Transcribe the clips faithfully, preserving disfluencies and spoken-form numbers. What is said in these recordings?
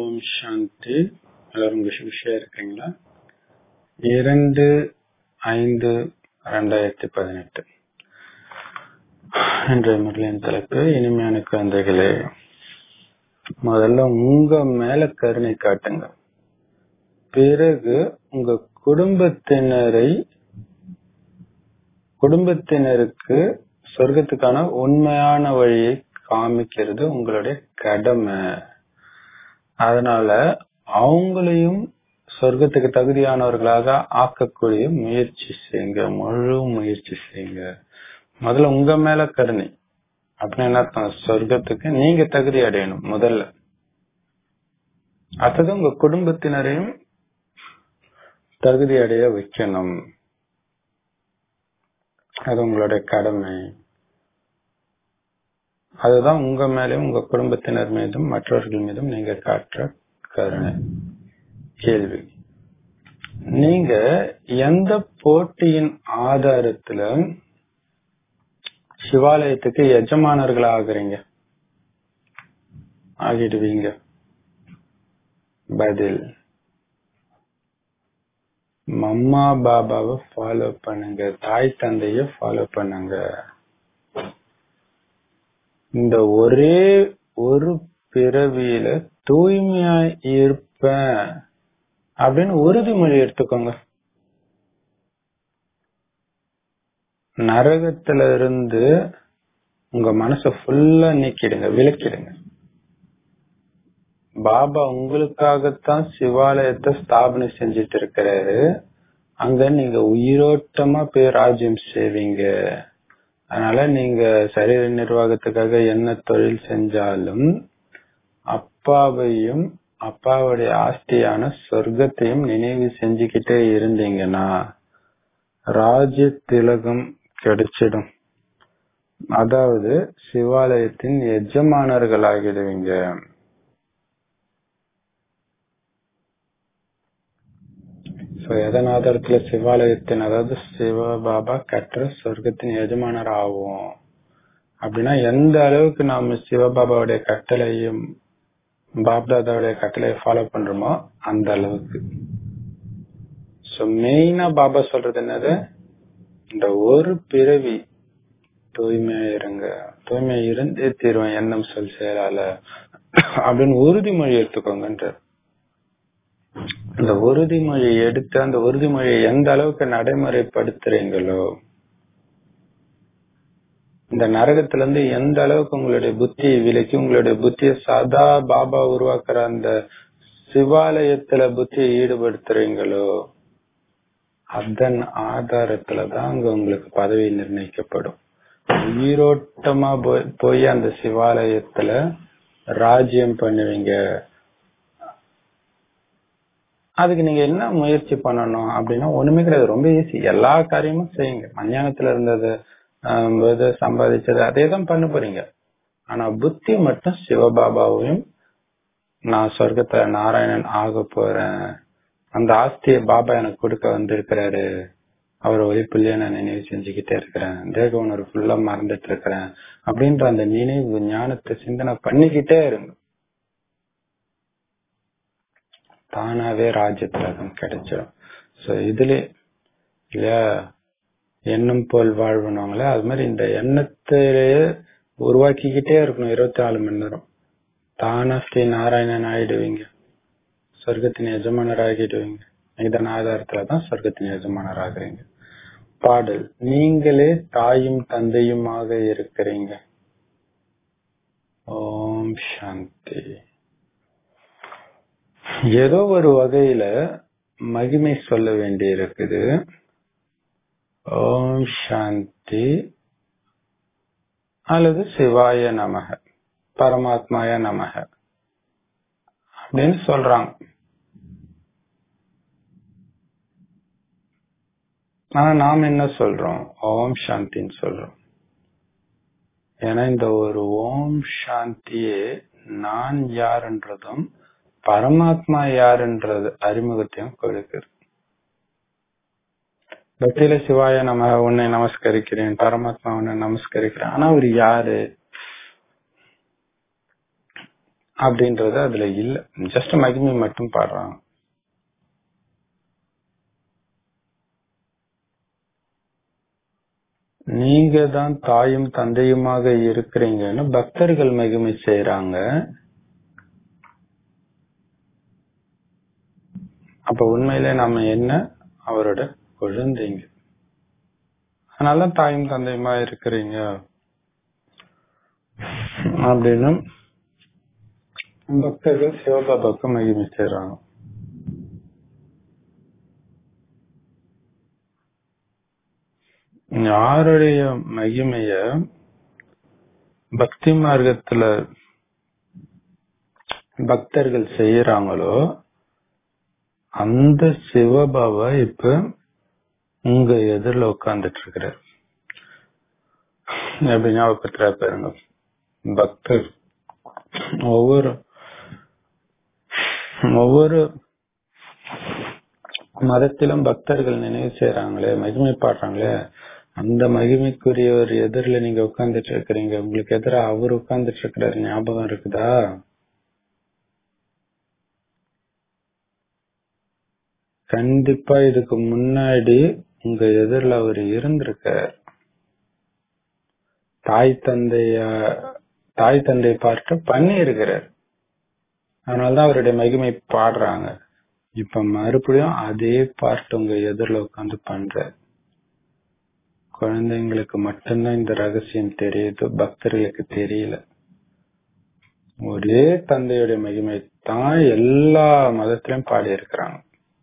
ஓம் சாந்தி. எல்லாரும் விஷயம் இருக்கீங்களா? இரண்டு ஐந்து ரெண்டாயிரத்தி பதினெட்டு இன்றைய முறையின் தலைப்பு இனிமையான குழந்தைகளே, முதல்ல உங்க மேல கருணை காட்டுங்க. பிறகு உங்க குடும்பத்தினரை குடும்பத்தினருக்கு சொர்க்கத்துக்கான உண்மையான வழியை காமிக்கிறது உங்களுடைய கடமை. அதனால அவங்களையும் சொர்க்கத்துக்கு தகுதியானவர்களாக ஆக்கக்கூடிய முயற்சி செய்யுங்க, முழு முயற்சி செய்யுங்க. முதல்ல உங்க மேல கருணை அப்படின்னு என்ன அர்த்தம்? சொர்க்கத்துக்கு நீங்க தகுதி அடையணும் முதல்ல. அடுத்தது உங்க குடும்பத்தினரையும் தகுதி அடைய வைக்கணும். அது உங்களுடைய கடமை. அதுதான் உங்க மேலும் உங்க குடும்பத்தினர் மீதும் மற்றவர்கள் மீதும் நீங்க காட்டுற கருணை. கேள்வி: நீங்க எந்த போட்டியின் ஆதாரத்துல சிவாலயத்துக்கு எஜமானர்கள் ஆகுறீங்க ஆகிடுவீங்க? பதில்: மம்மா பாபாவை ஃபாலோ பண்ணுங்க, தாய் தந்தைய ஃபாலோ பண்ணுங்க. இந்த ஒரே ஒரு பிறவியில தூய்மையா இருப்பேன் அப்படின்னு உறுதிமொழி எடுத்துக்கோங்க. நரகத்துல இருந்து உங்க மனச ஃபுல்லா நீக்கிடுங்க, விலக்கிடுங்க. பாபா உங்களுக்காகத்தான் சிவாலயத்தை ஸ்தாபனை செஞ்சிட்டு இருக்கிறாரு. அங்க நீங்க உயிரோட்டமா போய் ராஜ்யம் செய்வீங்க. அதனால நீங்க சரீர நிர்வாகத்துக்காக என்ன தொழில் செஞ்சாலும் அப்பாவையும் அப்பாவுடைய ஆஸ்தியான சொர்க்கத்தையும் நினைவு செஞ்சுக்கிட்டே இருந்தீங்கன்னா ராஜ்ய திலகம் கிடைச்சிடும். அதாவது சிவாலயத்தின் எஜமானர்கள் ஆகிடுவீங்க. எதன் ஆதாரத்துல சிவாலயத்தின், அதாவது சிவபாபா கற்ற சொர்க்கத்தின் எஜமானர் ஆகும் அப்படின்னா, எந்த அளவுக்கு நாம சிவபாபாவுடைய கட்டளையும் பாப்தாதாவுடைய கட்டளையை ஃபாலோ பண்றோமோ அந்த அளவுக்கு. சோ மெயினா பாபா சொல்றது என்னது? இந்த ஒரு பிறவி தூய்மையா இருங்க, தூய்மையா இருந்தே தீர்வேன் எண்ணம் சொல் செயலால அப்படின்னு உறுதிமொழி எடுத்துக்கோங்கன்ற. இந்த உறுதிமொழி எடுத்து அந்த உறுதிமொழியை எந்த அளவுக்கு நடைமுறைப்படுத்துறீங்களோ, இந்த நரகத்துல இருந்து எந்த அளவுக்கு உங்களுடைய புத்தியை விலக்கி உங்களுடைய புத்தியை சதா பாபா உருவாக்குற அந்த சிவாலயத்துல புத்தியை ஈடுபடுத்துறீங்களோ அதன் ஆதாரத்துலதான் அங்க உங்களுக்கு பதவி நிர்ணயிக்கப்படும். உயிரோட்டமா போய் அந்த சிவாலயத்துல ராஜ்யம் பண்ணுவீங்க. அதுக்கு நீங்க என்ன முயற்சி பண்ணணும் அப்படின்னா ஒண்ணுமே கிடையாது, ரொம்ப ஈஸி. எல்லா காரியமும் செய்யுங்க. அஞ்ஞானத்துல இருந்தது சம்பாதிச்சது அதே தான் பண்ண போறீங்க. ஆனா புத்தி மட்டும் சிவபாபாவையும் நான் சொர்க்கத்துல நாராயணன் ஆக போறேன், அந்த ஆஸ்தியை பாபா எனக்கு கொடுக்க வந்திருக்கிறாரு, அவர் ஒளிப்புள்ளிய நான் நினைவு செஞ்சுக்கிட்டே இருக்கிறேன், தேக உணர்வு ஃபுல்லா மறந்துட்டு இருக்கிறேன் அப்படின்ற அந்த நினைவு ஞானத்தை சிந்தனை பண்ணிக்கிட்டே இருங்க. தானாவே ராஜ்யத்திலகம் கிடைச்சிடும். சோ இதுல இல்லையா எண்ணம் போல் வாழ்வனவங்களே, அது மாதிரி இந்த எண்ணத்திலேயே உருவாக்கிக்கிட்டே இருக்கணும் இருபத்தி நாலு மணி நேரம். தானா ஸ்ரீ நாராயணன் ஆயிடுவீங்க, சொர்க்கத்தின் எஜமானர் ஆகிடுவீங்க. இதன் ஆதாரத்துலதான் சொர்க்கத்தின் எஜமானர் ஆகுறீங்க. பாடல்: நீங்களே தாயும் தந்தையுமாக இருக்கிறீங்க. ஓம் சாந்தி. ஏதோ ஒரு வகையில மகிமை சொல்ல வேண்டி இருக்குது. ஓம் சாந்தி அல்லது சிவாய நமக, பரமாத்மாய நமக அப்படின்னு சொல்றாங்க. ஆனா நாம் என்ன சொல்றோம்? ஓம் சாந்தின்னு சொல்றோம். ஏன்னா இந்த ஒரு ஓம் சாந்தியே நான் யாருன்றதும் பரமாத்மா யாருன்றது அறிமுகத்தையும் கொடுக்குது. பக்தியில சிவாய நம உன்னை நமஸ்கரிக்கிறேன், பரமாத்மா உன்னை நமஸ்கரிக்கிறேன். ஆனா அவர் யாரு? அப்படின்றது அதுல இல்ல. ஜஸ்ட் மகிமை மட்டும் பாடுறாங்க. நீங்க தான் தாயும் தந்தையுமாக இருக்கிறீங்கன்னு பக்தர்கள் மகிமை செய்யறாங்க. அப்ப உண்மையிலே நாம என்ன? அவரோட குழந்தைங்க. அதனால தாயும் தந்தையுமா இருக்கிறீங்க அப்படின்னு பக்தர்கள் சிவபாபாவுக்கு மகிமை செய்யறாங்க. யாருடைய மகிமைய பக்தி மார்க்கத்துல பக்தர்கள் செய்யறாங்களோ அந்த சிவபாபா இப்ப உங்க எதிரில உட்கார்ந்துட்டு இருக்கிறார். எப்படி ஞாபகப்படுத்துறா பாருங்க. பக்தர் ஒவ்வொரு ஒவ்வொரு மதத்திலும் பக்தர்கள் நினைவு செய்யறாங்களே, மகிமை பாடுறாங்களே, அந்த மகிமைக்குரிய ஒரு எதிரில நீங்க உட்கார்ந்துட்டு இருக்கிறீங்க. உங்களுக்கு எதிராக அவர் உட்கார்ந்துட்டு இருக்கிறாரு. ஞாபகம் இருக்குதா? கண்டிப்பா இதுக்கு முன்னாடி உங்க எதிரில அவர் இருந்திருக்கார். தாய் தந்தைய தாய் தந்தை பார்த்து பண்ணி இருக்கிறார். அதனாலதான் அவருடைய மகிமை பாடுறாங்க. இப்ப மறுபடியும் அதே பார்ட் உங்க எதிரில உட்காந்து பண்ற. குழந்தைங்களுக்கு மட்டும்தான் இந்த ரகசியம் தெரியுது, பக்தர்களுக்கு தெரியல. ஒரே தந்தையுடைய மகிமை தான் எல்லா மதத்திலும் பாடி இருக்கிறாங்க.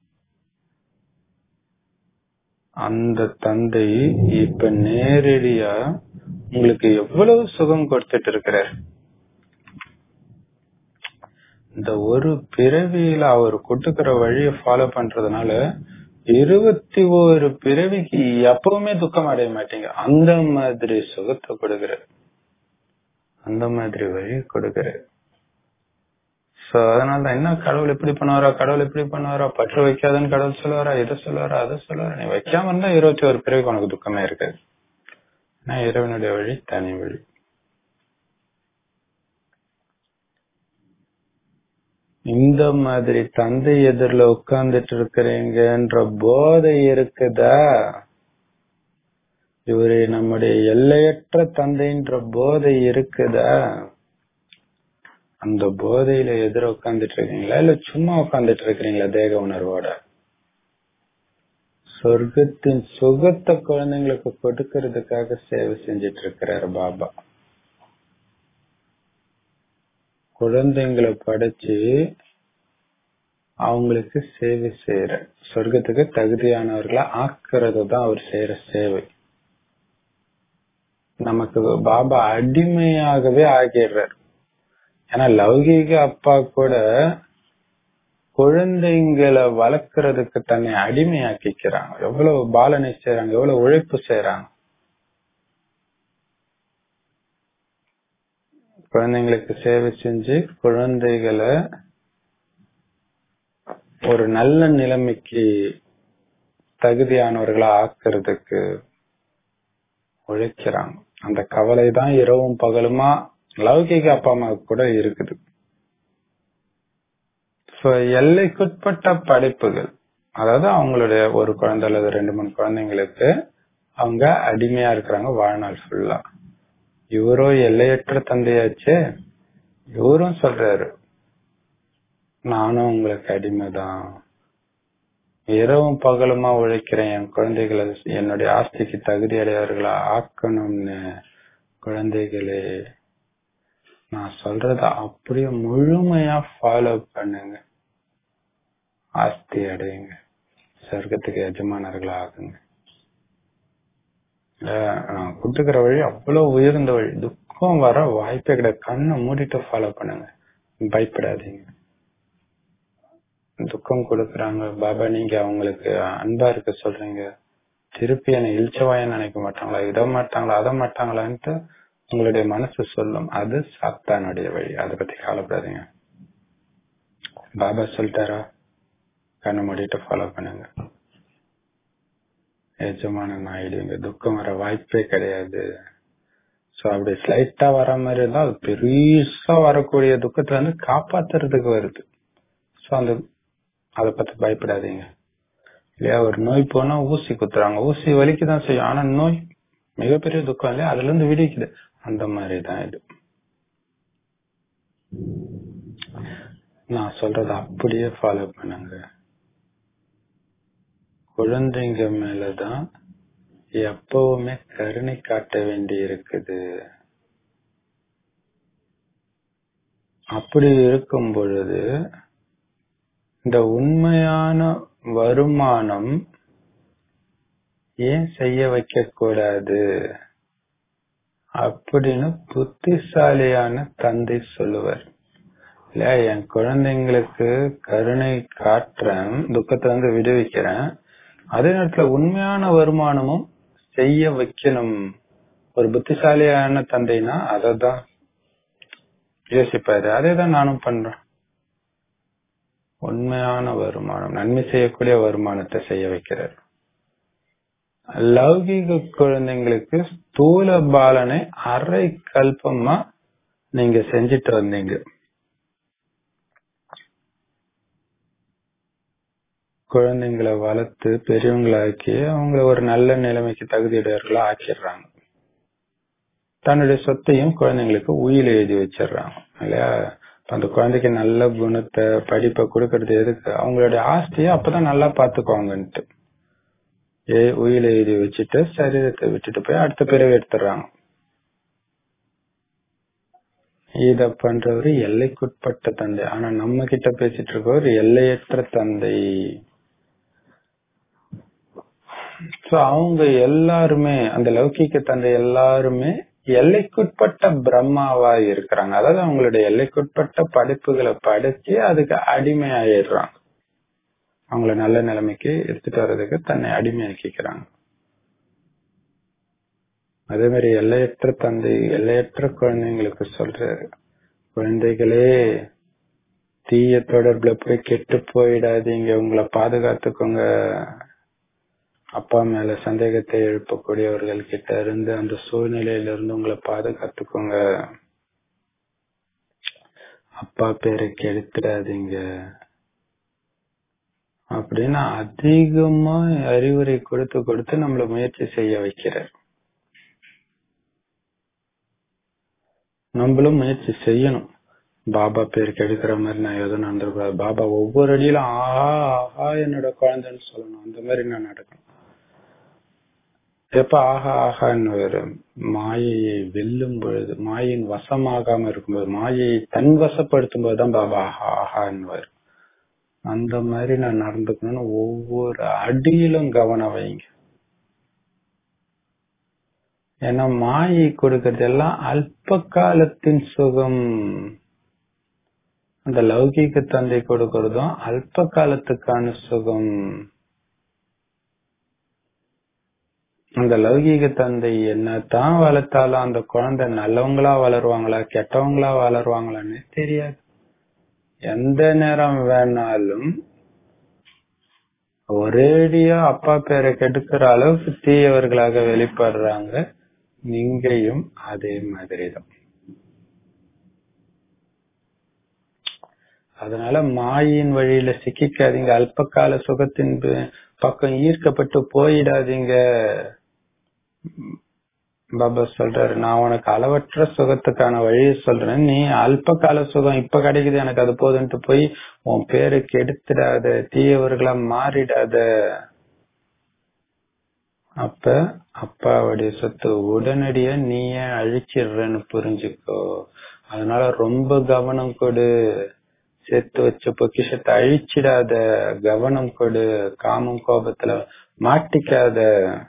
அந்த தந்தை இப்ப நேரடியா உங்களுக்கு எவ்வளவு சுகம் கொடுத்துட்டு இருக்கிறார். இந்த ஒரு பிறவியில அவர் கொடுக்கிற வழியை ஃபாலோ பண்றதுனால இருபத்தி ஒரு பிறவிக்கு எப்பவுமே துக்கம் அடைய மாட்டீங்க. அந்த மாதிரி சுகத்தை கொடுக்கிற, அந்த மாதிரி வழி கொடுக்கிற. சோ அதனால என்ன, கடவுள் எப்படி பண்ணுவாரா, கடவுள் எப்படி பண்ணுவாரா, பற்று வைக்காதன்னு கடவுள் சொல்லுவாரா, இதை சொல்லுவாரா, அதை சொல்லுவாரா. நீ வைக்காம இருந்தா இருபத்தி ஒரு பிறவிக்கு உனக்கு துக்கமே இருக்காது. ஏன்னா இறைவனுடைய வழி தனி வழி. இந்த மாதிரி தந்தை எதிரில உட்கார்ந்துட்டு இருக்கிறீங்கன்ற போதை இருக்குதா? இவரு நம்முடைய எல்லையற்ற தந்தைன்ற போதை இருக்குதா? அந்த போதையில எதிர உட்கார்ந்துட்டு இருக்கீங்களா, இல்ல சும்மா உட்கார்ந்துட்டு இருக்கிறீங்களா தேக உணர்வோட? சொர்க்கத்தின் சுகத்தை குழந்தைங்களுக்கு கொடுக்கறதுக்காக சேவை செஞ்சிட்டு இருக்கிறாரு பாபா. குழந்தைங்களை படைச்சு அவங்களுக்கு சேவை செய்யற, சொர்க்கத்துக்கு தகுதியானவர்களை ஆக்குறது தான் அவர் செய்யற சேவை. நமக்கு பாபா அடிமையாகவே ஆகிடுறார். ஏன்னா லௌகீக அப்பா கூட குழந்தைங்களை வளர்க்கறதுக்கு தன்னை அடிமையாக்கிக்கிறாங்க. எவ்வளவு பாலனை செய்யறாங்க, எவ்வளவு உழைப்பு செய்யறாங்க. குழந்தைங்களுக்கு சேவை செஞ்சு குழந்தைகளை ஒரு நல்ல நிலைமைக்கு தகுதியானவர்களா ஆக்குறதுக்கு உழைக்கிறாங்க. அந்த கவலை தான் இரவும் பகலுமா லௌகிக அப்பா அம்மாவுக்கு கூட இருக்குது. எல்லைக்குட்பட்ட படைப்புகள், அதாவது அவங்களுடைய ஒரு குழந்தை அல்லது ரெண்டு மூணு குழந்தைங்களுக்கு அவங்க அடிமையா இருக்கிறாங்க வாழ்நாள் ஃபுல்லா. இவரோ எல்லையற்ற தந்தையாச்சு, இவரும் சொல்றாரு நானும் உங்களுக்கு அடிமைதான், இரவும் பகலுமா உழைக்கிறேன் என் குழந்தைகளை என்னுடைய ஆஸ்திக்கு தகுதி அடையவர்களா ஆக்கணும்னு. குழந்தைகளே, நான் சொல்றத அப்படியே முழுமையா ஃபாலோ பண்ணுங்க, ஆஸ்தி அடையுங்க, சொர்க்கத்துக்கு எஜமானர்களா ஆகுங்க. நான் கொடுத்துக்கிற வழி அவ்வளவு உயர்ந்த வழி, துக்கம் வர வாய்ப்பே கிடையாது. கண்ணை மூடிட்டு ஃபாலோ பண்ணுங்க, பயப்படாதீங்க. துக்கம் கொடுக்கறாங்க பாபா, நீங்க அவங்களுக்கு அன்பா இருக்க சொல்றீங்க, திருப்பி என்னை இழிச்சவாய நினைக்க மாட்டாங்களா, இத மாட்டாங்களா, அதை மாட்டாங்களான்ட்டு உங்களுடைய மனசு சொல்லும். அது சாத்தானுடைய வழி, அதை பத்தி கவலைப்படாதீங்க. பாபா சொல்லிட்டாரா, கண்ணை மூடிட்டு ஃபாலோ பண்ணுங்க, எஜமானன் ஆயிடுவீங்க, துக்கம் வர வாய்ப்பே கிடையாது. சோ அப்படி ஸ்லைட்டா வர மாதிரி இருந்தா அது பெருசா வரக்கூடிய துக்கத்துல இருந்து காப்பாத்துறதுக்கு வருது. சோ அந்த அதை பத்தி பயப்படாதீங்க இல்லையா. ஒரு நோய் போனா ஊசி குத்துறாங்க, ஊசி வலிக்குதான் செய்யும், ஆனா நோய் மிகப்பெரிய துக்கம் இல்லையா, அதுல இருந்து விடுவிக்குது. அந்த மாதிரிதான் இது. நான் சொல்றத அப்படியே ஃபாலோ பண்ணுங்க. குழந்தைங்க மேலதான் எப்பவுமே கருணை காட்ட வேண்டி இருக்குது. அப்படி இருக்கும் பொழுது இந்த உண்மையான வருமானம் ஏன் செய்ய வைக்க கூடாது அப்படின்னு புத்திசாலியான தந்தை சொல்லுவார் இல்லையா. என் குழந்தைங்களுக்கு கருணை காட்டுறேன், துக்கத்தை வந்து விடுவிக்கிறேன், அதே நேரத்துல உண்மையான வருமானமும் செய்ய வைக்கணும். ஒரு புத்திசாலியான தந்தைனா அததான் யோசிப்பாரு. அதேதான் நானும் பண்றேன். உண்மையான வருமானம், நன்மை செய்யக்கூடிய வருமானத்தை செய்ய வைக்கிறார். லௌகிக குழந்தைங்களுக்கு ஸ்தூல பாலனை அரை கல்பமா நீங்க செஞ்சிட்டு வந்தீங்க. குழந்தைங்களை வளர்த்து பெரியவங்களாக்கி அவங்கள ஒரு நல்ல நிலைமைக்கு தகுதியுடையவர்களா ஆக்கிடுறாங்க. தன்னுடைய சொத்தையும் குழந்தைங்களுக்கு உயிர் எழுதி வச்சிடுறாங்க இல்லையா. அந்த குழந்தைக்கு நல்ல குணத்தை படிப்பை கொடுக்கறது எதுக்கு, அவங்களுடைய ஆஸ்தியை அப்பதான் நல்லா பாத்துக்குவாங்கன்ட்டு ஏ உயிர் எழுதி வச்சுட்டு சரீரத்தை விட்டுட்டு போய் அடுத்த பிறவி எடுத்துடுறாங்க. இத பண்றவரு எல்லைக்குட்பட்ட தந்தை. ஆனா நம்ம கிட்ட பேசிட்டு இருக்கவர் எல்லையற்ற தந்தை. அவங்க எல்லாருமே அந்த லௌகிக தந்தை எல்லாருமே எல்லைக்குட்பட்ட பிரம்மாவா இருக்கிறாங்க. அதாவது அவங்களுடைய எல்லைக்குட்பட்ட படைப்புகளை படைச்சு அதுக்கு அடிமையாயிடுறாங்க. அவங்கள நல்ல நிலைமைக்கு எடுத்துட்டு வர்றதுக்கு தன்னை அடிமையாக்கிக்கிறாங்க. அதே மாதிரி எல்லையற்ற தந்தை எல்லையற்ற குழந்தைங்களுக்கு சொல்றாரு, குழந்தைகளே தீய தொடர்புல போய் கெட்டு போயிடாதீங்க, உங்களை பாதுகாத்துக்கோங்க. அப்பா மேல சந்தேகத்தை எழுப்பக்கூடியவர்கள் கிட்ட இருந்து அந்த சூழ்நிலையில இருந்து உங்களை பாதுகாத்துக்கோங்க. அப்பா பேரை கெடுத்துடாதீங்க அப்படின்னு அதிகமா அறிவுரை கொடுத்து கொடுத்து நம்மள முயற்சி செய்ய வைக்கிறார். நம்மளும் முயற்சி செய்யணும். பாபா பேர் கெடுக்கிற மாதிரி நான் எதுவும் நடந்துக்கூடாது. பாபா ஒவ்வொரு அடியிலும் ஆஹா ஆஹா என்னோட குழந்தைன்னு சொல்லணும். அந்த மாதிரி நான் நடக்கணும். எப்ப ஆஹா ஆஹான்னு வேறு மாயையை வெல்லும் பொழுது, மாயின் வசமாகாம இருக்கும்போது, மாயையை தன் வசப்படுத்தும் போதுதான் பாபா ஆஹா ஆஹான்னு வரும். அந்த மாதிரி நான் நடந்துக்கணும்னு ஒவ்வொரு அடியிலும் கவனம் வைங்க. ஏன்னா மாயை கொடுக்கறது எல்லாம் அல்ப காலத்தின் சுகம். அந்த லௌகிக தந்தை கொடுக்கறதும் அல்ப காலத்துக்கான சுகம். அந்த லௌகீக தந்தை என்னத்தான் வளர்த்தாலும் அந்த குழந்தை நல்லவங்களா வளருவாங்களா கெட்டவங்களா வளருவாங்களான்னு தெரியாது. எந்த நேரம் வேணாலும் ஒரேடியா அப்பா பேரை கெடுக்கிற அளவுக்கு தீயவர்களாக வெளிப்படுறாங்க. நீங்கையும் அதே மாதிரிதான். அதனால மாயின் வழியில சிக்கிக்காதீங்க. அல்ப கால சுகத்தின் பக்கம் ஈர்க்கப்பட்டு போயிடாதீங்க. பாபா சொல்றாரு, நான் உனக்கு அளவற்ற சுகத்துக்கான வழியை சொல்றேன், நீ அல்ப கால சுகம் இப்ப கிடைக்குது எனக்கு அது போதுன்ட்டு போய் உன் பேரு கெடுத்துடாத, தீயவர்களா மாறிடாத. அப்ப அப்பாவுடைய சொத்து உடனடியா நீ ஏன் அழிச்சிடுறன்னு புரிஞ்சுக்கோ. அதனால ரொம்ப கவனம் கொடு. சேர்த்து வச்ச பொக்கிஷத்தை அழிச்சிடாத, கவனம் கொடு. காமம் கோபத்துல மாட்டிக்காத.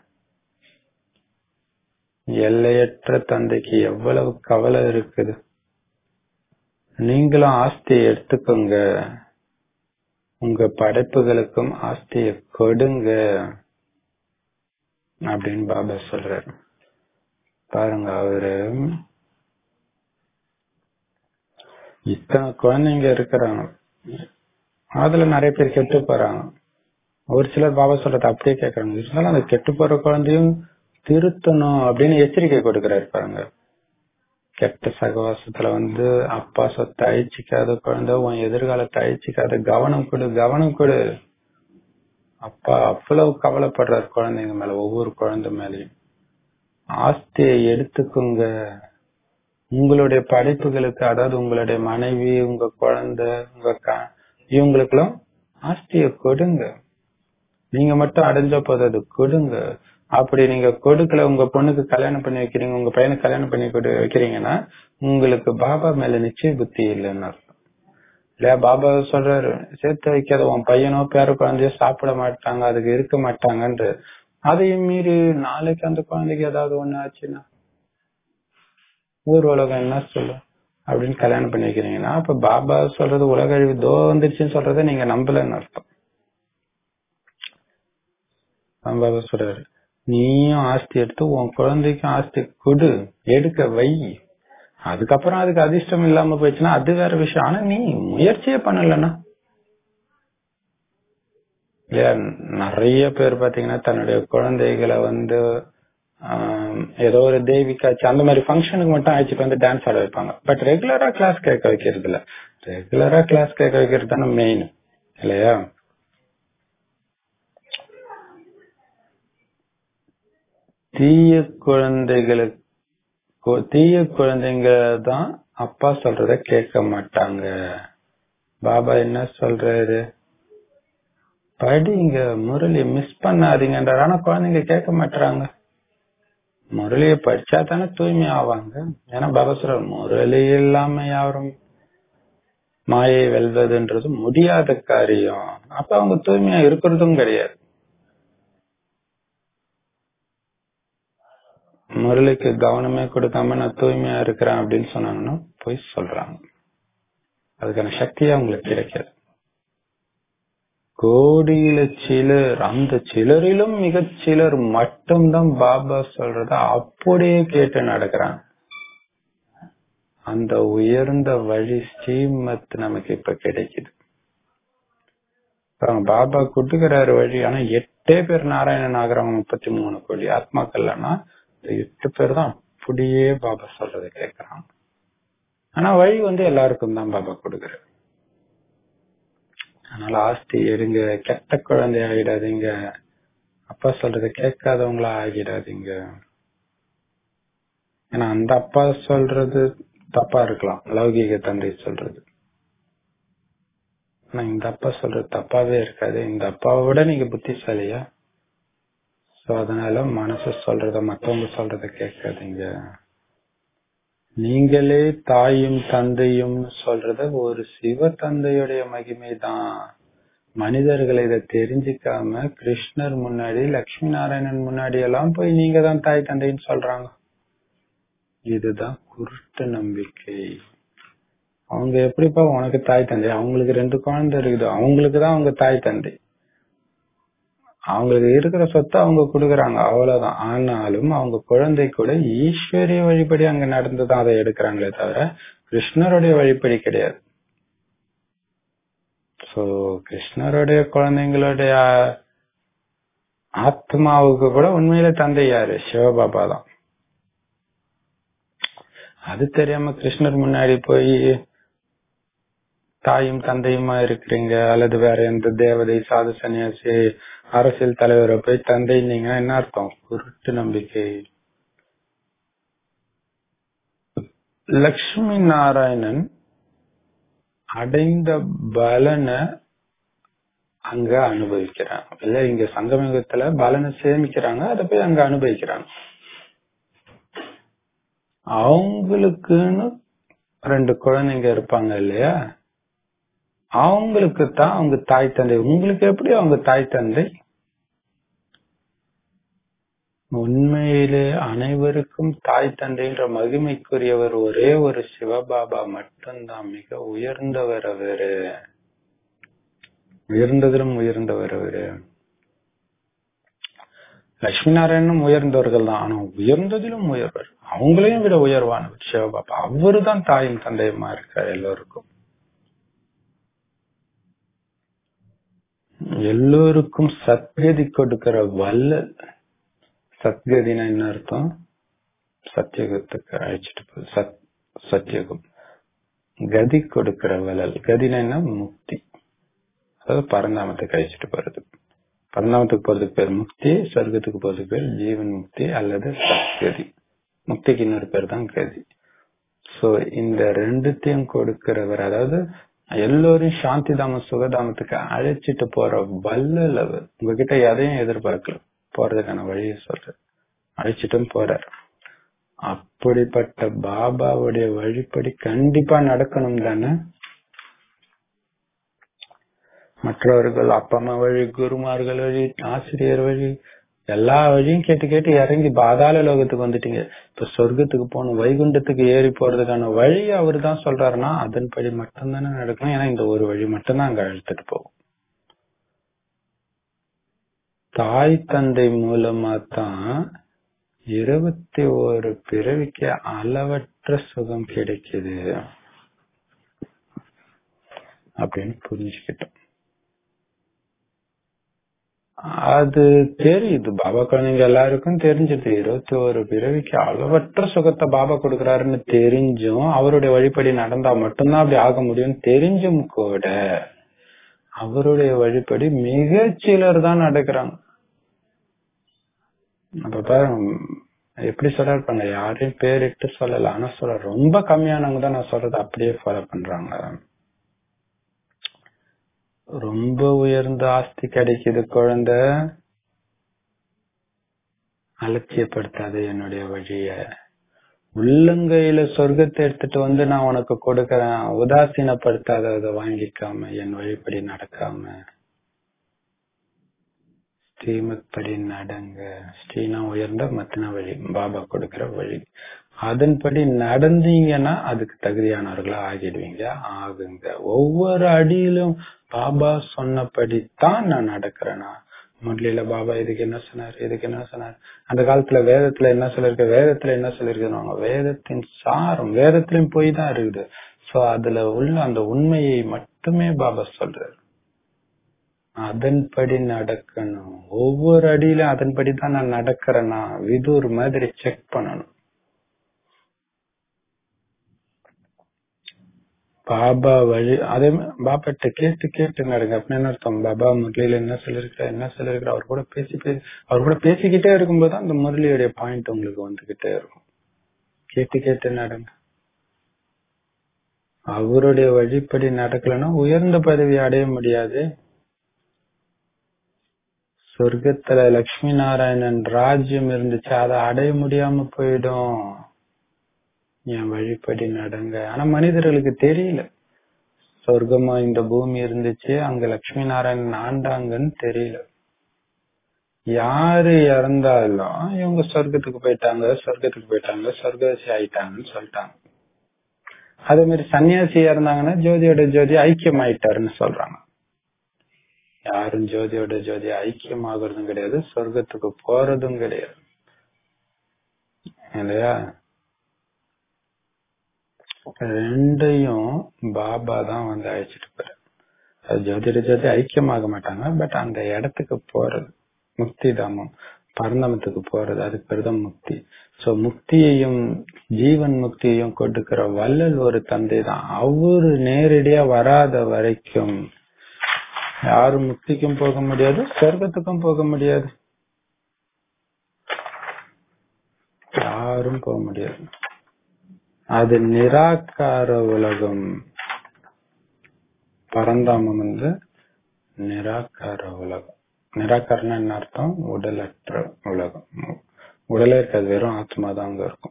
எல்லையற்ற தந்தைக்கு எவ்வளவு கவலை இருக்குது. நீங்களும் ஆஸ்தியை எடுத்துக்கோங்க, உங்க படைப்புகளுக்கும் ஆஸ்தியை கொடுங்க அப்படின்னு பாபா சொல்றாரு. பாருங்க, அவரு இத்தனை குழந்தைங்க இருக்கிறாங்க, அதுல நிறைய பேர் கெட்டு போறாங்க. ஒரு சிலர் பாபா சொல்றது அப்படியே கேட்கறாங்க. இருந்தாலும் அந்த கெட்டு போற குழந்தையும் திருத்தணும் அப்படின்னு எச்சரிக்கை கொடுக்கிறாரு. பாருங்க, கெட்ட சகவாசத்துல வந்து அப்பா சொத்தை அழிச்சிக்காத குழந்தை, உன் எதிர்காலத்தை அழிச்சிக்காத, கவனம் கொடு கவனம் கொடு. அப்பா அவ்வளவு கவலைப்படுறாரு குழந்தைங்க மேல, ஒவ்வொரு குழந்தை மேலயும். ஆஸ்தியை எடுத்துக்குங்க, உங்களுடைய படைப்புகளுக்கு, அதாவது உங்களுடைய மனைவி, உங்க குழந்தை, உங்க இவங்களுக்கு எல்லாம் ஆஸ்திய கொடுங்க. நீங்க மட்டும் அடைஞ்ச போது அது கொடுங்க. அப்படி நீங்க கொடுக்கல, உங்க பொண்ணுக்கு கல்யாணம் பண்ணி வைக்கிறீங்க, உங்க பையனுக்கு கல்யாணம் பண்ணி வைக்கிறீங்கன்னா உங்களுக்கு பாபா மேல நிச்சய புத்தி இல்லைன்னு அர்த்தம் இல்லையா? பாபா சொல்றாரு, சேர்த்து வைக்காத உன் பையனோ பேர குழந்தையோ சாப்பிட மாட்டாங்க, அதுக்கு இருக்க மாட்டாங்கன்று. அதையும் மீறி நாளைக்கு அந்த குழந்தைக்கு ஏதாவது ஒண்ணு ஆச்சுன்னா ஊர் உலகம் என்ன சொல்லும் அப்படின்னு கல்யாணம் பண்ணி வைக்கிறீங்கன்னா, அப்ப பாபா சொல்றது உலக அழிவு தோ வந்துருச்சுன்னு சொல்றதை நீங்க நம்பலன்னு அர்த்தம். பாபா சொல்றாரு, நீயும் ஆஸ்தி எடுத்து உன் குழந்தைக்கும் ஆஸ்தி கொடு, எடுக்க வை. அதுக்கப்புறம் அதுக்கு அதிர்ஷ்டம் இல்லாம போயிடுச்சுன்னா அது வேற விஷயம். ஆனா நீ முயற்சியே பண்ணலன்னா இல்லையா? நிறைய பேர் பாத்தீங்கன்னா தன்னுடைய குழந்தைகளை வந்து ஆஹ் ஏதோ ஒரு தேவி காட்சி அந்த மாதிரி ஃபங்க்ஷனுக்கு மட்டும் அழைச்சிட்டு வந்து டான்ஸ் ஆட வைப்பாங்க. பட் ரெகுலரா கிளாஸ் கேட்க வைக்கிறது இல்ல. ரெகுலரா கிளாஸ் கேட்க வைக்கிறது தானே மெயின் இல்லையா? தீய குழந்தைகளுக்கு தீய குழந்தைங்க தான் அப்பா சொல்றத கேட்க மாட்டாங்க. பாபா என்ன சொல்றாரு, படிங்க, முரளியை மிஸ் பண்ணாதீங்கன்றார். ஆனா குழந்தைங்க கேட்க மாட்டாங்க. முரளியை படிச்சா தானே தூய்மை ஆவாங்க. ஏன்னா பாபா சொல்ற, முரளி இல்லாம யாரும் மாயை வெல்வதுன்றது முடியாத காரியம். அப்ப அவங்க தூய்மையா இருக்கிறதும் கிடையாது. முரளிக்கு கவனமே கொடுக்காம நான் தூய்மையா இருக்கிறேன் அப்படின்னு சொன்னாங்கன்னா போய் சொல்றாங்க. அதுக்கான சக்தியா அவங்களுக்கு கிடைக்காது. கோடியில சிலர், அந்த சிலரிலும் மிக சிலர் மட்டும்தான் பாபா சொல்றத அப்படியே கேட்டு நடக்கிறாங்க. அந்த உயர்ந்த வழி ஸ்ரீமத் நமக்கு இப்ப கிடைக்குது. பாபா கொடுக்கிறாரு வழி. ஆனா எட்டே பேர் நாராயணன் ஆகிறவங்க முப்பத்தி மூணு கோடி ஆத்மாக்கள்னா எட்டு பேர் தான் அப்படியே பாபா சொல்றதை கேட்கறாங்க. ஆனா வழி வந்து எல்லாருக்கும் தான் பாபா கொடுக்கிறார். அதனால ஆஸ்தி எடுங்க, கெட்ட குழந்தை ஆகிடாதீங்க, அப்பா சொல்றதை கேட்காதவங்களா ஆகிடாதீங்க. ஏன்னா அந்த அப்பா சொல்றது தப்பா இருக்கலாம், லௌகீக தந்தை சொல்றது. ஆனா இந்த அப்பா சொல்றது தப்பாவே இருக்காது. இந்த அப்பாவை விட நீங்க புத்திசாலியா. சோ அதனால மனசு சொல்றத, மத்தவங்க சொல்றத கேட்காதீங்க. நீங்களே தாயும் தந்தையும் சொல்றத ஒரு சிவ தந்தையுடைய மகிமை தான். மனிதர்கள் இதை தெரிஞ்சுக்காம கிருஷ்ணர் முன்னாடி, லட்சுமி நாராயணன் முன்னாடி எல்லாம் போய் நீங்க தான் தாய் தந்தைன்னு சொல்றாங்க. இதுதான் குருட்டு நம்பிக்கை. அவங்க எப்படிப்பா உனக்கு தாய் தந்தை? அவங்களுக்கு ரெண்டு குழந்தை இருக்குது, அவங்களுக்குதான் அவங்க தாய் தந்தை. அவங்களுக்கு இருக்கிற சொத்தை அவங்க கொடுக்கறாங்க, அவ்வளவுதான். ஆனாலும் அவங்க குழந்தை கூட ஈஸ்வரிய வழிபடி அங்க நடந்துதான் அதை எடுக்கிறாங்களே தவிர கிருஷ்ணருடைய வழிபடி கிடையாது. சோ கிருஷ்ணருடைய குழந்தைங்களுடைய ஆத்மாவுக்கு கூட உண்மையில தந்தை யாரு? சிவபாபா தான். அது தெரியாம கிருஷ்ணர் முன்னாடி போய் தாயும் தந்தையுமா இருக்கிறீங்க, அல்லது வேற எந்த தேவதை, சாது, சன்னியாசி, அரசியல் தலைவரை போய் தந்தை நீங்க என்ன அர்த்தம்? குருட்டு நம்பிக்கை. லட்சுமி நாராயணன் அடைந்த பலனை அங்க அனுபவிக்கிறாங்க இல்ல? இங்க சங்கமயுகத்துல பலனை சேமிக்கிறாங்க, அதை போய் அங்க அனுபவிக்கிறாங்க. அவங்களுக்குன்னு ரெண்டு குழந்தைங்க இருப்பாங்க இல்லையா? அவங்களுக்கு தான் அவங்க தாய் தந்தை. உங்களுக்கு எப்படி அவங்க தாய் தந்தை? உண்மையிலே அனைவருக்கும் தாய் தந்தைன்ற மகிமைக்குரியவர் ஒரே ஒரு சிவபாபா மட்டும்தான். மிக உயர்ந்தவர் அவரு, உயர்ந்ததிலும் உயர்ந்தவர் அவரு. லட்சுமி நாராயணனும் உயர்ந்தவர்கள் தான், ஆனா உயர்ந்ததிலும் உயர்வர், அவங்களையும் விட உயர்வானவர் சிவபாபா. அவரு தான் தாயும் தந்தையுமா இருக்கார் எல்லோருக்கும். எல்லோருக்கும் சத்கதி கொடுக்கிற வல்லல். சத்கதினா என்ன அர்த்தம்? சத்தியகத்துக்கு அழைச்சிட்டு போகுது. சத் சத்தியுகம். கதி கொடுக்கிற வள்ளல், கதினா முக்தி, அதாவது பரந்தாமத்தை கழிச்சுட்டு போறது. பரந்தாமத்துக்கு போறதுக்கு பேர் முக்தி, சொர்க்கத்துக்கு போறதுக்கு பேர் ஜீவன் முக்தி அல்லது சத்கதி. முக்திக்கு இன்னொரு பேர் தான் கதி. சோ இந்த ரெண்டுத்தையும் கொடுக்கிறவர், அதாவது எல்லோரும் சாந்தி தாம சுகதாமத்துக்கு அழைச்சிட்டு போற வல்லல் அவர். உங்ககிட்ட எதையும் எதிர்பார்க்கல, போறதுக்கான வழியை சொல்ற, அழைச்சிட்டும் போறார். அப்படிப்பட்ட பாபாவுடைய வழிப்படி கண்டிப்பா நடக்கணும் தானே. மற்றவர்கள் அப்பா அம்மா வழி, குருமார்கள் வழி, ஆசிரியர் வழி, எல்லா வழியும் கேட்டு கேட்டு இறங்கி பாதாள லோகத்துக்கு வந்துட்டீங்க. இப்ப சொர்க்கத்துக்கு போகணும், வைகுண்டத்துக்கு ஏறி போறதுக்கான வழி அவரு தான் சொல்றாருன்னா அதன்படி மட்டும்தானே நடக்கணும். ஏன்னா இந்த ஒரு வழி மட்டும்தான் அங்க அழுத்துட்டு போகும். தாய் தந்தை மூலமா தான் இருபத்தி ஒரு பிறவிக்கு அளவற்ற சுகம் கிடைக்குது அப்படின்னு புரிஞ்சுக்கிட்டோம். அது தெரியுது, பாபா குழந்தைங்க எல்லாருக்கும் தெரிஞ்சது. இருபத்தி ஒரு பிறவிக்கு அளவற்ற சுகத்தை பாபா கொடுக்கறாருன்னு தெரிஞ்சும் அவருடைய வழிபடி நடந்தா மட்டும்தான் அப்படி ஆக முடியும் தெரிஞ்சும் கூட அவருடைய வழிபடி மிகச்சிலர் தான் நடக்கிறாங்க. அப்ப பாருங்க எப்படி சொல்றாங்க, யாரையும் பேரிட்டு சொல்லல, ஆனா சொல்ற ரொம்ப கம்மியானவங்க தான் நான் சொல்றது அப்படியே ஃபாலோ பண்றாங்க. ரொம்ப உயர்ந்த ஆஸ்தி கிடைக்குது குழந்தை, அலட்சியப்படுத்தாது என்னுடைய வழிய. உள்ளங்கையில சொர்க்கத்தை எடுத்துட்டு வந்து நான் உனக்கு கொடுக்கறேன், உதாசீனப்படுத்தாத, அதை வாங்கிக்காம என் வழிப்படி நடக்காம ஸ்ரீமத் படி நடங்க. ஸ்ரீனா உயர்ந்த, மத்தின வழி பாபா கொடுக்கிற வழி. அதன்படி நடந்தீங்கன்னா அதுக்கு தகுதியானவர்களா ஆகிடுவீங்க, ஆகுங்க. ஒவ்வொரு அடியிலும் பாபா சொன்னபடித்தான் நான் நடக்கிறேன்னா. முரளியில பாபா இதுக்கு என்ன சொன்னார், இதுக்கு என்ன சொன்னார், அந்த காலத்துல வேதத்துல என்ன சொல்லிருக்கு, வேதத்துல என்ன சொல்லிருக்காங்க, வேதத்தின் சாரம் வேதத்திலும் போய் தான் இருக்குது. சோ அதுல உள்ள அந்த உண்மையை மட்டுமே பாபா சொல்றாரு. அதன்படி நடக்கணும். ஒவ்வொரு அடியிலும் அதன்படிதான் நான் நடக்கிறேன்னா விதூர் மாதிரி செக் பண்ணணும். பாபா வழி அதே பாபாட்ட கேட்டு கேட்டு நடங்க. அப்படின்னு அர்த்தம், பாபா முரளியில என்ன சொல்லிருக்கிற என்ன சொல்லிருக்கிற அவர் கூட பேசி பேசி அவர் கூட பேசிக்கிட்டே இருக்கும்போது அந்த முரளியுடைய பாயிண்ட் உங்களுக்கு வந்துகிட்டே இருக்கும். கேட்டு கேட்டு நடங்க. அவருடைய வழிப்படி நடக்கலன்னா உயர்ந்த பதவி அடைய முடியாது. சொர்க்கத்துல லட்சுமி நாராயணன் ராஜ்யம் இருந்துச்சு, அதை அடைய முடியாம போயிடும். என் வழிப்படி நடங்க. ஆனா மனிதர்களுக்கு தெரியல, சொர்க்கமா இந்த பூமி இருந்துச்சு, அங்க லட்சுமி நாராயணன் ஆண்டாங்கன்னு தெரியல. யாரு இறந்தாலும் இவங்க சொர்க்கத்துக்கு போயிட்டாங்க சொர்க்கத்துக்கு போயிட்டாங்க சொர்க்கவாசி ஆயிட்டாங்கன்னு சொல்லிட்டாங்க. அதே மாதிரி சன்னியாசி இறந்தாங்கன்னா ஜோதியோட ஜோதி ஐக்கியம் ஆயிட்டாருன்னு சொல்றாங்க. யாரும் ஜோதியோட ஜோதி ஐக்கியம் ஆகுறதும் கிடையாது, சொர்க்கத்துக்கு போறதும் கிடையாது இல்லையா. ரெண்டையும் பாபா தான் வந்து அழைச்சிட்டு போற. ஜோதிட ஜோதி ஐக்கியமாக மாட்டாங்க, பட் அந்த இடத்துக்கு போறது முக்தி தாமம், பரந்தாமத்துக்கு போறது, அதுக்கு பேருதான் முக்தி. சோ முக்தியையும் ஜீவன் முக்தியையும் கொடுக்கிற வள்ளல் ஒரு தந்தை தான். அவரு நேரடியா வராத வரைக்கும் யாரும் முக்திக்கும் போக முடியாது, சொர்க்கத்துக்கும் போக முடியாது, யாரும் போக முடியாது. அது நிராகார உலகம். பரந்தாமம் வந்து நிராகார உலகம். நிராகாரம்னா என்ன அர்த்தம், உடலற்ற உலகம். உடலே இருக்காது, வெறும் ஆத்மா தான் அங்க இருக்கும்.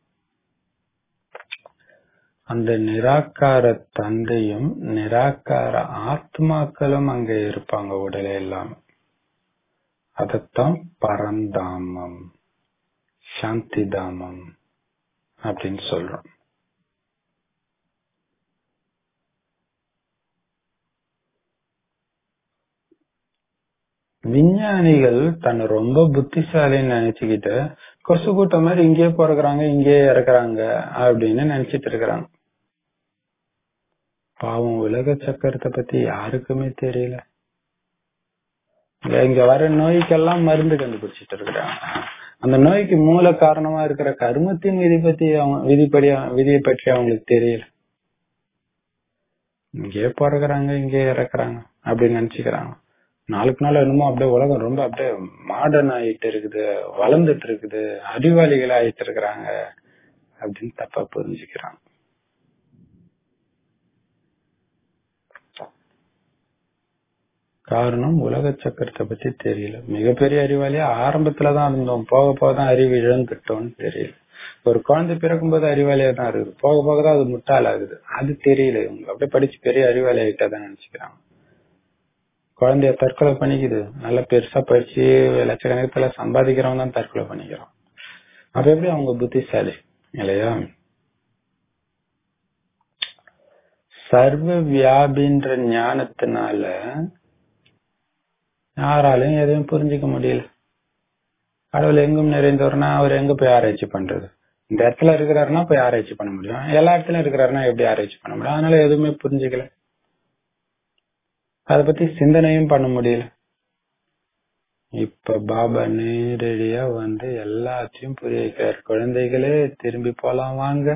அந்த நிராகார தந்தையும் நிராகார ஆத்மாக்களும் அங்க இருப்பாங்க உடலே இல்லாம. அதத்தான் பரந்தாமம், சாந்தி தாமம் அப்படின்னு சொல்றோம். விஞ்ஞானிகள் தன்னை ரொம்ப புத்திசாலின்னு நினைச்சுக்கிட்டு கொசு கூட்டம் மாதிரி இங்கேயே பிறகுறாங்க இங்கேயே இறக்குறாங்க அப்படின்னு நினைச்சிட்டு இருக்கிறாங்க. பாவம், உலக சக்கரத்தை பத்தி யாருக்குமே தெரியல. இங்க வர நோய்க்கெல்லாம் மருந்து கண்டுபிடிச்சிட்டு இருக்கிறாங்க. அந்த நோய்க்கு மூல காரணமா இருக்கிற கர்மத்தின் விதி பத்தி அவங்க விதிப்படி விதியை பற்றி அவங்களுக்கு தெரியல. இங்கே பிறகுறாங்க இங்கே இறக்குறாங்க அப்படின்னு நினைச்சுக்கிறாங்க. நாளுக்கு நாள் என்னமோ அப்படியே உலகம் ரொம்ப அப்படியே மாடர்ன் ஆயிட்டு இருக்குது, வளர்ந்துட்டு இருக்குது, அறிவாளிகள் ஆயிட்டு இருக்கிறாங்க அப்படின்னு தப்பா புரிஞ்சுக்கிறாங்க. காரணம் உலக சக்கரத்தை பத்தி தெரியல. மிகப்பெரிய அறிவாளியா ஆரம்பத்துலதான் இருந்தோம், போக போகதான் அறிவு இழந்துட்டோம்னு தெரியல. ஒரு குழந்தை பிறக்கும் போது அறிவாளியா தான் இருக்குது, போக போகதான் அது முட்டாள் ஆகுது, அது தெரியல. இவங்க அப்படியே படிச்சு பெரிய அறிவாளி ஆகிட்டாதான் நினைச்சுக்கிறாங்க. குழந்தைய தற்கொலை பண்ணிக்குது, நல்ல பெருசா படிச்சு லட்சக்கணக்கத்துல சம்பாதிக்கிறவங்க தான் தற்கொலை பண்ணிக்கிறான். அப்ப எப்படி அவங்க புத்திசாலி இல்லையா? சர்வ வியாபின்ற ஞானத்தினால யாராலையும் எதையும் புரிஞ்சுக்க முடியல. கடவுள் எங்கும் நிறைந்தவர்னா அவர் எங்க போய் ஆராய்ச்சி பண்றது? இந்த இடத்துல இருக்கிறாருன்னா போய் ஆராய்ச்சி பண்ண முடியும், எல்லா இடத்துலயும் இருக்கிறாருன்னா எப்படி ஆராய்ச்சி பண்ண முடியும்? அதனால எதுவுமே புரிஞ்சுக்கல, அத பத்தி சிந்தனையும் பண்ண முடியல. இப்ப பாபா நேரடியா வந்து எல்லாத்தையும் புரிய வைக்கிறார். குழந்தைகளே திரும்பி போலாம், வாங்க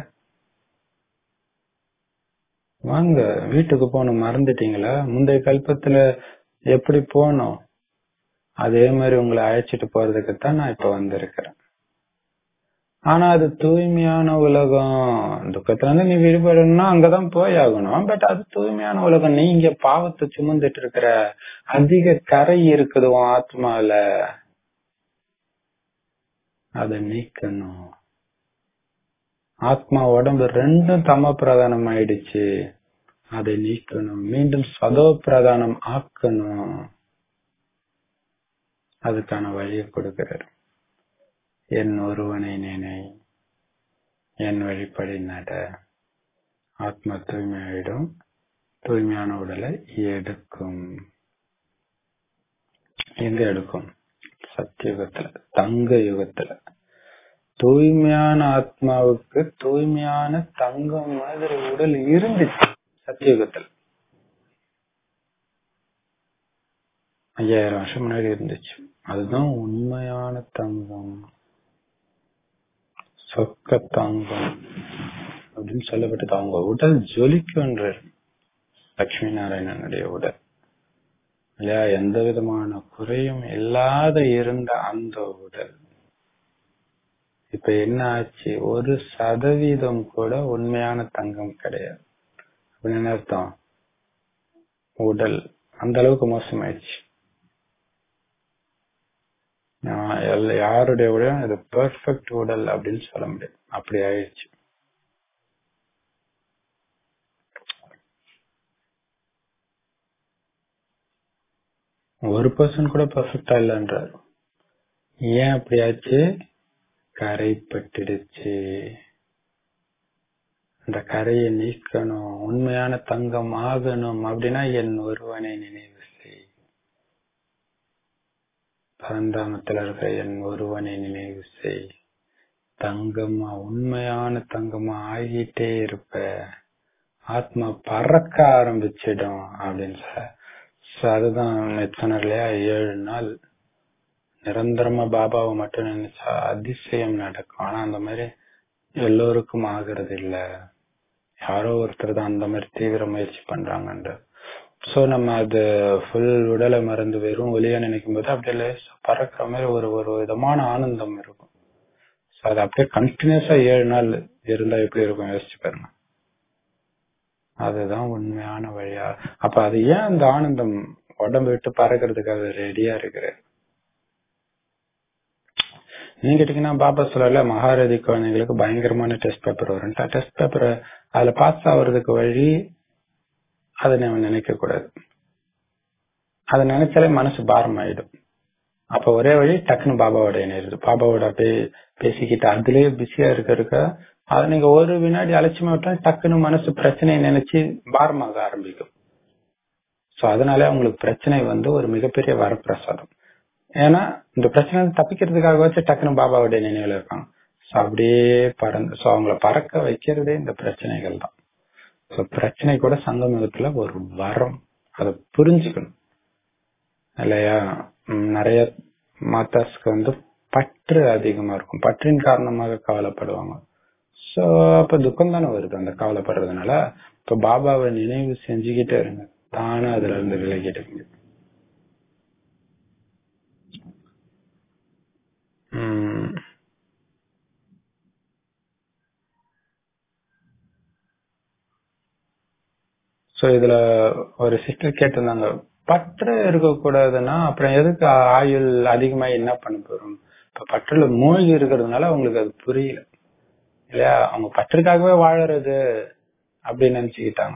வாங்க, வீட்டுக்கு போகணும் மறந்துட்டீங்களா? முந்தைய கல்பத்துல எப்படி போனோம் அதே மாதிரி உங்களை அழைச்சிட்டு போறதுக்குத்தான் நான் இப்ப வந்திருக்கிறேன். ஆனா அது தூய்மையான உலகம். துக்கத்துல இருந்து நீ விடுபடணும்னா அங்கதான் போய் ஆகணும். பட் அது தூய்மையான உலகம். நீங்க பாவத்தை சுமந்துட்டு இருக்கிற அதிக கரை இருக்குது உன் ஆத்மால, அதை நீக்கணும். ஆத்மா உடம்பு ரெண்டும் தம பிரதானம் ஆயிடுச்சு, அதை நீக்கணும், மீண்டும் சதோ பிரதானம் ஆக்கணும். அதுக்கான வழியை கொடுக்கிறார். என் ஒருவனை நினை, என் வழிப்படி நட, ஆத்மா தூய்மையாயிடும், தூய்மையான உடலை எடுக்கும். எங்க எடுக்கும்? சத்தியுகத்துல, தங்க யுகத்துல. தூய்மையான ஆத்மாவுக்கு தூய்மையான தங்கம் மாதிரி உடல் இருந்துச்சு சத்தியுகத்துல. ஐயாயிரம் வருஷம் முன்னாடி இருந்துச்சு. அதுதான் உண்மையான தங்கம், சொக்க தங்கம் அப்படின்னு சொல்லப்பட்டது. அவங்க உடல் ஜொலிக்குன்றார் லட்சுமி நாராயணனுடைய உடல் இல்லையா? எந்த விதமான குறையும் இல்லாத இருந்த அந்த உடல் இப்ப என்ன ஆச்சு? ஒரு சதவீதம் கூட உண்மையான தங்கம் கிடையாது. அப்படின்னு அர்த்தம், உடல் அந்த அளவுக்கு மோசமாயிடுச்சு. யாருடைய உடல் இது பெர்ஃபெக்ட் உடல் அப்படின்னு சொல்ல முடியாது, அப்படி ஆயிடுச்சு. ஒரு பர்சன் கூட பெர்ஃபெக்டா இல்லைன்றாரு. ஏன் அப்படி ஆச்சு? கரைப்பட்டுடுச்சு. அந்த கரையை நீக்கணும், உண்மையான தங்கம் ஆகணும் அப்படின்னா என் ஒருவனை நினைவு செய். பரந்தாமத்தில் இருக்கிற என் ஒருவனை நினைவு செய். தங்கமா, உண்மையான தங்கமா ஆகிட்டே இருப்ப, ஆத்மா பறக்க ஆரம்பிச்சிடும் அப்படின்னு சொல்ல. அதுதான் சொன்னார் இல்லையா, ஏழு நாள் நிரந்தரமா பாபாவை மட்டும் நினைச்சா அதிசயம் நடக்கும். ஆனா அந்த மாதிரி எல்லோருக்கும் ஆகிறது இல்ல, யாரோ ஒருத்தர் தான் அந்த மாதிரி தீவிர முயற்சி பண்றாங்கன்ற. சோ நம்ம அது ஃபுல் உடலை மறந்து வெறும் ஒளியா நினைக்கும் போது அப்படியே பறக்கிற மாதிரி ஒரு ஒரு விதமான ஆனந்தம் இருக்கும். சோ அது அப்படியே கண்டினியூஸா ஏழு நாள் இருந்தா எப்படி இருக்கும் யோசிச்சு பாருங்க. அதுதான் உண்மையான வழியா. அப்ப அது ஏன் அந்த ஆனந்தம் உடம்பு விட்டு பறக்கிறதுக்காக ரெடியா இருக்கிற? நீங்க கேட்டீங்கன்னா பாபா சொல்லல, மகாரதி குழந்தைங்களுக்கு பயங்கரமான டெஸ்ட் பேப்பர் வரும். டெஸ்ட் பேப்பர் அதுல பாஸ் ஆகுறதுக்கு வழி அதை நம்ம நினைக்க கூடாது. அதை நினைச்சாலே மனசு பாரம் ஆயிடும். அப்ப ஒரே வழி டக்குன்னு பாபாவோட இணையிறது. பாபாவோட அப்படியே பேசிக்கிட்டு அதுலயே பிஸியா இருக்க இருக்க அதை நீங்க ஒரு வினாடி அலட்சியமா விட்டா டக்குன்னு மனசு பிரச்சனையை நினைச்சு பாரமாக ஆரம்பிக்கும். சோ அதனால அவங்களுக்கு பிரச்சனை வந்து ஒரு மிகப்பெரிய வரப்பிரசாதம். ஏன்னா இந்த பிரச்சனை தப்பிக்கிறதுக்காக வச்சு டக்குன்னு பாபாவுடைய நினைவுல இருக்காங்க. சோ அப்படியே பறந்து சோ அவங்கள பறக்க வைக்கிறதே இந்த பிரச்சனைகள் தான். சோ பிரச்சனை கூட சங்கமத்துல ஒரு வரம், அதை புரிஞ்சுக்கணும் இல்லையா? நிறைய மாதாஸ்க்கு வந்து பற்று அதிகமா இருக்கும். பற்றின் காரணமாக கவலைப்படுவாங்க. சோ அப்ப துக்கம் தானே வருது அந்த கவலைப்படுறதுனால. இப்ப பாபாவை நினைவு செஞ்சுக்கிட்டே இருங்க, தானே அதுல இருந்து விலகிடுங்க. உம் சோ இதுல ஒரு சிஸ்டர் கேட்டிருந்தாங்க, பற்று இருக்கக்கூடாதுன்னா அப்புறம் எதுக்கு ஆயுள் அதிகமா என்ன பண்ண போறோம்? இப்ப பற்றுல மூழ்கி இருக்கிறதுனால அவங்களுக்கு அது புரியல இல்லையா? அவங்க பற்றுக்காகவே வாழறது அப்படின்னு நினைச்சுக்கிட்டாங்க.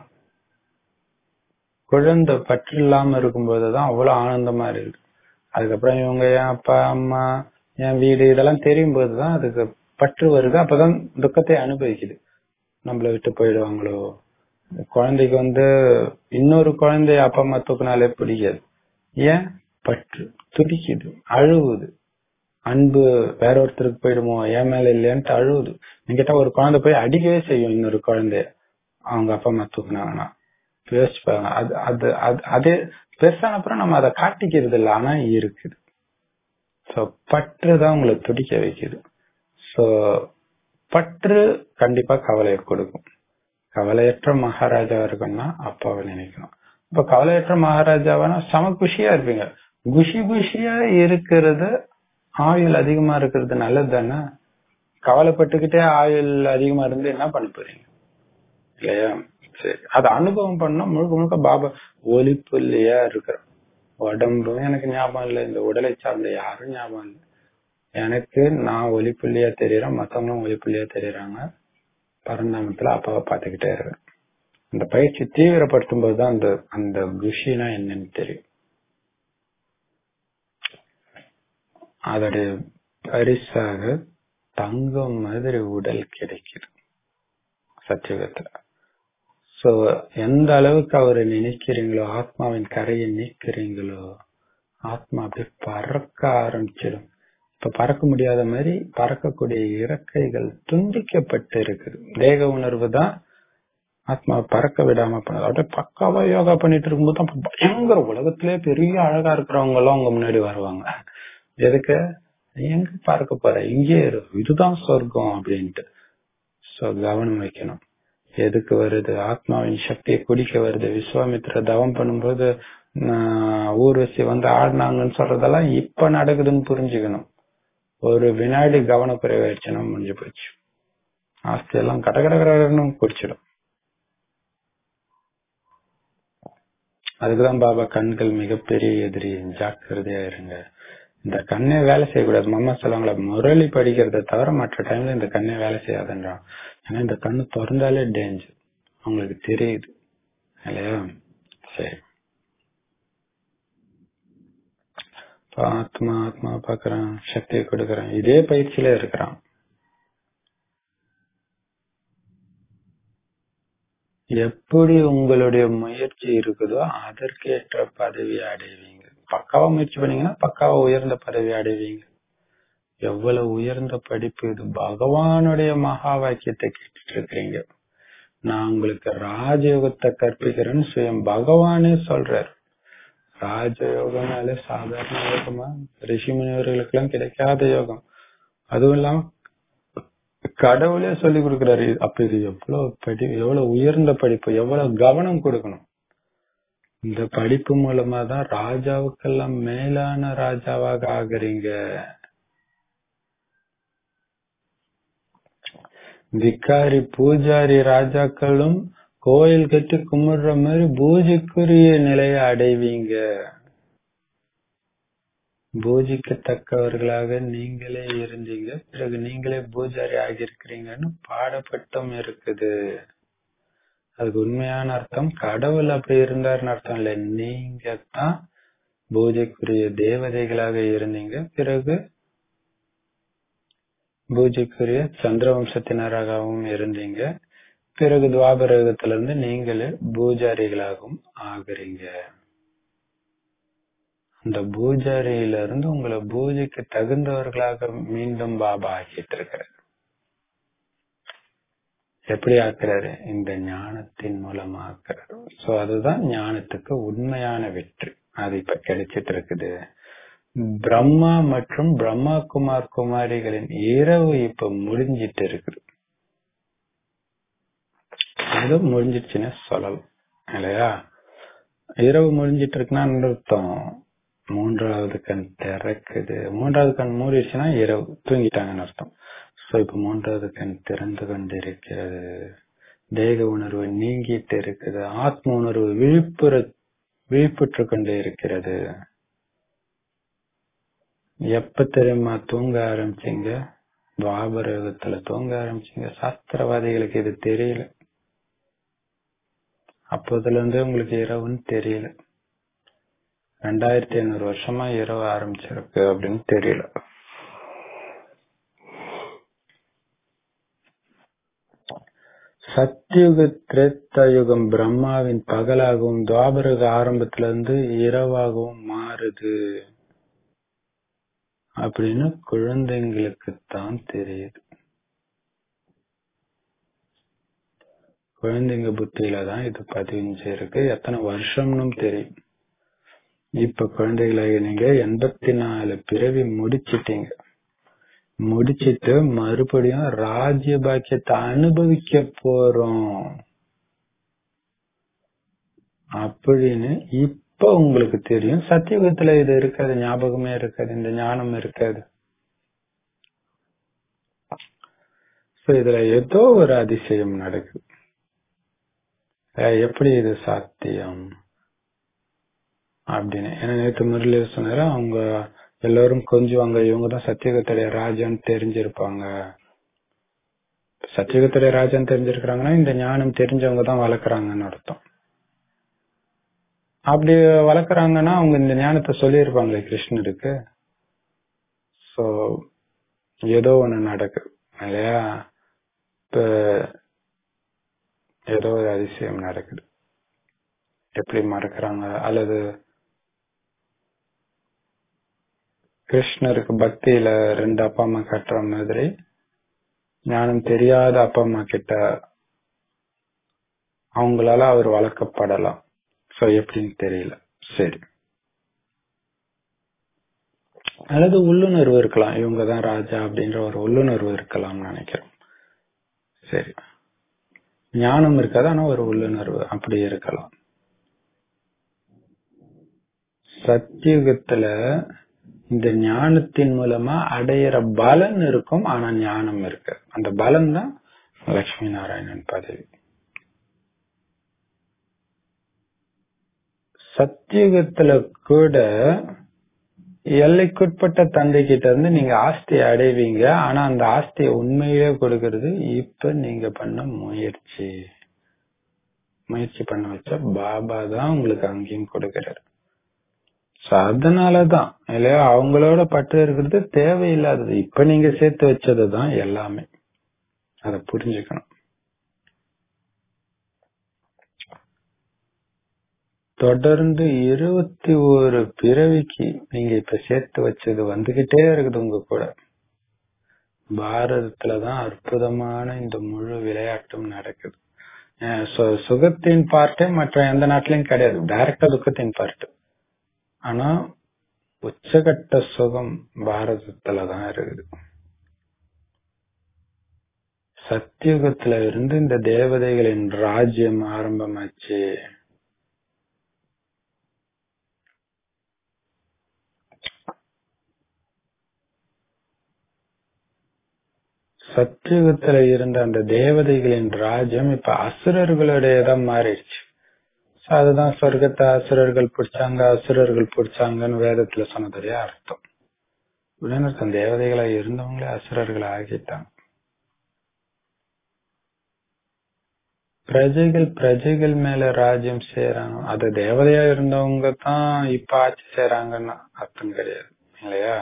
குழந்தை பற்று இல்லாம இருக்கும்போதுதான் அவ்வளவு ஆனந்தமா இருக்கு. அதுக்கப்புறம் இவங்க என் அப்பா அம்மா என் வீடு இதெல்லாம் தெரியும் போதுதான் அதுக்கு பற்று வருது. அப்பதான் துக்கத்தை அனுபவிக்குது. நம்மள விட்டு போயிடுவாங்களோ. குழந்தைக்கு வந்து இன்னொரு குழந்தைய அப்பா அம்மா தூக்கினாலே பிடிக்காது. ஏன்? பற்று துடிக்குது, அழுவுது, அன்பு வேற ஒருத்தருக்கு போயிடுமோ, என் மேல இல்லையான்ட்டு அழுவுது. நீங்கிட்ட ஒரு குழந்தை போய் அடிக்கவே செய்யும் இன்னொரு குழந்தைய அவங்க அப்பா அம்மா தூக்குனாங்கன்னா. யோசிப்பாங்க. அது அது அதே பெருசான அப்புறம் நம்ம அதை காட்டிக்கிறது இல்லை, ஆனா இருக்குது. சோ பற்றுதான் உங்களை துடிக்க வைக்குது. சோ பற்று கண்டிப்பா கவலையை கொடுக்கும். கவலையற்ற மகாராஜா இருக்குன்னா அப்பாவை நினைக்கணும். இப்ப கவலையற்ற மகாராஜாவானா சம குஷியா இருப்பீங்க. குஷி குஷியா இருக்கிறது, ஆயுள் அதிகமா இருக்கிறது நல்லது தானே. கவலைப்பட்டுக்கிட்டே ஆயுள் அதிகமா இருந்து என்ன பண்ண போறீங்க இல்லையா? சரி, அது அனுபவம் பண்ணா முழுக்க முழுக்க பாபா ஒலிப்புள்ளியா இருக்கிற உடம்பும் எனக்கு ஞாபகம் இல்லை, இந்த உடலை சார்ந்த யாரும் ஞாபகம் இல்லை. எனக்கு நான் ஒலிப்புள்ளியா தெரியறேன், மத்தவங்களும் ஒலிப்புள்ளியா தெரியறாங்க. பரந்தாமத்துல அப்பாவை பாத்துக்கிட்டே இருக்கேன். அந்த பயிற்சி தீவிரப்படுத்தும் போதுதான் அந்த அந்த குஷினா என்னன்னு தெரியும். அதோடைய பரிசாக தங்கம் மாதிரி உடல் கிடைக்குது சத்தியுகத்துல. சோ எந்த அளவுக்கு அவரை நினைக்கிறீங்களோ, ஆத்மாவின் கரையை நீக்கிறீங்களோ, ஆத்மா அப்படியே பறக்க ஆரம்பிச்சிடும். இப்ப பறக்க முடியாத மாதிரி பறக்கக்கூடிய இறக்கைகள் துண்டிக்கப்பட்டு இருக்குது. தேக உணர்வு தான் ஆத்மா பறக்க விடாம பண்ணது. அப்படியே பக்காவா யோகா பண்ணிட்டு இருக்கும்போது தான் பயங்கர உலகத்திலே பெரிய அழகா இருக்கிறவங்க எல்லாம் அவங்க முன்னாடி வருவாங்க. எதுக்கு? எங்க பறக்க போற, இங்கே இரு, இதுதான் சொர்க்கம் அப்படின்ட்டு. சோ கவனம் வைக்கணும். எதுக்கு வருது? ஆத்மாவின் சக்தியை குடிக்க வருது. விஸ்வாமித்திர தவம் பண்ணும்போது ஊர்வசி வந்து ஆடினாங்கன்னு சொல்றதெல்லாம் இப்ப நடக்குதுன்னு புரிஞ்சுக்கணும். ஒரு வினாடி கவனக்குறைவாயிடுச்சுன்னா முடிஞ்சு போச்சு. ஆஸ்தி எல்லாம் கட கட கடன்னு குடிச்சிடும். அதுக்குதான் பாபா கண்கள் மிகப்பெரிய எதிரி, ஜாக்கிரதையா இருங்க. இந்த கண்ணே வேலை செய்யக்கூடாது. மாமா சொல்லுவாங்களா, முரளி படிக்கிறத தவிர மற்ற டைம்ல இந்த கண்ணே வேலை செய்யாதுன்றான். ஏன்னா இந்த கண்ணு திறந்தாலே டேஞ்சர், அவங்களுக்கு தெரியுது இல்லையா? சரி, ஆத்மா ஆத்மா பாக்குறான், சக்தியை கொடுக்கறான், இதே பயிற்சியில இருக்கிறான். எப்படி உங்களுடைய முயற்சி இருக்குதோ அதற்கேற்ற பதவி அடைவீங்க. பக்காவா முயற்சி பண்ணீங்கன்னா பக்காவா உயர்ந்த பதவி அடைவீங்க. எவ்வளவு உயர்ந்த படிப்பு இது! பகவானுடைய மகா வாக்கியத்தை கேட்டுட்டு இருக்கிறீங்க. நான் உங்களுக்கு ராஜயோகத்தை கற்பிக்கிறேன்னு சுயம் பகவானே சொல்றாரு. ராஜயோகம்னாலே சாதாரண யோகமா? ரிஷி முனிவர்களுக்கு எல்லாம் கிடைக்காத யோகம். அதுவும் இல்லாம கடவுளே சொல்லி கொடுக்கிறாரு. அப்ப இது எவ்வளவு படி, எவ்வளவு உயர்ந்த படிப்பு, எவ்வளவு கவனம் கொடுக்கணும். இந்த படிப்பு மூலமா தான் ராஜாவுக்கெல்லாம் மேலான ராஜாவாக ஆகுறீங்க. விகாரி பூஜாரி ராஜாக்களும் கோயில் கட்டி கும்பிடுற மாதிரி பூஜைக்குரிய நிலையை அடைவீங்க. பூஜிக்கத்தக்கவர்களாக நீங்களே இருந்தீங்க, பிறகு நீங்களே பூஜாரி ஆகியிருக்கிறீங்கன்னு பாடப்பட்டும் இருக்குது. அதுக்கு உண்மையான அர்த்தம் கடவுள் அப்படி இருந்தாருன்னு அர்த்தம் இல்ல. நீங்க தான் பூஜைக்குரிய தேவதைகளாக இருந்தீங்க, பிறகு பூஜைக்குரிய சந்திரவம்சத்தினராகவும் இருந்தீங்க, பிறகு துவாபரகத்திலிருந்து நீங்களே பூஜாரிகளாகவும் ஆகுறீங்க. அந்த பூஜாரியில இருந்து உங்களை பூஜைக்கு தகுந்தவர்களாக மீண்டும் பாபா ஆக்கிட்டு இருக்கிறார். எப்படி ஆக்குறாரு? இந்த ஞானத்தின் மூலமா ஆக்குறாரு. சோ அதுதான் ஞானத்துக்கு உண்மையான வெற்றி. அது இப்ப கிடைச்சிட்டு இருக்குது. பிரம்மா மற்றும் பிரம்மா குமார் குமாரிகளின் இரவு இப்ப முடிஞ்சிட்டு இருக்குது. ஏதோ முடிஞ்சிடுச்சுன்னு சொல்லலாம் இல்லையா? இரவு முடிஞ்சிட்டு இருக்குன்னா அர்த்தம் மூன்றாவது கண் திறக்குது. மூன்றாவது கண் மூடிடுச்சுன்னா இரவு தூங்கிட்டாங்கன்னு அர்த்தம். சோ இப்ப மூன்றாவது கண் திறந்து கொண்டு இருக்கிறது. தேக உணர்வு நீங்கிட்டு இருக்குது. ஆத்ம உணர்வு விழிப்புற விழிப்புற்று கொண்டு இருக்கிறது. எப்ப தெரியுமா தூங்க ஆரம்பிச்சீங்க? துவாபர யுகத்துல தூங்க ஆரம்பிச்சீங்க. சாஸ்திரவாதிகளுக்கு இது தெரியல. அப்போதுல இருந்து உங்களுக்கு இரவுன்னு தெரியல. ரெண்டாயிரத்தி ஐநூறு வருஷமா இரவு ஆரம்பிச்சிருக்கு அப்படின்னு தெரியல. சத்தியுக திரேதாயுகம் பிரம்மாவின் பகலாகவும் துவாபரக ஆரம்பத்துல இருந்து இரவாகவும் மாறுது அப்படின்னு குழந்தைங்களுக்கு தான் தெரியுது. குழந்தைங்க புத்தியில தான் இது பதிஞ்சு இருக்கு. எத்தனை வருஷம்னு தெரியும். இப்ப குழந்தைகளாக நீங்க எண்பத்தி நாலு பிறவி முடிச்சிட்டீங்க. முடிச்சிட்டு மறுபடியும் ராஜ்ய பாக்கியத்தை அனுபவிக்க போறோம் அப்படின்னு இப்ப உங்களுக்கு தெரியும். சத்தியுகத்துல இது இருக்காது, ஞாபகமே இருக்காது, இந்த ஞானம் இருக்காது. இதுல ஏதோ ஒரு அதிசயம் நடக்குது. எப்படி இது சாத்தியம் அப்படின்னு ஏன்னா நேற்று முரளி சொன்னாரு, அவங்க எல்லாரும் கொஞ்சுவாங்க, இவங்கதான் சத்தியுகத்துடைய ராஜான்னு தெரிஞ்சிருப்பாங்க. சத்தியுகத்துடைய ராஜான்னு தெரிஞ்சிருக்கிறாங்கன்னா இந்த ஞானம் தெரிஞ்சவங்க தான் வளர்க்குறாங்கன்னு அர்த்தம். அப்படி வளர்க்குறாங்கன்னா அவங்க இந்த ஞானத்தை சொல்லியிருப்பாங்களே கிருஷ்ணருக்கு. சோ ஏதோ ஒண்ணு நடக்குது இல்லையா? இப்ப ஏதோ ஒரு அதிசயம் நடக்குது. எப்படி மறக்கிறாங்க? அல்லது கிருஷ்ணருக்கு பக்தியில ரெண்டு அப்பா அம்மா கட்டுற மாதிரி ஞானம் தெரியாத அப்பா அம்மா கிட்ட அவங்களால அவர் வளர்க்கப்படலாம். சோ எப்படின்னு தெரியல. சரி, அல்லது உள்ளுணர்வு இருக்கலாம், இவங்கதான் ராஜா அப்படின்ற ஒரு உள்ளுணர்வு இருக்கலாம்னு நினைக்கிறோம். சரி, ஞானம் இருக்காது, ஆனா ஒரு உள்ளுணர்வு அப்படி இருக்கலாம். சத்தியுகத்துல இந்த ஞானத்தின் மூலமா அடையிற பலன் இருக்கும், ஆனா ஞானம் இருக்கு. அந்த பலன் தான் லட்சுமி நாராயணன் பதவி. சத்தியுகத்துல கூட எல்லைக்குட்பட்ட தந்தை கிட்ட இருந்து நீங்க ஆஸ்தியை அடைவீங்க. ஆனா அந்த ஆஸ்தியை உண்மையிலே கொடுக்கறது இப்ப நீங்க பண்ண முயற்சி முயற்சி பண்ண வச்ச பாபா தான் உங்களுக்கு அங்கேயும் கொடுக்கிறாரு. அதனாலதான் இல்லையா அவங்களோட பட்டு இருக்கிறது தேவையில்லாதது. இப்ப நீங்க சேர்த்து வச்சதுதான் எல்லாமே. அத புரிஞ்சுக்கணும். தொடர்ந்து இருபத்தி ஒரு பிறவிக்கு நீங்க இப்ப சேர்த்து வச்சது வந்துகிட்டே இருக்குது உங்க கூட. பாரதத்துலதான் அற்புதமான இந்த முழு விளையாட்டும் நடக்குது. சுகத்தின் பார்ட்டே மற்ற எந்த நாட்டிலையும் கிடையாது, டைரக்டா துக்கத்தின் பார்ட். ஆனா உச்சகட்ட சுகம் பாரதத்துலதான் இருக்குது. சத்தியுகத்துல இருந்து இந்த தேவதைகளின் ராஜ்யம் ஆரம்பமாச்சு. சத்தியுகத்துல இருந்த அந்த தேவதைகளின் ராஜ்யம் இப்ப அசுரர்களுடைய இடம் மாறிடுச்சு. அதுதான் சொர்க்கத்தை அசுரர்கள் பிடிச்சாங்க, அசுரர்கள் பிடிச்சாங்கன்னு வேதத்துல சொன்னதுடைய அர்த்தம். உடனே தேவதைகளா இருந்தவங்களே அசுரர்களை ஆகிட்டாங்க. பிரஜைகள் பிரஜைகள் மேல ராஜ்யம் செய்யறாங்க. அது தேவதையா இருந்தவங்க தான் இப்ப ஆட்சி செய்யறாங்கன்னு அர்த்தம் கிடையாது இல்லையா?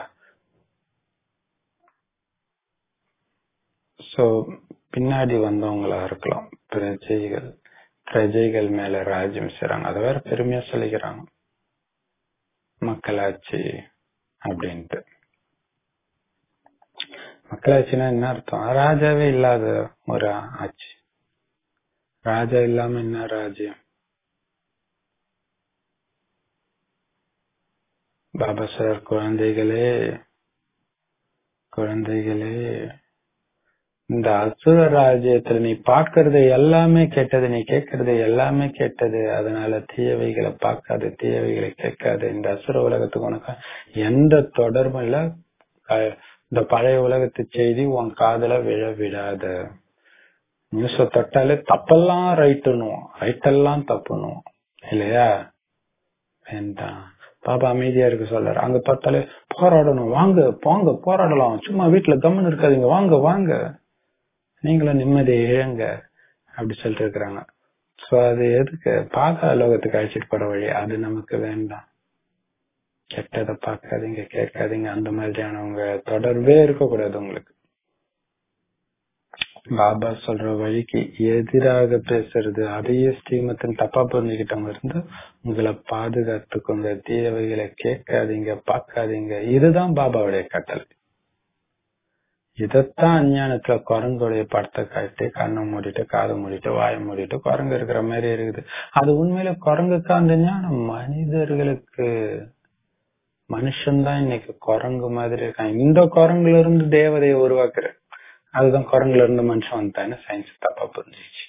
சோ பின்னாடி வந்தவங்களா இருக்கலாம். பிரஜைகள் பிரஜைகள் மேல ராஜ்யம் செய்யறாங்க. அதை வேற பெருமையா சொல்லிக்கிறாங்க, மக்களாட்சி அப்படின்ட்டு. மக்களாட்சினா என்ன அர்த்தம்? ராஜாவே இல்லாத ஒரு ஆட்சி. ராஜா இல்லாம என்ன ராஜ்யம்? பாபா சார், குழந்தைகளே குழந்தைகளே இந்த அசுர ராஜ்யத்துல நீ பாக்குறது எல்லாமே கெட்டது, நீ கேட்கறது எல்லாமே கெட்டது. அதனால தீயவைகளை பார்க்காது, தீயவைகளை கேட்காது. இந்த அசுர உலகத்துக்கு உனக்கு எந்த தொடர்பும் இல்ல. இந்த பழைய உலகத்து செய்தி உன் காதுல விழ விடாத. நியூஸ தொட்டாலே தப்பெல்லாம் ரைட்டுனுவோம், ரைட்டெல்லாம் தப்புனுவோம் இல்லையா? வேண்டாம். பாபா அமைதியா இருக்க சொல்றாரு. அங்க பார்த்தாலே போராடணும், வாங்க போங்க போராடலாம், சும்மா வீட்டுல கம்முன்னு இருக்காதீங்க, வாங்க வாங்க, நீங்களும் நிம்மதியை இழங்க அப்படி சொல்லிட்டு இருக்கிறாங்க. சோ அது எதுக்கு? பாதா லோகத்துக்கு அழைச்சிட்டு போற வழி அது நமக்கு வேண்டாம். கெட்டதை பார்க்காதீங்க, கேட்காதீங்க, அந்த மாதிரியானவங்க தொடர்பே இருக்கக்கூடாது உங்களுக்கு. பாபா சொல்ற வழிக்கு எதிராக பேசுறது, அதையே ஸ்ரீமத்தின் தப்பா புரிஞ்சுக்கிட்டவங்க இருந்து உங்களை பாதுகாத்துக்கோங்க. தீயவைகளை கேட்காதீங்க, பார்க்காதீங்க. இதுதான் பாபாவுடைய கட்டளை. இதத்தான் அஞ்ஞானத்துல குரங்குடைய படத்தை காட்டி கண்ணை மூடிட்டு காதை மூடிட்டு வாயை மூடிட்டு குரங்கு இருக்கிற மாதிரி இருக்குது. அது உண்மையில குரங்குக்கு அந்த ஞானம். மனிதர்களுக்கு மனுஷன்தான் இன்னைக்கு குரங்கு மாதிரி இருக்கான். இந்த குரங்குல இருந்து தேவதையை உருவாக்குற, அதுதான் குரங்குல இருந்து மனுஷன் வந்தான்னு சயின்ஸ் தப்பா புரிஞ்சிச்சு.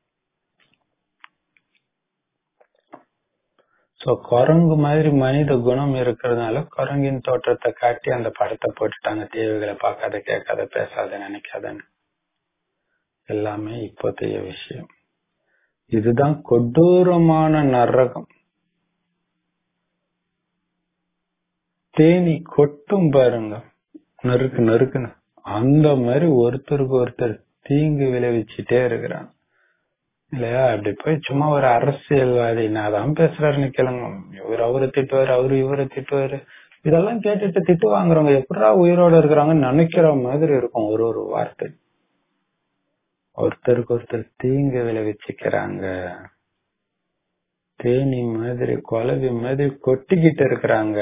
சோ குரங்கு மாதிரி மனித குணம் இருக்கிறதுனால குரங்கின் தோற்றத்தை காட்டி அந்த படத்தை போட்டுட்டாங்க. தேவைகளை பார்க்காத, கேட்காத, பேசாத, நினைக்காதன்னு. எல்லாமே இப்போதைய விஷயம். இதுதான் கொடூரமான நரகம். தேனி கொட்டும் பாருங்க, நறுக்கு நறுக்குன்னு. அந்த மாதிரி ஒருத்தருக்கு ஒருத்தர் தீங்கு விளைவிச்சுட்டே இருக்கிறாங்க இல்லையா? அப்படி போய் சும்மா ஒரு அரசியல்வாதி நான் பேசுறாருன்னு கேளுங்க, இவர் அவரு திட்டுவாரு, அவரு இவரை திட்டுவாரு. இதெல்லாம் கேட்டுட்டு திட்டு வாங்குறவங்க எப்படா உயிரோட இருக்கிறாங்கன்னு நினைக்கிற மாதிரி இருக்கும். ஒரு ஒரு வார்த்தை ஒருத்தருக்கு ஒருத்தர் தீங்கு விளைவிச்சுக்கிறாங்க. தேனி மாதிரி குலவி மாதிரி கொட்டிக்கிட்டு இருக்கிறாங்க.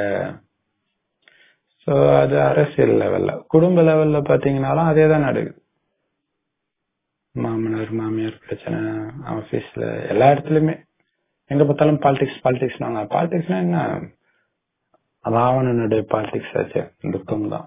சோ அது அரசியல் லெவல்ல. குடும்ப லெவல்ல பாத்தீங்கன்னாலும் அதேதான் நடக்குது. மாமனார் மாமியார் பிரச்சனை, ஆபீஸ்ல, எல்லா இடத்துலயுமே எங்க பார்த்தாலும் பாலிடிக்ஸ் பாலிடிக்ஸ். நாங்க பாலிடிக்ஸ்னா என்ன? ராவணனுடைய பாலிடிக்ஸ் ஆச்சு, துக்கம் தான்.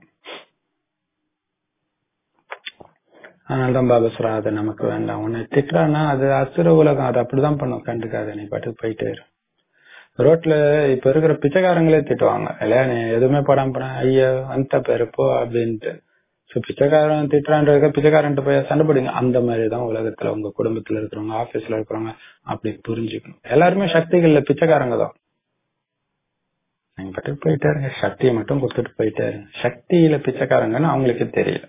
அதனாலதான் பாபா சொல்றா, அது நமக்கு வேண்டாம். உன்னை திட்டுறான்னா அது அசுர உலகம், அது அப்படிதான் பண்ணும். கண்டுக்காத, நீ பாட்டுக்கு போயிட்டே இரு. ரோட்ல இப்ப இருக்கிற பிச்சைக்காரங்களே திட்டுவாங்க இல்லையா? நீ எதுவுமே படாம போன ஐயா அந்த பேரு போ அப்படின்ட்டு. பிச்சைக்காரன் திட்டுறான்ற பிச்சைக்காரன் போய் சண்டை போடுங்க. அந்த மாதிரிதான் உலகத்துல உங்க குடும்பத்துல இருக்கிறவங்க, ஆபீஸ்ல இருக்கிறவங்க அப்படி புரிஞ்சுக்கணும். எல்லாருமே சக்திகள்ல பிச்சைக்காரங்க தான். நீங்க பாட்டுக்கு போயிட்டே இருங்க, சக்தியை மட்டும் கொடுத்துட்டு போயிட்டே இருங்க. சக்தியில பிச்சைக்காரங்கன்னு அவங்களுக்கு தெரியல.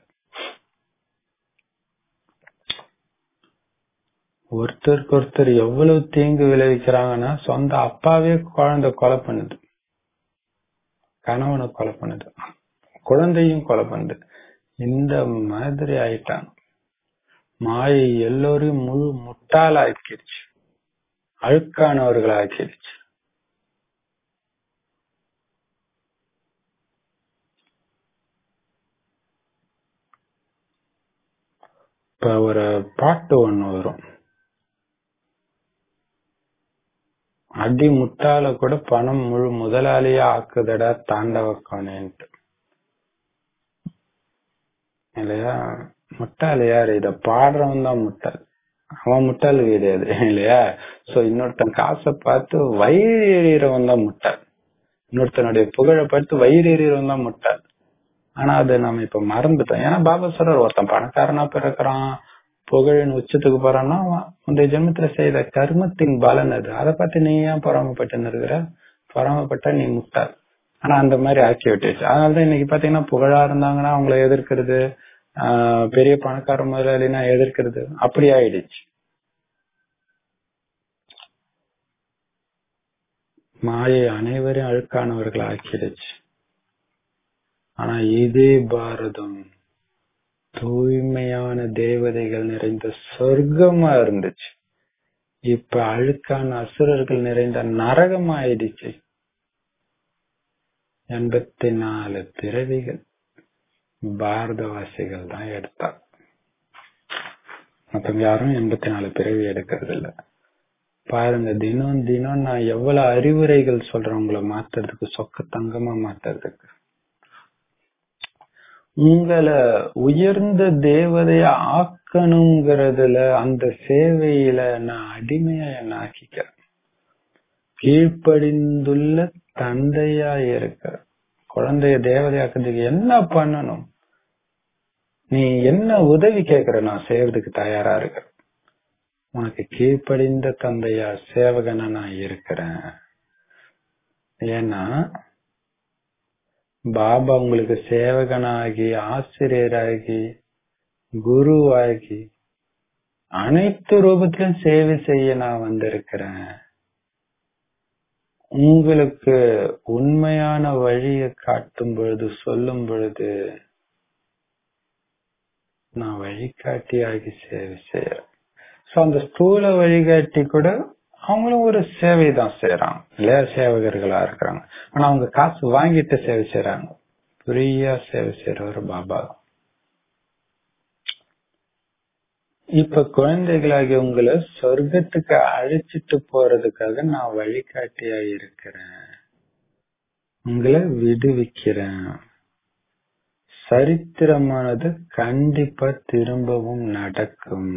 ஒருத்தருக்கு ஒருத்தர் எவ்வளவு தீங்கு விளைவிக்கிறாங்கன்னா, சொந்த அப்பாவே குழந்தை கொலை பண்ணுது, கணவனை கொலை பண்ணுது, குழந்தையும் கொலை பண்ணுது. இந்த மாதிரி ஆயிட்டாங்க. மாயை எல்லோரையும் முழு முட்டாள ஆக்கிடுச்சு, அழுக்கானவர்கள் ஆக்கிடுச்சு. இப்ப ஒரு பாட்டு ஒண்ணு வரும், அடி முட்டாள கூட பணம் முழு முதலாளியா ஆக்குதடா தாண்டவக்கானேன்ட்டு இல்லையா? முட்டாள் யாரு? இத பாடுறவன் தான் முட்டாள், அவன் முட்டாள் கிடையாது இல்லையா? சோ இன்னொருத்தன் காசை பார்த்து வயிறு எறிகிறவன் தான் முட்டாள், இன்னொருத்தனுடைய புகழை பார்த்து வயிறு எறிகிறவன் தான் முட்டாள். ஆனா அதை நம்ம இப்ப மறந்துட்டோம். ஏன்னா பாபா சொல்றார், ஒருத்தன் பணக்காரனா பிறக்கிறான், புகழின் உச்சத்துக்கு போறான்னா முந்தைய ஜென்மத்துல செய்த கர்மத்தின் பலன் அது. அதை பார்த்து நீ ஏன் பொறாமப்பட்டு இருக்கிற? பொறாமப்பட்ட நீ முட்டாள். ஆனா அந்த மாதிரி ஆக்கி விட்டுச்சு. அதனாலதான் இன்னைக்கு பாத்தீங்கன்னா புகழா இருந்தாங்கன்னா அவங்களை எதிர்க்கிறது, ஆஹ் பெரிய பணக்கார முதலாளினா எதிர்க்கிறது, அப்படி ஆயிடுச்சு. மாயை அனைவரையும் அழுக்கானவர்கள் ஆக்கிடுச்சு. ஆனா இதே பாரதம் தூய்மையான தேவதைகள் நிறைந்த சொர்க்கமா இருந்துச்சு. இப்ப அழுக்கான அசுரர்கள் நிறைந்த நரகம் ஆயிடுச்சு. எண்பத்தி நாலு பிறவிகள் பாரதவாசிகள் தான் எடுத்தார். மத்தவங்க யாரும் எண்பத்தி நாலு பிறவி எடுக்கிறது இல்ல. பாருங்க, தினம் தினம் நான் எவ்வளவு அறிவுரைகள் சொல்றேன் உங்களை மாத்துறதுக்கு, சொக்க தங்கமா மாத்துறதுக்கு. உங்களை உயர்ந்த தேவதைய ஆக்கணுங்கிறதுல, அந்த சேவையில நான் அடிமையா என்ன ஆக்கிக்கிறேன். கீழ்ப்படிந்துள்ள தந்தையா இருக்க குழந்தைய தேவதையாக்குறதுக்கு என்ன பண்ணணும், நீ என்ன உதவி கேட்கிற, நான் செய்யறதுக்கு தயாரா இருக்கிறேன். உனக்கு கீழ்ப்படிந்த தந்தையா சேவகனா நான் இருக்கிறேன். ஏன்னா பாபா உங்களுக்கு சேவகனாகி, ஆசிரியராகி, குருவாகி, அனைத்து ரூபத்திலும் சேவை செய்ய நான் வந்திருக்கிறேன். உங்களுக்கு உண்மையான வழியை காட்டும் பொழுது, சொல்லும் பொழுது நான் வழிகாட்டியாகி சேவை செய்யறேன். சோ அந்த ஸ்தூல வழிகாட்டி கூட அவங்களும் ஒரு சேவை தான் செய்யறாங்க இல்லையா, சேவகர்களா இருக்கிறாங்க. ஆனா அவங்க காசு வாங்கிட்டு சேவை செய்யறாங்க. ஃப்ரீயா சேவை செய்யறவர் பாபா. இப்ப குழந்தைகளாகி உங்களை சொர்க்கத்துக்கு அழைச்சிட்டு போறதுக்காக நான் வழிகாட்டியா இருக்கிறேன். உங்களை விடுவிக்கிறேன். சரித்திரமானது கண்டிப்பா திரும்பவும் நடக்கும்.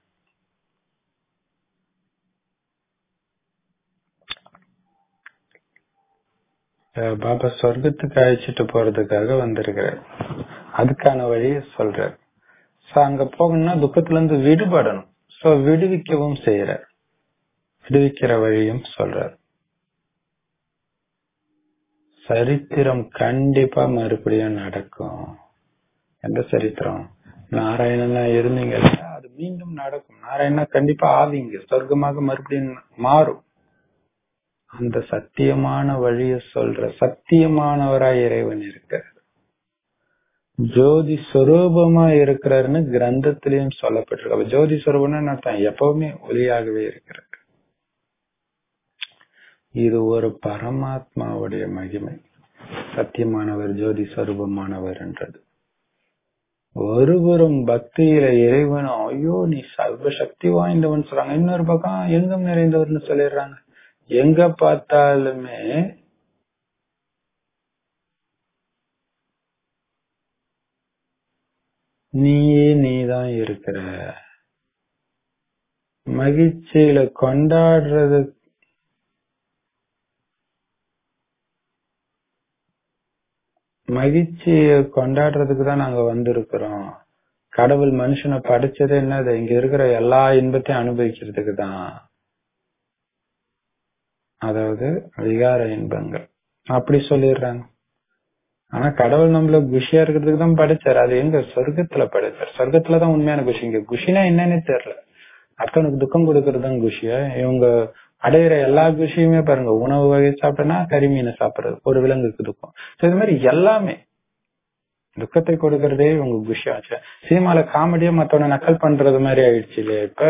பாபா சொர்க்கத்துக்கு அழைச்சிட்டு போறதுக்காக வந்திருக்கிறார். அதுக்கான வழியை சொல்றார். சோ அங்க போகணும்னா துக்கத்துல இருந்து விடுபடணும். சோ விடுவிக்கவும் செய்யறார். விடுவிக்கிற வழியும் சொல்றார். சரித்திரம் கண்டிப்பா மறுபடியும் நடக்கும். எந்த சரித்திரம்? நாராயணனா இருந்தீங்க, அது மீண்டும் நடக்கும். நாராயணனா கண்டிப்பா ஆவீங்க, சொர்க்கமாக மறுபடியும் மாறும். அந்த சத்தியமான வழிய சொல்ற சத்தியமானவராய் இறைவன் இருக்கார். ஜோதி சொரூபமா இருக்கிறாருன்னு கிரந்தத்திலையும் சொல்லப்பட்டிருக்கு. ஜோதி சொரூபம்னு அர்த்தம் எப்பவுமே ஒளியாகவே இருக்கிறார். இது ஒரு பரமாத்மாவுடைய மகிமை. சத்தியமானவர், ஜோதி சொரூபமானவர் என்றது. ஒருவரும் பக்தியில இறைவனும் ஐயோ நீ சர்வ சக்தி வாய்ந்தவன் சொல்றாங்க, இன்னொரு பக்கம் எங்கும் நிறைந்தவர்னு சொல்லிடுறாங்க. எங்க பார்த்தாலுமே நீயே நீதான் இருக்கிற. மகிழ்ச்சியில கொண்டாடுறது மகிழ்ச்சிய கொண்டாடுறதுக்கு தான் நாங்க வந்திருக்கிறோம். கடவுள் மனுஷனை படைச்சது என்னது, இங்க இருக்கிற எல்லா இன்பத்தையும் அனுபவிக்கிறதுக்கு தான். அதாவது விகார இன்பங்கள் அப்படி சொல்லிடுறாங்க. ஆனா கடவுள் நம்மள குஷியா இருக்கிறதுக்கு தான் படைச்சாரு. அது எங்க? சொர்க்கத்துல படைச்சாரு. சொர்க்கத்துலதான் உண்மையான குஷி. இங்க குஷினா என்னன்னு தெரியல. அத்தனுக்கு துக்கம் கொடுக்கறதுதான் குஷியா? இவங்க அடையிற எல்லா குஷியுமே பாருங்க, உணவு வகை சாப்பிட்டனா கரிமீனை சாப்பிடுறது, ஒரு விலங்குக்கு துக்கம். இது மாதிரி எல்லாமே துக்கத்தை கொடுக்கறதே இவங்க குஷியா ஆச்சு. சினிமால காமெடியா மத்தவன நக்கல் பண்றது மாதிரி ஆயிடுச்சு இல்லையா? இப்ப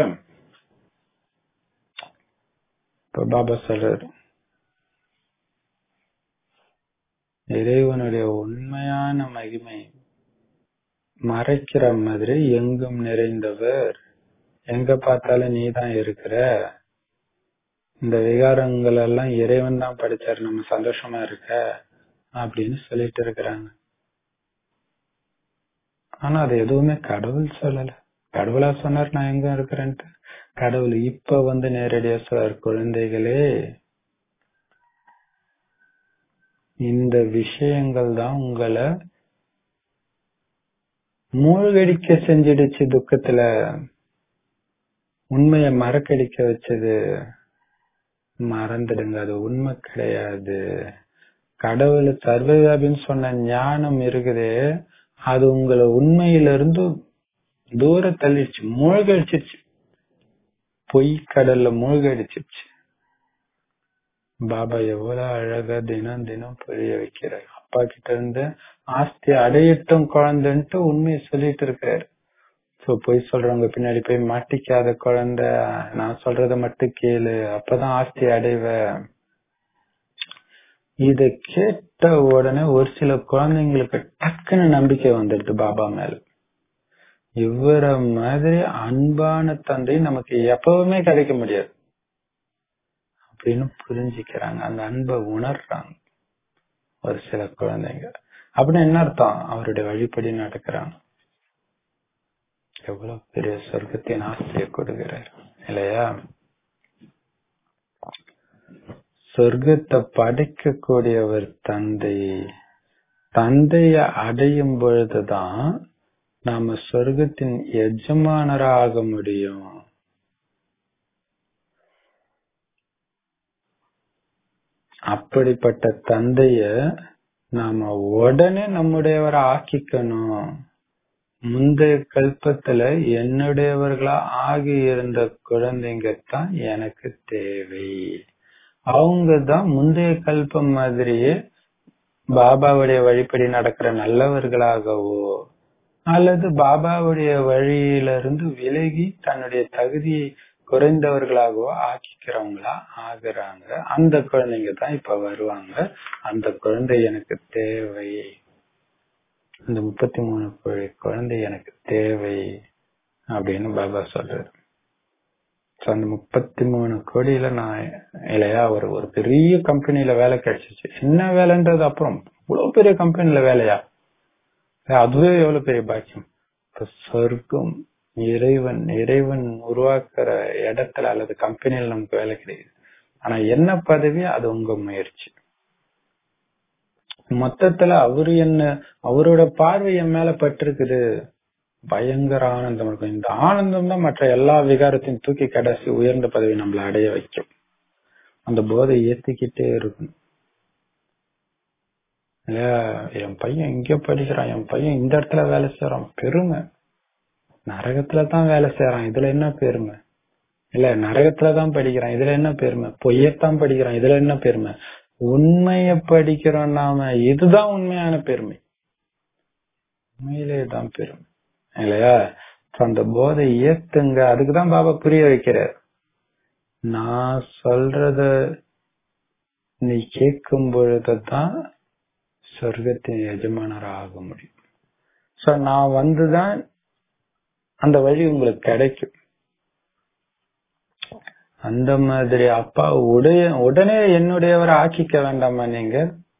இப்ப பாபா சொல்றாரு, இறைவனுடைய உண்மையான மகிமை மறைக்கிற மாதிரி எங்கும் நிறைந்தவர், எங்க பார்த்தாலும் நீதான் இருக்கிற, இந்த விகாரங்கள் எல்லாம் இறைவன் தான் படிச்சாரு, நம்ம சந்தோஷமா இருக்க அப்படின்னு சொல்லிட்டு இருக்கிறாங்க. ஆனா அது எதுவுமே கடவுள் சொல்லல. கடவுளா சொன்னார் நான் எங்க இருக்கிறேன்ட்டு? கடவுள் இப்ப வந்து நேரடியா சொல்றார், குழந்தைகளே இந்த விஷயங்கள் தான் உங்களை மூழ்கடிக்க செஞ்சிடுச்சு, துக்கத்துல உண்மைய மறக்கடிக்க வச்சது. மறந்துடுங்க, அது உண்மை கிடையாது. கடவுள் சர்வவியாபின்னு சொன்ன ஞானம் இருக்குது, அது உங்களை உண்மையிலிருந்து தூர தள்ளிடுச்சு, மூழ்கடிச்சிருச்சு, பொய் கடல்ல மூழ்கடிச்சிருச்சு. பாபா எவ்வளவு அழகா தினம் தினம் புரிய வைக்கிறார். அப்பா கிட்ட இருந்து ஆஸ்தி அடையட்டும் குழந்தைன்ட்டு உண்மையை சொல்லிட்டு இருக்காரு. சோ பொய் சொல்றவங்க பின்னாடி போய் மாட்டிக்காத குழந்தை, நான் சொல்றத மட்டும் கேளு, அப்பதான் ஆஸ்தி அடைவ. இத கேட்ட உடனே ஒரு சில குழந்தைங்களுக்கு டக்குன்னு நம்பிக்கை வந்துடுது பாபா மேல. இவர மாதிரி அன்பான தந்தை நமக்கு எப்பவுமே கிடைக்க முடியாது. அப்படின்னு புரிஞ்சுக்கிறாங்க, அந்த அன்பை உணர்றாங்க ஒரு சில குழந்தைங்க. அப்படின்னு என்ன அர்த்தம்? அவருடைய வழிபடி நடக்கிறாங்க. எவ்வளவு பெரிய சொர்க்கத்தின் ஆசையை கொடுக்கிறார் இல்லையா? சொர்க்கத்தை படைக்கக்கூடியவர் தந்தை. தந்தைய அடையும் பொழுதுதான் நாம சொர்க்கத்தின் எஜமானராக முடியும். அப்படிப்பட்ட தந்தைய நாம உடனே நம்முடையவரை ஆக்கிக்கணும். முந்தைய கல்பத்துல என்னுடையவர்களா ஆகி இருந்த குழந்தைங்க தான் எனக்கு தேவை. அவங்கதான் முந்தைய கல்பம் மாதிரியே பாபாவுடைய வழிப்படி நடக்கிற நல்லவர்களாகவோ அல்லது பாபாவுடைய வழியிலிருந்து விலகி தன்னுடைய தகுதியை குறைந்தவர்களாகவோ ஆக்கிக்கிறவங்களா ஆகுறாங்க. அந்த குழந்தைங்க தான் இப்ப வருவாங்க. அந்த குழந்தை எனக்கு தேவை, அந்த முப்பத்தி மூணு கோடி குழந்தை எனக்கு தேவை அப்படின்னு பாபா சொல்றாரு. அந்த முப்பத்தி மூணு கோடியில நான் இல்லையா ஒரு ஒரு பெரிய கம்பெனில வேலை கிடைச்சிச்சு. என்ன வேலைன்றது அப்புறம், இவ்வளவு பெரிய கம்பெனில வேலையா, அதுவே எவ்வளவு பெரிய பாக்கியம். சொர்க்கம் இறைவன் இறைவன் உருவாக்குற இடத்துல அல்லது கம்பெனில நமக்கு வேலை கிடைக்குது. ஆனா என்ன பதவி? அது உங்க முயற்சி. மொத்தத்துல அவரு என்ன, அவரோட பார்வை என் மேல பட்டிருக்குது, பயங்கர ஆனந்தம் இருக்கும். இந்த ஆனந்தம் தான் மற்ற எல்லா விகாரத்தையும் தூக்கி கடைசி உயர்ந்த பதவி நம்மள அடைய வைக்கும். அந்த போதை ஏத்திக்கிட்டே இருக்கணும். இல்ல என் பையன் இங்க படிக்கிறான், என் பையன் இந்த இடத்துல வேலை செய்யறான், பெருமை. நரகத்துலதான் வேலை செய்யறான், இதுல என்ன பெருமை? இல்ல நரகத்துலதான் படிக்கிறான், இதுல என்ன பெருமை? பொய்யத்தான் படிக்கிறான், இதுல என்ன பெருமை? உண்மைய படிக்கிறோம் நாம, இதுதான் உண்மையான பெருமை. உண்மையிலேதான் பெருமை இல்லையா? அந்த போதை ஏத்துங்க. அதுக்குதான் பாபா புரிய வைக்கிறார். நான் சொல்றத நீ கேட்கும் பொழுதுதான் சொர்க்கத்தின் எஜமானர் ஆக முடியும். சோ நான் வந்துதான் அந்த வழி உங்களுக்கு கிடைக்கும். அந்த மாதிரி அப்பா உடைய உடனே என்னுடையவரை ஆக்கிக்க வேண்டாமா? நீங்க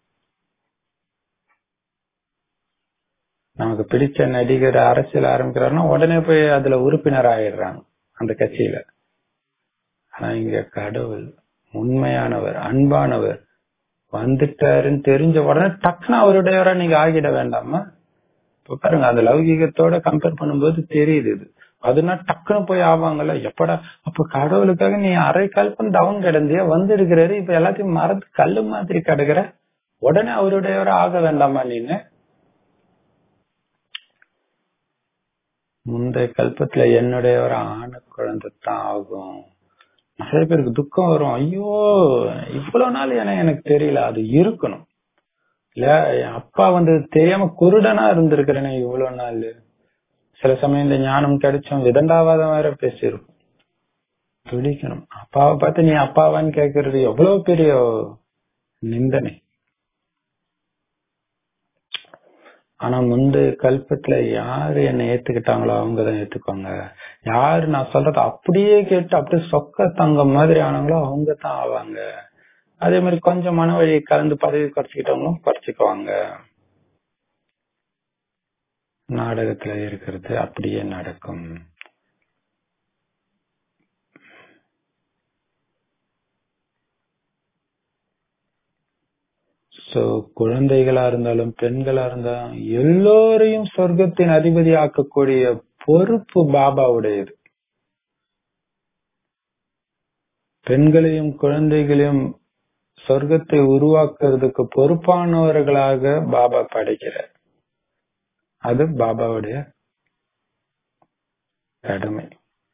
நமக்கு பிடிச்ச நடிகர் அரசியல் ஆரம்பிக்கிறாருன்னா உடனே போய் அதுல உறுப்பினர் ஆயிடுறாங்க அந்த கட்சியில. ஆனா இங்க கடவுள் உண்மையானவர், அன்பானவர், வந்துட்டாருன்னு தெரிஞ்ச உடனே டக்குன்னு அவருடையவரா நீங்க ஆகிட வேண்டாமா? இப்ப பாருங்க, அந்த லௌகீகத்தோட கம்பேர் பண்ணும்போது தெரியுது இது. அதுனா டக்குன்னு போய் ஆவாங்கல்ல, எப்படா அப்ப கடவுளுக்காக நீ அரை கல்பம் டவுன் கிடந்தியா, வந்து இருக்கிறாரு, இப்ப எல்லாத்தையும் மறந்து கல்லு மாதிரி கிடக்குற, உடனே அவருடையவரா ஆக வேண்டாமா? நீங்க முந்தைய கல்பத்துல என்னுடையவரா ஆன குழந்தை தான் ஆகும். நிறைய பேருக்கு துக்கம் வரும், ஐயோ இவ்வளவு நாள் என எனக்கு தெரியல. அது இருக்கணும் இல்ல, என் அப்பா வந்து தெரியாம குருடனா இருந்திருக்கிறேனே இவ்வளவு நாள். சில சமயம் இந்த ஞானம் கிடைச்சும் விதண்டாவாதம் வேற பேசிடும். துடிக்கணும். அப்பாவை பார்த்து நீ அப்பாவான்னு கேக்குறது எவ்வளவு பெரிய நிந்தனை. ஆனா முந்தைய கல்பத்துல யாரு என்ன ஏத்துக்கிட்டாங்களோ அவங்கதான் ஏத்துக்குவாங்க. யாரு நான் சொல்றத அப்படியே கேட்டு அப்படியே சொக்க தங்கம் மாதிரி ஆனாங்களோ அவங்க தான் ஆவாங்க. அதே மாதிரி கொஞ்சம் மன வழி கலந்து பதவி குறைச்சிக்கிட்டவங்களும் குறைச்சிக்குவாங்க. நாடகத்துல இருக்கிறது அப்படியே நடக்கும். சோ குழந்தைகளா இருந்தாலும் பெண்களா இருந்தாலும் எல்லோரையும் சொர்க்கத்தின் அதிபதி ஆக்கக்கூடிய பொறுப்பு பாபாவுடையது. பெண்களையும் குழந்தைகளையும் சொர்க்கத்தை உருவாக்குறதுக்கு பொறுப்பானவர்களாக பாபா படைக்கிறார். அது பாபாவுடைய கடமை.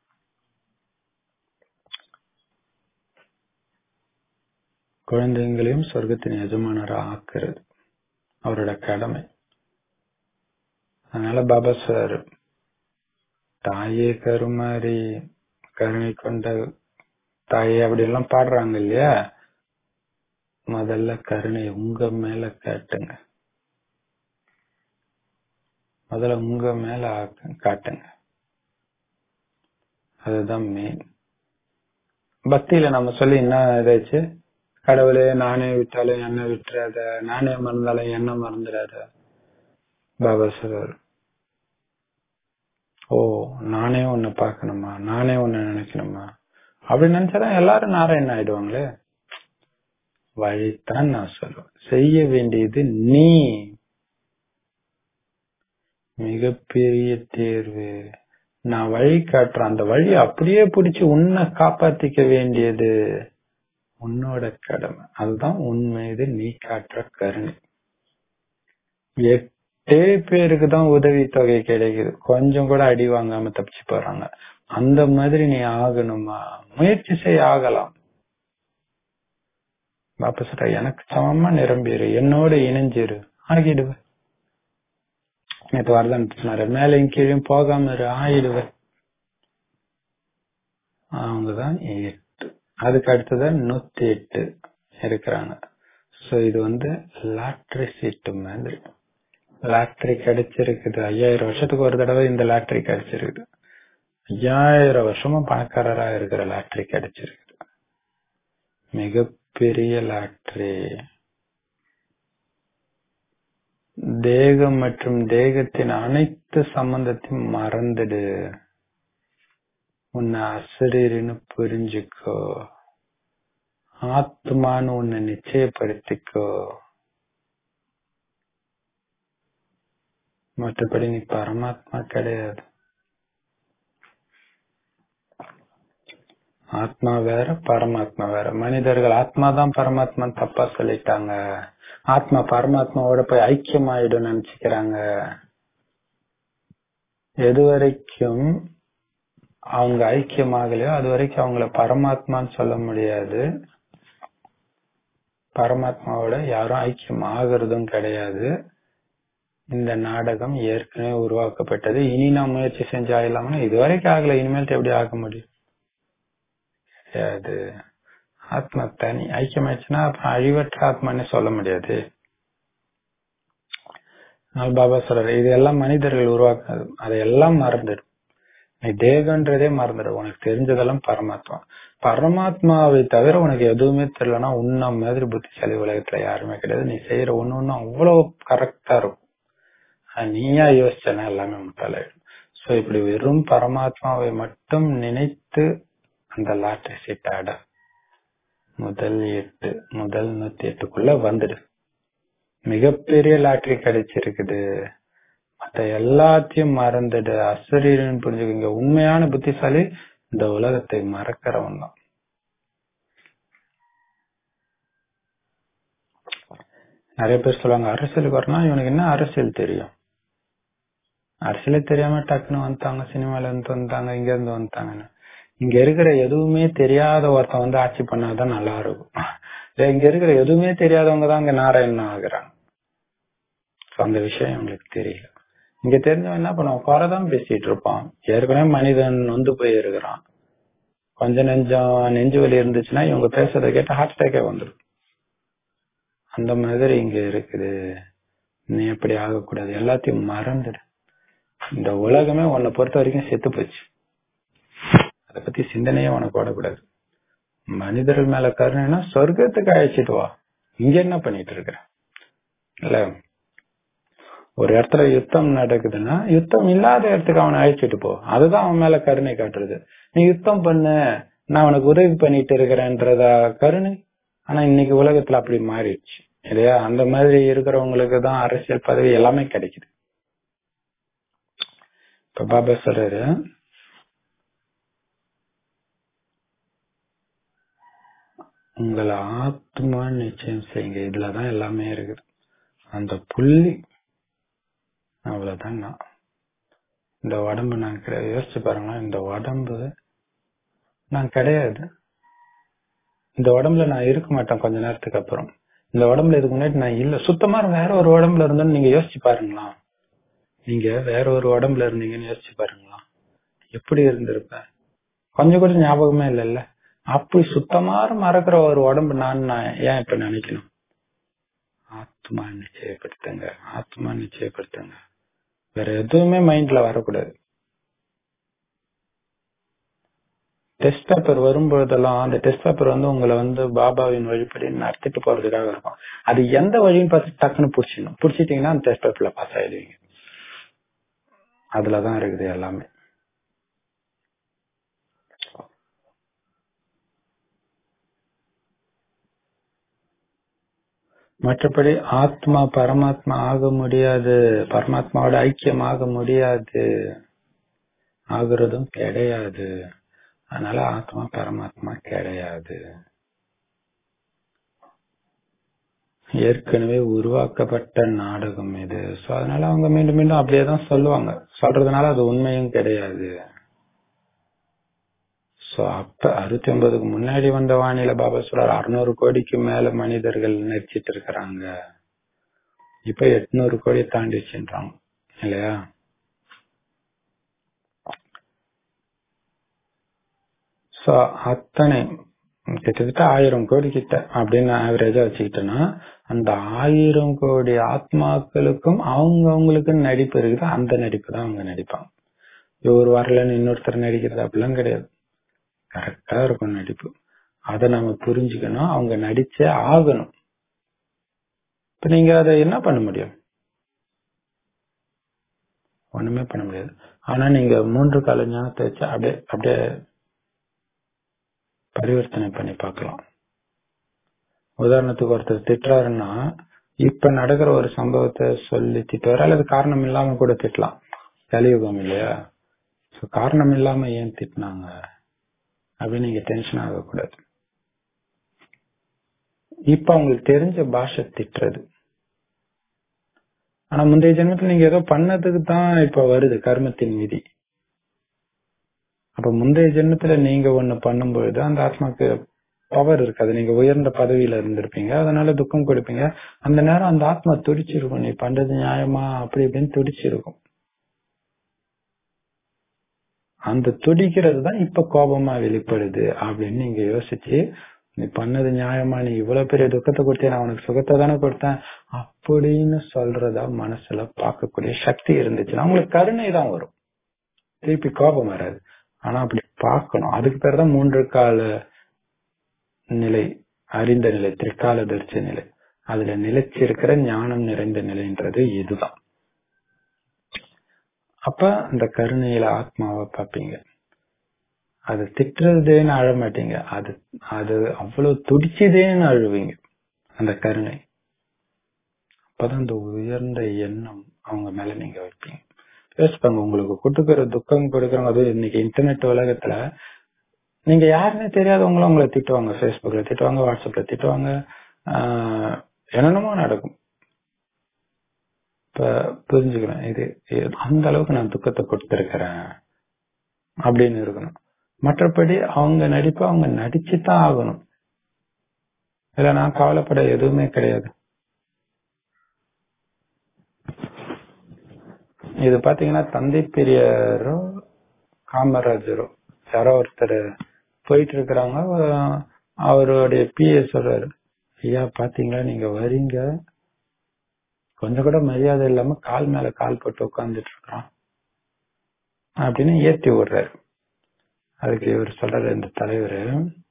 குழந்தைங்களையும் சொர்க்கத்தின் எஜமானராக ஆக்குறது அவரோட கடமை. அதனால பாபா சார் தாயே கருமாறி கருணை கொண்ட தாயே அப்படி எல்லாம் பாடுறாங்க இல்லையா? முதல்ல கருணை உங்க மேல காட்டுங்க, முதல்ல உங்க மேல காட்டுங்க. அதுதான் மெயின். பக்தியில நம்ம சொல்லி என்ன இதாச்சு, கடவுளே நானே விட்டாலும் என்ன விட்டுறாத, நானே மறந்தாலும் என்ன மறந்துடாத. பாபா சொல்றாரு, ஓ நானே உன்னை பார்க்கணுமா, நானே உன்னை நினைக்கணுமா, அப்படி நினைச்சாதான் எல்லாரும் நாராயணன் ஆயிடுவாங்களே. வழிதான் நான் சொல்லுவேன், செய்ய வேண்டியது நீ. மிகப்பெரிய தேர்வு. நான் வழி காட்டுறேன், அந்த வழி அப்படியே பிடிச்சு உன்னை காப்பாத்திக்க வேண்டியது உன்னோட கடமை. அதுதான் உன் மீது நீ காட்டுற கருணை. எட்டே பேருக்கு தான் உதவி தொகை கிடைக்குது, கொஞ்சம் கூட அடி வாங்காம தப்பிச்சு போறாங்க. அந்த மாதிரி நீ ஆகணுமா, முயற்சி செய்ய ஆகலாம். பாப்பா சொல்ற, எனக்கு சமமா நிரம்பிடு, என்னோட இணைஞ்சிரு, ஆகிடுவேன். நேற்று வரதான் சொன்னாரு, மேலையும் கீழும் போகாம இரு, ஆகிடுவேன். அவங்கதான் எட்டு, அதுக்கு அடுத்ததான் நூத்தி எட்டு இருக்கிறாங்க. சோ இது வந்து லாட்டரி சீட்டு மாதிரி. லாட்டரி கிடைச்சிருக்குது, ஐயாயிரம் வருஷத்துக்கு ஒரு தடவை இந்த லாட்டரி கிடைச்சிருக்குது. ஐயாயிரம் வருஷமா பணக்காரரா இருக்கிற லாட்டரி கிடைச்சிருக்குது. மிகப்பெரிய லாட்டரி. தேகம் மற்றும் தேகத்தின் அனைத்து சம்பந்தத்தையும் மறந்துடு, உன்னை அசரீர்னு புரிஞ்சுக்கோ, ஆத்மான்னு உன்னை நிச்சயப்படுத்திக்கோ. மற்றபடி நீ பரமாத்மா கிடையாது. ஆத்மா வேற, பரமாத்மா வேற. மனிதர்கள் ஆத்மா தான் பரமாத்மா தப்பா சொல்லிட்டாங்க. ஆத்மா பரமாத்மாவோட போய் ஐக்கியமாயிடும் நினைச்சுக்கிறாங்க. எது வரைக்கும் அவங்க ஐக்கியமாகலையோ அது வரைக்கும் அவங்கள பரமாத்மான்னு சொல்ல முடியாது. பரமாத்மாவோட யாரும் ஐக்கியம் ஆகுறதும் கிடையாது. இந்த நாடகம் ஏற்கனவே உருவாக்கப்பட்டது. இனி நான் முயற்சி செஞ்சு ஆகலாம்னா இது வரைக்கும் ஆகல, இனிமேல் எப்படி ஆக முடியும்? அது ஆத்மா தனி, ஐக்கியமாயிடுச்சுன்னா அப்புறம் அழிவற்ற ஆத்மான்னு சொல்ல முடியாது. பாபா சொல்றாரு, இது எல்லாம் மனிதர்கள் உருவாக்காது, அதையெல்லாம் மறந்துடும். நீ தேகன்றதே மறந்துடும். உனக்கு தெரிஞ்சதெல்லாம் பரமாத்மா. பரமாத்மாவை தவிர உனக்கு எதுவுமே தெரியலன்னா உன்ன மாதிரி புத்திசாலி உலகத்துல யாருமே கிடையாது. நீ செய்யற ஒண்ணு ஒண்ணு அவ்வளவு கரெக்டா இருக்கும். நீயா யோசிச்சனா எல்லாமே முட்டாளாயிடும். சோ இப்படி வெறும் பரமாத்மாவை மட்டும் நினைத்து அந்த லாட்டரி சீட் ஆட முதல் எட்டு முதல் நூத்தி எட்டுக்குள்ள வந்துடு. மிகப்பெரிய லாட்டரி கிடைச்சிருக்குது. மத்த எல்லாத்தையும் மறந்துடு, அசரீரன் புரிஞ்சுக்கங்க. உண்மையான புத்திசாலி இந்த உலகத்தை மறக்கிறவன் தான். நிறைய பேர் சொல்லுவாங்க, அரசியலுக்கு வரணும், இவனுக்கு என்ன அரசியல் தெரியும்? அரசியலே தெரியாம டக்குன்னு வந்துட்டாங்க, சினிமால இருந்து வந்தாங்க, இங்க இருந்து வந்துட்டாங்கன்னு. இங்க இருக்கிற எதுவுமே தெரியாத ஒருத்தன் வந்து ஆட்சி பண்ணாதான் நல்லா இருக்கும். இங்க இருக்கிற எதுவுமே தெரியாதவங்க தான் இங்க நாராயணன் ஆகுறாங்க. அந்த விஷயம் உங்களுக்கு தெரியல. இங்க தெரிஞ்சவன் என்ன பண்ணுவான், குறைதான் பேசிட்டு இருப்பான். ஏற்கனவே மனிதன் வந்து போய் இருக்கிறான். கொஞ்ச நெஞ்சம் நெஞ்சு வலி இருந்துச்சுன்னா இவங்க பேசுறதை கேட்டு ஹார்ட் அட்டாக்கே வந்துடும். அந்த மாதிரி இங்க இருக்குது. நீ எப்படி ஆகக்கூடாது, எல்லாத்தையும் மறந்துடு. இந்த உலகமே உன்னை பொறுத்த வரைக்கும் செத்து போச்சு. அதை பத்தி சிந்தனையே உனக்கு ஓடக்கூடாது. மனிதர்கள் மேல கருணைனா சொர்க்கத்துக்கு அழைச்சிட்டு வா. இங்க என்ன பண்ணிட்டு இருக்கிற? இல்ல, ஒரு இடத்துல யுத்தம் நடக்குதுன்னா யுத்தம் இல்லாத இடத்துக்கு அவனை அழைச்சிட்டு போ. அதுதான் அவன் மேல கருணை காட்டுறது. நீ யுத்தம் பண்ணு, நான் அவனுக்கு உதவி பண்ணிட்டு இருக்கிறேன்றதா கருணை? ஆனா இன்னைக்கு உலகத்துல அப்படி மாறிடுச்சு இல்லையா? அந்த மாதிரி இருக்கிறவங்களுக்கு தான் அரசியல் பதவி எல்லாமே கிடைக்குது. இப்ப பாபா சொல்றாரு, உங்களை ஆத்மா நிச்சயம் செய்யுங்க. இதுலதான் எல்லாமே இருக்குது. அந்த புள்ளி அவ்வளவுதான். நான் இந்த உடம்பு நான் கிடையாது. யோசிச்சு பாருங்க, இந்த உடம்பு நான் கிடையாது. இந்த உடம்புல நான் இருக்க மாட்டேன் கொஞ்ச நேரத்துக்கு அப்புறம். இந்த உடம்புல இதுக்கு முன்னாடி நான் இல்ல. சுத்தமா வேற ஒரு உடம்புல இருந்தோன்னு நீங்க யோசிச்சு பாருங்களா? நீங்க வேற ஒரு உடம்புல இருந்தீங்கன்னு யோசிச்சு பாருங்களா, எப்படி இருந்திருப்ப? கொஞ்சம் கூட ஞாபகமே இல்லைல்ல. அப்படி சுத்தமாக மறக்கிற ஒரு உடம்பு நான் நான் ஏன் இப்ப நினைக்கணும்? ஆத்மா நிச்சயப்படுத்துங்க, ஆத்மா நிச்சயப்படுத்துங்க. வேற எதுவுமே மைண்ட்ல வரக்கூடாது. டெஸ்ட் பேப்பர் வரும்போதெல்லாம் அந்த டெஸ்ட் பேப்பர் வந்து உங்களை வந்து பாபாவின் வழிபடி நடத்திட்டு போறதுக்காக இருக்கும். அது எந்த வழின்னு பார்த்து டக்குன்னு புடிச்சிடணும். புடிச்சிட்டீங்கன்னா அந்த டெஸ்ட் பேப்பர்ல பாஸ் ஆயிடுவீங்க. அதுலதான் இருக்குது எல்லாமே. மற்றபடி ஆத்மா பரமாத்மா ஆக முடியாது, பரமாத்மாவோட ஐக்கியம் ஆக முடியாது, ஆகுறதும் கிடையாது. அதனால ஆத்மா பரமாத்மா கிடையாது. ஏற்கனவே உருவாக்கப்பட்ட நாடகம் இது. சோ அதனால அவங்க மீண்டும் மீண்டும் அப்படியேதான் சொல்லுவாங்க. சொல்றதுனால அது உண்மையும் கிடையாது. சோ அப்ப அறுபத்தி ஒன்பதுக்கு முன்னாடி வந்த வானிலை பாபா சொல்றாரு அறுநூறு கோடிக்கு மேல மனிதர்கள் நடிச்சிட்டு இருக்கிறாங்க. இப்ப எட்நூறு கோடி தாண்டிச்சுன்றாங்க இல்லையா? சோ அத்தனை கிட்டத்தட்ட ஆயிரம் கோடி கிட்ட அப்படின்னு ஆவரேஜா வச்சுக்கிட்டோம்னா அந்த ஆயிரம் கோடி ஆத்மாக்களுக்கும் அவங்க அவங்களுக்கு நடிப்பு இருக்குது. அந்த நடிப்பு தான் அவங்க நடிப்பாங்க. இவர் வரலன்னு இன்னொருத்தர் நடிக்கிறது அப்படிலாம் கிடையாது. கரெக்டா இருக்கும் நடிப்பு. அதை நம்ம புரிஞ்சுக்கணும். அவங்க நடிச்சே ஆகணும். இப்ப நீங்க அதை என்ன பண்ண முடியும்? ஒண்ணுமே பண்ண முடியாது. ஆனா நீங்க மூன்று கால ஞானத்தை வச்சு அப்படியே அப்படியே பரிவர்த்தனை பண்ணி பார்க்கலாம். உதாரணத்துக்கு ஒருத்தர் திட்டுறாருன்னா இப்ப நடக்கிற ஒரு சம்பவத்தை சொல்லி திட்டுவாரு, அல்லது காரணம் இல்லாம கூட திட்டலாம். கலியுகம் இல்லையா? காரணம் இல்லாம ஏன் திட்டினாங்க அப்படின்னு நீங்க டென்ஷன் ஆகக்கூடாது. இப்ப அவங்களுக்கு தெரிஞ்ச பாஷை திட்டுறது. ஆனா முந்தைய ஜென்மத்துல நீங்க ஏதோ பண்ணதுக்கு தான் இப்ப வருது கர்மத்தின் விதி. அப்ப முந்தைய ஜென்மத்துல நீங்க ஒண்ணு பண்ணும்பொழுது அந்த ஆத்மாக்கு பவர் இருக்காது. நீங்க உயர்ந்த பதவியில இருந்திருப்பீங்க, அதனால துக்கம் கொடுப்பீங்க. அந்த நேரம் அந்த ஆத்மா துடிச்சிருக்கும், நீ பண்றது நியாயமா அப்படி இப்படின்னு துடிச்சிருக்கும். அந்த துடிக்கிறது தான் இப்ப கோபமா வெளிப்படுது அப்படின்னு நீங்க யோசிச்சு, நீ பண்ணது நியாயமா, நீ இவ்வளவு பெரிய துக்கத்தை கொடுத்தேன், நான் உனக்கு சுகத்தை தானே கொடுத்தேன் அப்படின்னு சொல்றதா மனசுல பார்க்கக்கூடிய சக்தி இருந்துச்சுன்னா உங்களுக்கு கருணை தான் வரும், திருப்பி கோபம் வராது. ஆனா அப்படி பார்க்கணும். அதுக்கு பேர் தான் மூன்று கால நிலை, அறிந்த நிலை, திரிகால தரிச நிலை. அதுல நிலைச்சிருக்கிற ஞானம் நிறைந்த நிலைன்றது இதுதான். அப்ப அந்த கருணையில ஆத்மாவை பார்ப்பீங்க. அது திட்டுறதேன்னு அழ மாட்டீங்க, அது அது அவ்வளவு துடிச்சதேன்னு அழுவீங்க. அந்த கருணை அப்பதான் அந்த உயர்ந்த எண்ணம் அவங்க மேல நீங்க வைப்பீங்க. பேசுவாங்க உங்களுக்கு கொடுக்குற துக்கம் கொடுக்குறவங்க. அது இன்னைக்கு இன்டர்நெட் உலகத்துல நீங்க யாருன்னே தெரியாதவங்களும் உங்களை திட்டுவாங்க, பேஸ்புக்ல திட்டுவாங்க, வாட்ஸ்அப்ல திட்டுவாங்க, ஆஹ் என்னென்னமோ நடக்கும். இப்ப புரிஞ்சுக்கிறேன், இது அந்த அளவுக்கு நான் துக்கத்தை கொடுத்திருக்கிறேன் அப்படின்னு இருக்கணும். மற்றபடி அவங்க நடிப்பு அவங்க நடிச்சுதான் ஆகணும். இல்ல நான் கவலைப்பட எதுவுமே கிடையாது. இது பாத்தீங்கன்னா தந்தை பெரியாரோ காமராஜரோ யாரோ ஒருத்தர் போயிட்டு இருக்கிறாங்க. அவருடைய பிஏ சொல்றாரு, ஐயா பாத்தீங்களா நீங்க வரீங்க, கொஞ்சம் கூட மரியாதை இல்லாம கால் மேல கால் போட்டு உட்கார்ந்துட்டு இருக்கிறான் அப்படின்னு ஏத்தி விடுறாரு. அதுக்கு இவர் சொல்றாரு, இந்த தலைவர்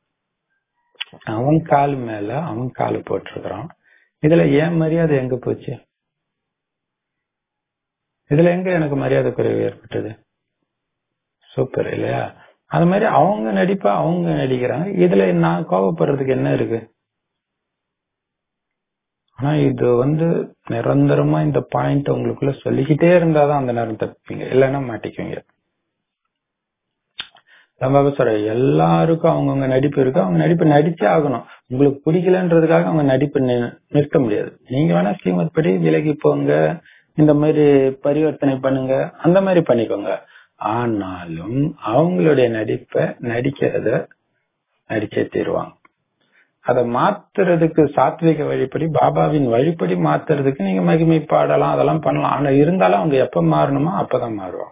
அவன் கால் மேல அவன் காலு போட்டிருக்கிறான், இதுல ஏன் மரியாதை எங்க போச்சு? இதுல எங்க எனக்கு மரியாதை குறைவு ஏற்பட்டது? சூப்பர் இல்லையா? அது மாதிரி அவங்க நடிப்பா அவங்க நடிக்கிறாங்க, இதுல நான் கோபப்படுறதுக்கு என்ன இருக்கு? ஆனா இது வந்து நிரந்தரமா இந்த பாயிண்ட் உங்களுக்குள்ள சொல்லிக்கிட்டே இருந்தாதான் அந்த நேரம் தப்பிப்பீங்க, இல்லைன்னா மாட்டிக்குவீங்க. நம்ம சொல்ற எல்லாருக்கும் அவங்கவுங்க நடிப்பு இருக்கு, அவங்க நடிப்பு நடிச்சே ஆகணும். உங்களுக்கு பிடிக்கலன்றதுக்காக அவங்க நடிப்பு நிறுத்த முடியாது. நீங்க வேணா ஸ்ரீமத் படி விலகி போங்க, இந்த மாதிரி பரிவர்த்தனை பண்ணுங்க, அந்த மாதிரி பண்ணிக்கோங்க. ஆனாலும் அவங்களுடைய நடிப்பை நடிக்கிறத நடிச்சே தீருவாங்க. அதை மாத்துறதுக்கு சாத்விக வழிப்படி பாபாவின் வழிப்படி மாத்துறதுக்கு நீங்க மகிமை பாடலாம், அதெல்லாம் பண்ணலாம். ஆனா இருந்தாலும் அவங்க எப்ப மாறணுமோ அப்பதான் மாறுவாங்க.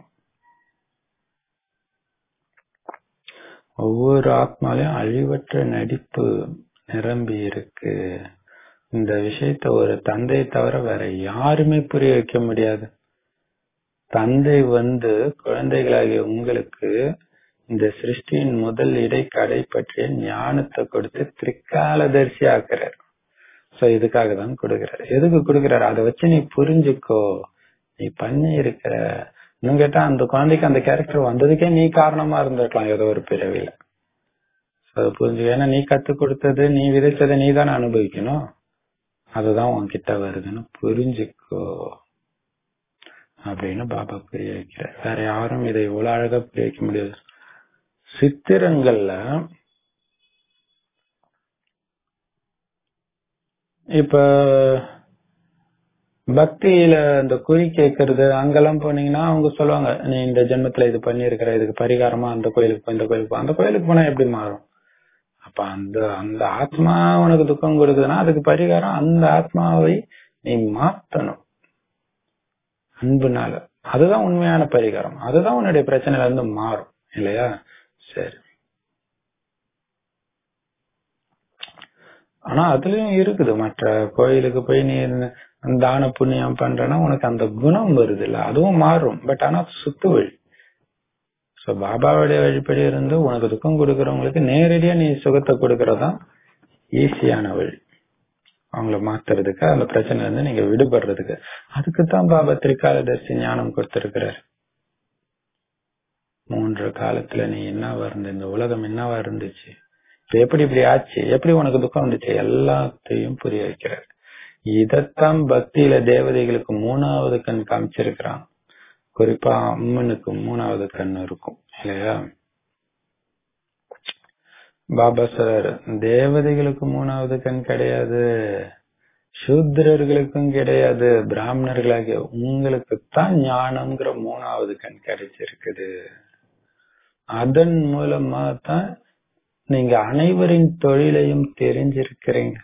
ஒவ்வொரு ஆத்மாலையும் அழிவற்ற நடிப்பு நிரம்பி இருக்கு. இந்த விஷயத்த ஒரு தந்தை தவிர வேற யாருமே புரிய வைக்க முடியாது. தந்தை வந்து குழந்தைகளாகிய உங்களுக்கு இந்த சிருஷ்டியின் முதல் இடை கடை பற்றிய ஞானத்தை கொடுத்து திரிகாலதரிசி ஆக்குறாரு. சோ இதுக்காக தான் கொடுக்கிறாரு. எதுக்கு கொடுக்கிறாரு? அதை வச்சு நீ புரிஞ்சுக்கோ, நீ பண்ணி இருக்கிற. இன்னும் கேட்டா அந்த குழந்தைக்கு அந்த கேரக்டர் வந்ததுக்கே நீ காரணமா இருந்திருக்கலாம் ஏதோ ஒரு பிறவில. புரிஞ்சுக்க. ஏன்னா நீ கத்து கொடுத்தது, நீ விதைச்சதை நீ தானே அனுபவிக்கணும். அதுதான் உன்கிட்ட வருதுன்னு புரிஞ்சுக்கோ அப்படின்னு பாபா புரிய வைக்கிறார். வேற யாரும் இதை இவ்வளவு அழகா புரிய வைக்க முடியாது. சித்திரங்கள்ல இப்ப பக்தியில இந்த குறி கேட்கறது அங்கெல்லாம் போனீங்கன்னா அவங்க சொல்லுவாங்க, நீ இந்த ஜென்மத்துல இது பண்ணிருக்கிற, இதுக்கு பரிகாரமா அந்த கோயிலுக்கு போ, இந்த கோயிலுக்கு போ. அந்த கோயிலுக்கு போனா எப்படி மாறும்? அப்ப அந்த அந்த ஆத்மா உனக்கு துக்கம் கொடுக்குதுன்னா அதுக்கு பரிகாரம் அந்த ஆத்மாவை நீ மாத்தணும் அன்புனால. அதுதான் உண்மையான பரிகாரம். அதுதான் உன்னுடைய பிரச்சனையில இருந்து மாறும் இல்லையா? சரி. ஆனா அதுலயும் இருக்குது, மற்ற கோயிலுக்கு போய் நீ தான புண்ணியம் பண்றனா உனக்கு அந்த குணம் வருது இல்ல, அதுவும் மாறும். பட் ஆனா சுத்து வழி. சோ பாபாவுடைய வழிபடி இருந்து உனக்கு துக்கம் கொடுக்கறவங்களுக்கு நேரடியா நீ சுகத்தை கொடுக்கறதான் ஈஸியான வழி, அவங்கள மாத்துறதுக்கு, அந்த பிரச்சனை இருந்து நீங்க விடுபடுறதுக்கு. அதுக்குத்தான் பாபா திரிகாலதரிசி ஞானம் கொடுத்திருக்கிறார். மூன்று காலத்துல நீ என்னவா இருந்த, இந்த உலகம் என்னவா இருந்துச்சு, எப்படி இப்படி ஆச்சு, எப்படி உனக்கு துக்கம் வந்துச்சு, எல்லாத்தையும் புரிய வைக்கிறார். இதத்தான் பக்தியில தேவதைகளுக்கு மூணாவது கண் காமிச்சிருக்கிறான். குறிப்பா அம்மனுக்கு மூணாவது கண் இருக்கும் இல்லையா? பாபா சார் தேவதைகளுக்கு மூணாவது கண் கிடையாது, சூத்திரர்களுக்கும் கிடையாது, பிராமணர்களாகிய உங்களுக்கு தான் ஞானம்ங்கிற மூணாவது கண் கிடைச்சிருக்குது. அதன் மூலமா தான் நீங்க அனைவரின் தொழிலையும் தெரிஞ்சிருக்கிறீங்க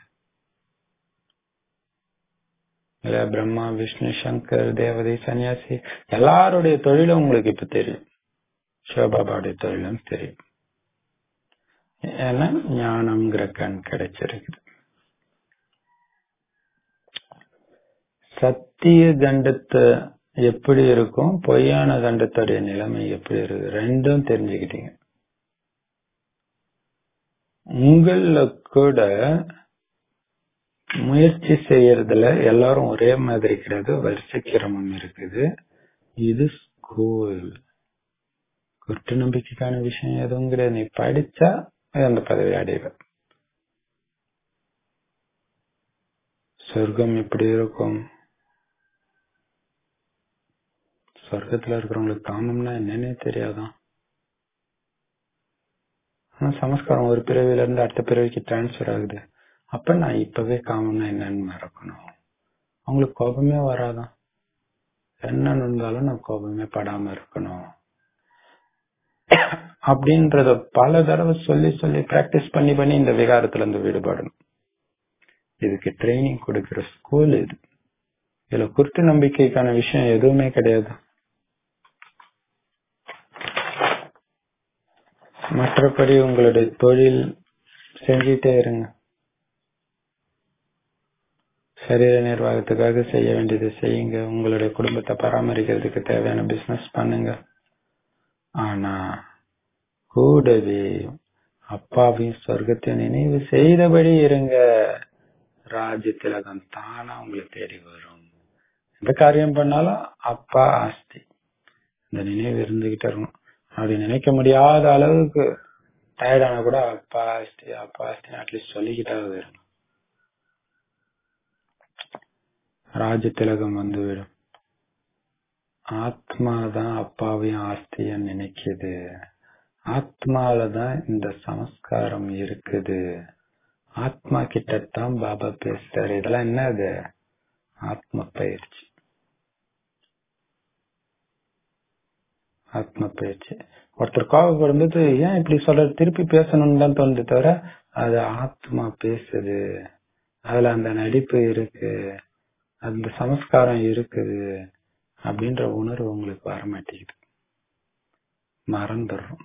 இல்ல. பிரம்மா, விஷ்ணு, சங்கர், தேவதை, சன்னியாசி எல்லாருடைய தொழிலும் உங்களுக்கு இப்ப தெரியும். சிவபாபாவுடைய தொழிலும் தெரியும். ஏன்னா ஞானம்ங்கிற கண் கிடைச்சிருக்குது. சத்திய கண்டத்தை எப்படி இருக்கும், பொய்யான கண்டத்துடைய நிலைமை எப்படி இருக்கு, ரெண்டும் தெரிஞ்சுக்கிட்டீங்க. உங்கள கூட முயற்சி செய்யறதுல எல்லாரும் ஒரே மாதிரி கிடையாது, வரிசை கிரமம் இருக்குது. இது ஸ்கூல், குற்ற நம்பிக்கைக்கான விஷயம் எதுவும் கிடையாது. நீ படிச்சா அந்த பதவி அடைவ. சொர்க்கம் எப்படி இருக்கும், சொர்க்கத்துல இருக்கிறவங்களுக்கு காமம்னா என்னன்னே தெரியாதான். ஆனா சமஸ்காரம் ஒரு பிறவில இருந்து அடுத்த பிறவிக்கு டிரான்ஸ்பர் ஆகுது. அப்ப நான் இப்பவே காமம்னா என்னன்னு மறக்கணும். அவங்களுக்கு கோபமே வராதான். என்ன இருந்தாலும் நான் கோபமே படாம இருக்கணும் அப்படின்றத பல தடவை சொல்லி சொல்லி பிராக்டிஸ் பண்ணி பண்ணி இந்த விகாரத்துல இருந்து விடுபடணும். இதுக்கு ட்ரைனிங் கொடுக்கிற ஸ்கூல் இது. இதுல குருட்டு நம்பிக்கைக்கான விஷயம் எதுவுமே கிடையாது. மற்றபடி உங்களுடைய தொழில் செஞ்சுட்டே இருங்க. சரீர நிர்வாகத்துக்காக செய்ய வேண்டியதை செய்யுங்க. உங்களுடைய குடும்பத்தை பராமரிக்கிறதுக்கு தேவையான பிசினஸ் பண்ணுங்க. ஆனா கூடவே அப்பாவையும் சொர்க்கத்தையும் நினைவு செய்தபடி இருங்க. ராஜ்யத்திலகம் தானா உங்களை தேடி வரும். எந்த காரியம் பண்ணாலும் அப்பா ஆஸ்தி, இந்த நினைவு இருந்துகிட்டே இருக்கணும். அப்படி நினைக்க முடியாத அளவுக்கு டயர்டான கூட அப்பா ஆஸ்தி அப்பா ஆஸ்தி அட்லீஸ்ட் சொல்லிக்கிட்டாவது இருக்கும். ராஜ திலகம் வந்து விடும். ஆத்மாதான் அப்பாவையும் ஆஸ்திய நினைக்குது. ஆத்மாலதான் இந்த சமஸ்காரம் இருக்குது. ஆத்மா கிட்டத்தான் பாபா பேசுறாரு. இதெல்லாம் என்னது? ஆத்ம பயிற்சி. ஆத்ம பயிற்சி. ஒருத்தர் கோபப்படும்போது ஏன் இப்படி சொல்ற, திருப்பி பேசணும்னு தான் தோணுது தவிர அது ஆத்மா பேசுது, அதுல அந்த நடிப்பு இருக்கு, அந்த சமஸ்காரம் இருக்குது அப்படின்ற உணர்வு உங்களுக்கு வர மாட்டேங்குது, மறந்துடுறோம்.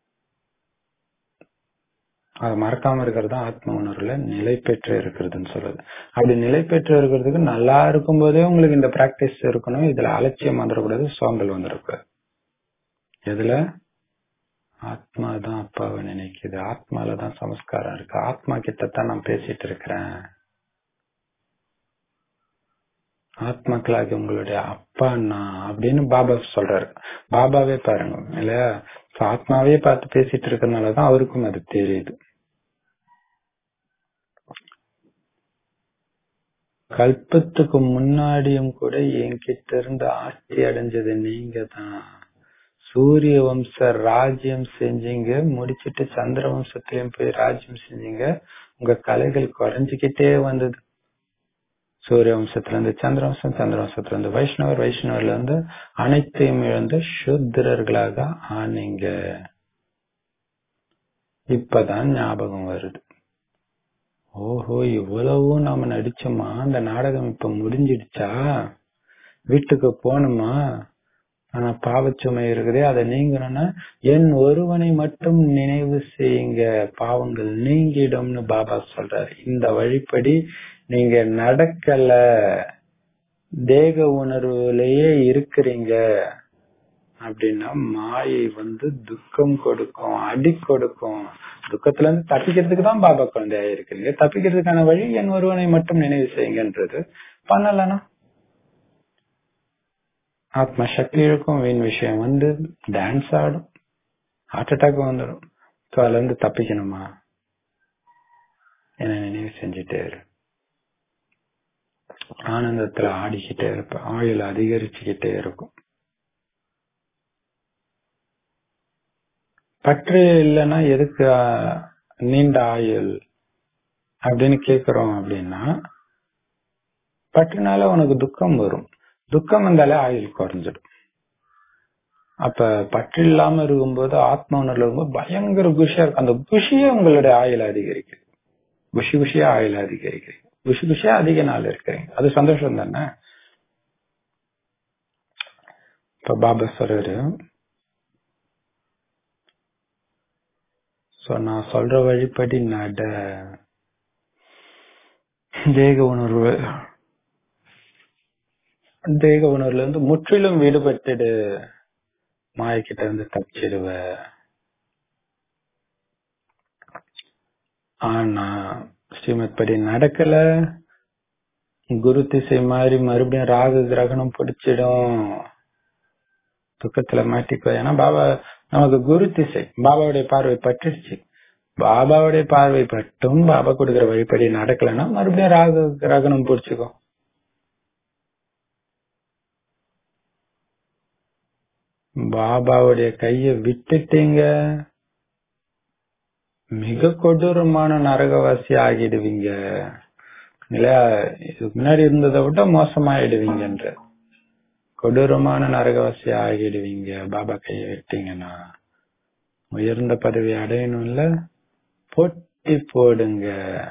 அதை மறக்காம இருக்கிறது தான் ஆத்ம உணர்வுல நிலை பெற்று இருக்கிறதுன்னு சொல்லுது. அப்படி நிலை பெற்று இருக்கிறதுக்கு நல்லா இருக்கும் போதே உங்களுக்கு இந்த பிராக்டிஸ் இருக்கணும். இதுல அலட்சியம் வந்துடக்கூடாது, சோம்பல் வந்துடக்கூடாது. எதுல? ஆத்மா தான் அப்பாவை நினைக்குது, ஆத்மாலதான் சமஸ்காரம் இருக்கு, ஆத்மா கிட்டத்தான் நான் பேசிட்டு இருக்கிறேன். ஆத்மாக்களாக உங்களுடைய அப்பா நான் அப்படின்னு பாபா சொல்றாரு. பாபாவே பாருங்க இல்லையா, ஆத்மாவே பார்த்து பேசிட்டு இருக்கறதுனாலதான் அவருக்கும் அது தெரியுது. கல்பத்துக்கு முன்னாடியும் கூட என்கிட்ட இருந்து ஆஸ்தி அடைஞ்சது நீங்க தான். சூரிய வம்ச ராஜ்யம் செஞ்சீங்க, முடிச்சிட்டு சந்திர வம்சத்திலயும் போய் ராஜ்யம் செஞ்சீங்க. உங்க கலைகள் குறைஞ்சுக்கிட்டே வந்தது. சூரிய வம்சத்துல இருந்து சந்திர வம்சம், சந்திர வம்சத்துல இருந்து வைஷ்ணவர், வைஷ்ணவர்ல இருந்து அனைத்தையும் இழந்து சூத்திரர்களாக ஆனீங்க. இப்பதான் ஞாபகம் வருது. ஓஹோ, இவ்வளவும் நாம நடிச்சோமா, அந்த நாடகம் இப்ப முடிஞ்சிடுச்சா, வீட்டுக்கு போகணுமா, ஆனா பாவச்சுமை இருக்குதே அதை நீங்கணும்னா என் ஒருவனை மட்டும் நினைவு செய்யுங்க, பாவங்கள் நீங்கிடும்னு பாபா சொல்றாரு. இந்த வழிப்படி நீங்க நடக்கல, தேக உணர்வுலயே இருக்கிறீங்க அப்படின்னா மாயை வந்து துக்கம் கொடுக்கும், அடி கொடுக்கும். துக்கத்துல இருந்து தப்பிக்கிறதுக்கு தான் பாபா குழந்தையா இருக்கிறீங்க. தப்பிக்கிறதுக்கான வழி என் ஒருவனை மட்டும் நினைவு செய்யுங்கன்றது. பண்ணலன்னா ஆத்மா சக்தி இருக்கும், வீண் விஷயம் வந்து டான்ஸ் ஆடும், ஹார்ட் அட்டாக் வந்துடும். அதுல இருந்து தப்பிக்கணுமா, என்ன நினைவு செஞ்சுட்டே இரு. ஆனந்தத்துல ஆடிக்கிட்டே இருப்ப, ஆயுள் அதிகரிச்சுக்கிட்டே இருக்கும். பற்று இல்லைன்னா எதுக்கு நீண்ட ஆயுள் அப்படின்னு கேக்குறோம் அப்படின்னா, பற்றுனால உனக்கு துக்கம் வரும், துக்கம் வந்தாலே ஆயுள் குறைஞ்சிடும். அப்ப பற்று இல்லாம இருக்கும்போது ஆத்மா உணர்வு இருக்கும்போது பயங்கர குஷியா இருக்கும். அந்த குஷியே உங்களுடைய ஆயுள் அதிகரிக்குது. குஷி குஷியா ஆயுள் அதிகரிக்கிறீங்க, குஷி குஷியா அதிக நாள் இருக்கிறீங்க, அது சந்தோஷம் தானே. இப்ப பாபா சொல்றாரு, சோ நான் சொல்ற வழிப்படி நட, தேக உணர்வு தேக உணர்வுல இருந்து முற்றிலும் விடுபட்டுடு, மாயக்கிட்ட இருந்து தப்பிச்சிடுவ. ஆனா ஸ்ரீமத் படி நடக்கல, குரு திசை மாதிரி மறுபடியும் ராகு கிரகணம் பிடிச்சிடும், துக்கத்துல மாட்டிக்கோ. ஏன்னா பாபா நமக்கு குரு திசை, பாபாவுடைய பார்வை பட்டுடுச்சு. பாபாவுடைய பார்வை பட்டும் பாபா கொடுக்கிற வழிபடி நடக்கலன்னா மறுபடியும் ராகு கிரகணம் பிடிச்சுக்கோ. பாபாவுடைய கைய விட்டுட்டீங்க, மிக கொடூரமான நரகவாசி ஆகிடுவீங்க இல்லையா. இதுக்கு முன்னாடி இருந்ததை விட மோசமாயிடுவீங்கன்ற கொடூரமான நரகவாசி ஆகிடுவீங்க பாபா கைய விட்டீங்கன்னா. உயர்ந்த பதவி அடையணும்ல, போட்டி போடுங்க.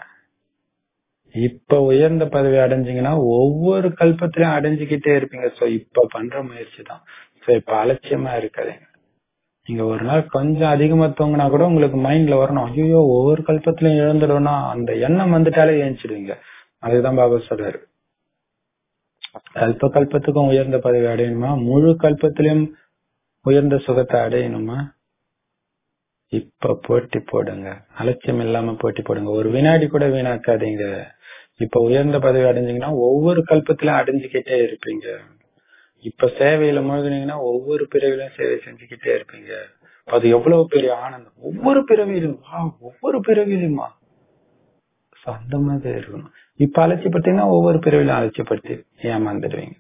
இப்ப உயர்ந்த பதவி அடைஞ்சீங்கன்னா ஒவ்வொரு கல்பத்திலயும் அடைஞ்சுக்கிட்டே இருப்பீங்க. சோ இப்ப பண்ற முயற்சி தான். சோ இப்ப அலட்சியமா இருக்காதீங்க. நீங்க ஒரு நாள் கொஞ்சம் அதிகமா தூங்கினா கூட உங்களுக்கு மைண்ட்ல வரணும், ஐயோ ஒவ்வொரு கல்பத்திலயும் இழந்துடும்னா அந்த எண்ணம் வந்துட்டாலே ஏஞ்சிடுவீங்க. அதுதான் பாபா சொல்றாரு, கல்ப கல்பத்துக்கும் உயர்ந்த பதவி அடையணுமா, முழு கல்பத்திலும் உயர்ந்த சுகத்தை அடையணுமா, இப்ப போட்டி போடுங்க, அலட்சியம் இல்லாம போட்டி போடுங்க, ஒரு வினாடி கூட வீணாக்காதீங்க. இப்ப உயர்ந்த பதவி அடைஞ்சீங்கன்னா ஒவ்வொரு கல்பத்திலும் அடைஞ்சுக்கிட்டே இருப்பீங்க. இப்ப சேவையில மூழ்கினீங்கன்னா ஒவ்வொரு பிறவிலும் சேவை செஞ்சுக்கிட்டே இருப்பீங்க. அது எவ்வளவு பெரிய ஆனந்தம். ஒவ்வொரு பிறவிலும் ஒவ்வொரு பிறவிலுமா அந்த மாதிரி இருக்கணும். இப்ப அலட்சியப்படுத்தீங்கன்னா ஒவ்வொரு பிறவிலும் அலட்சியப்படுத்தி ஏமாந்துடுவீங்க.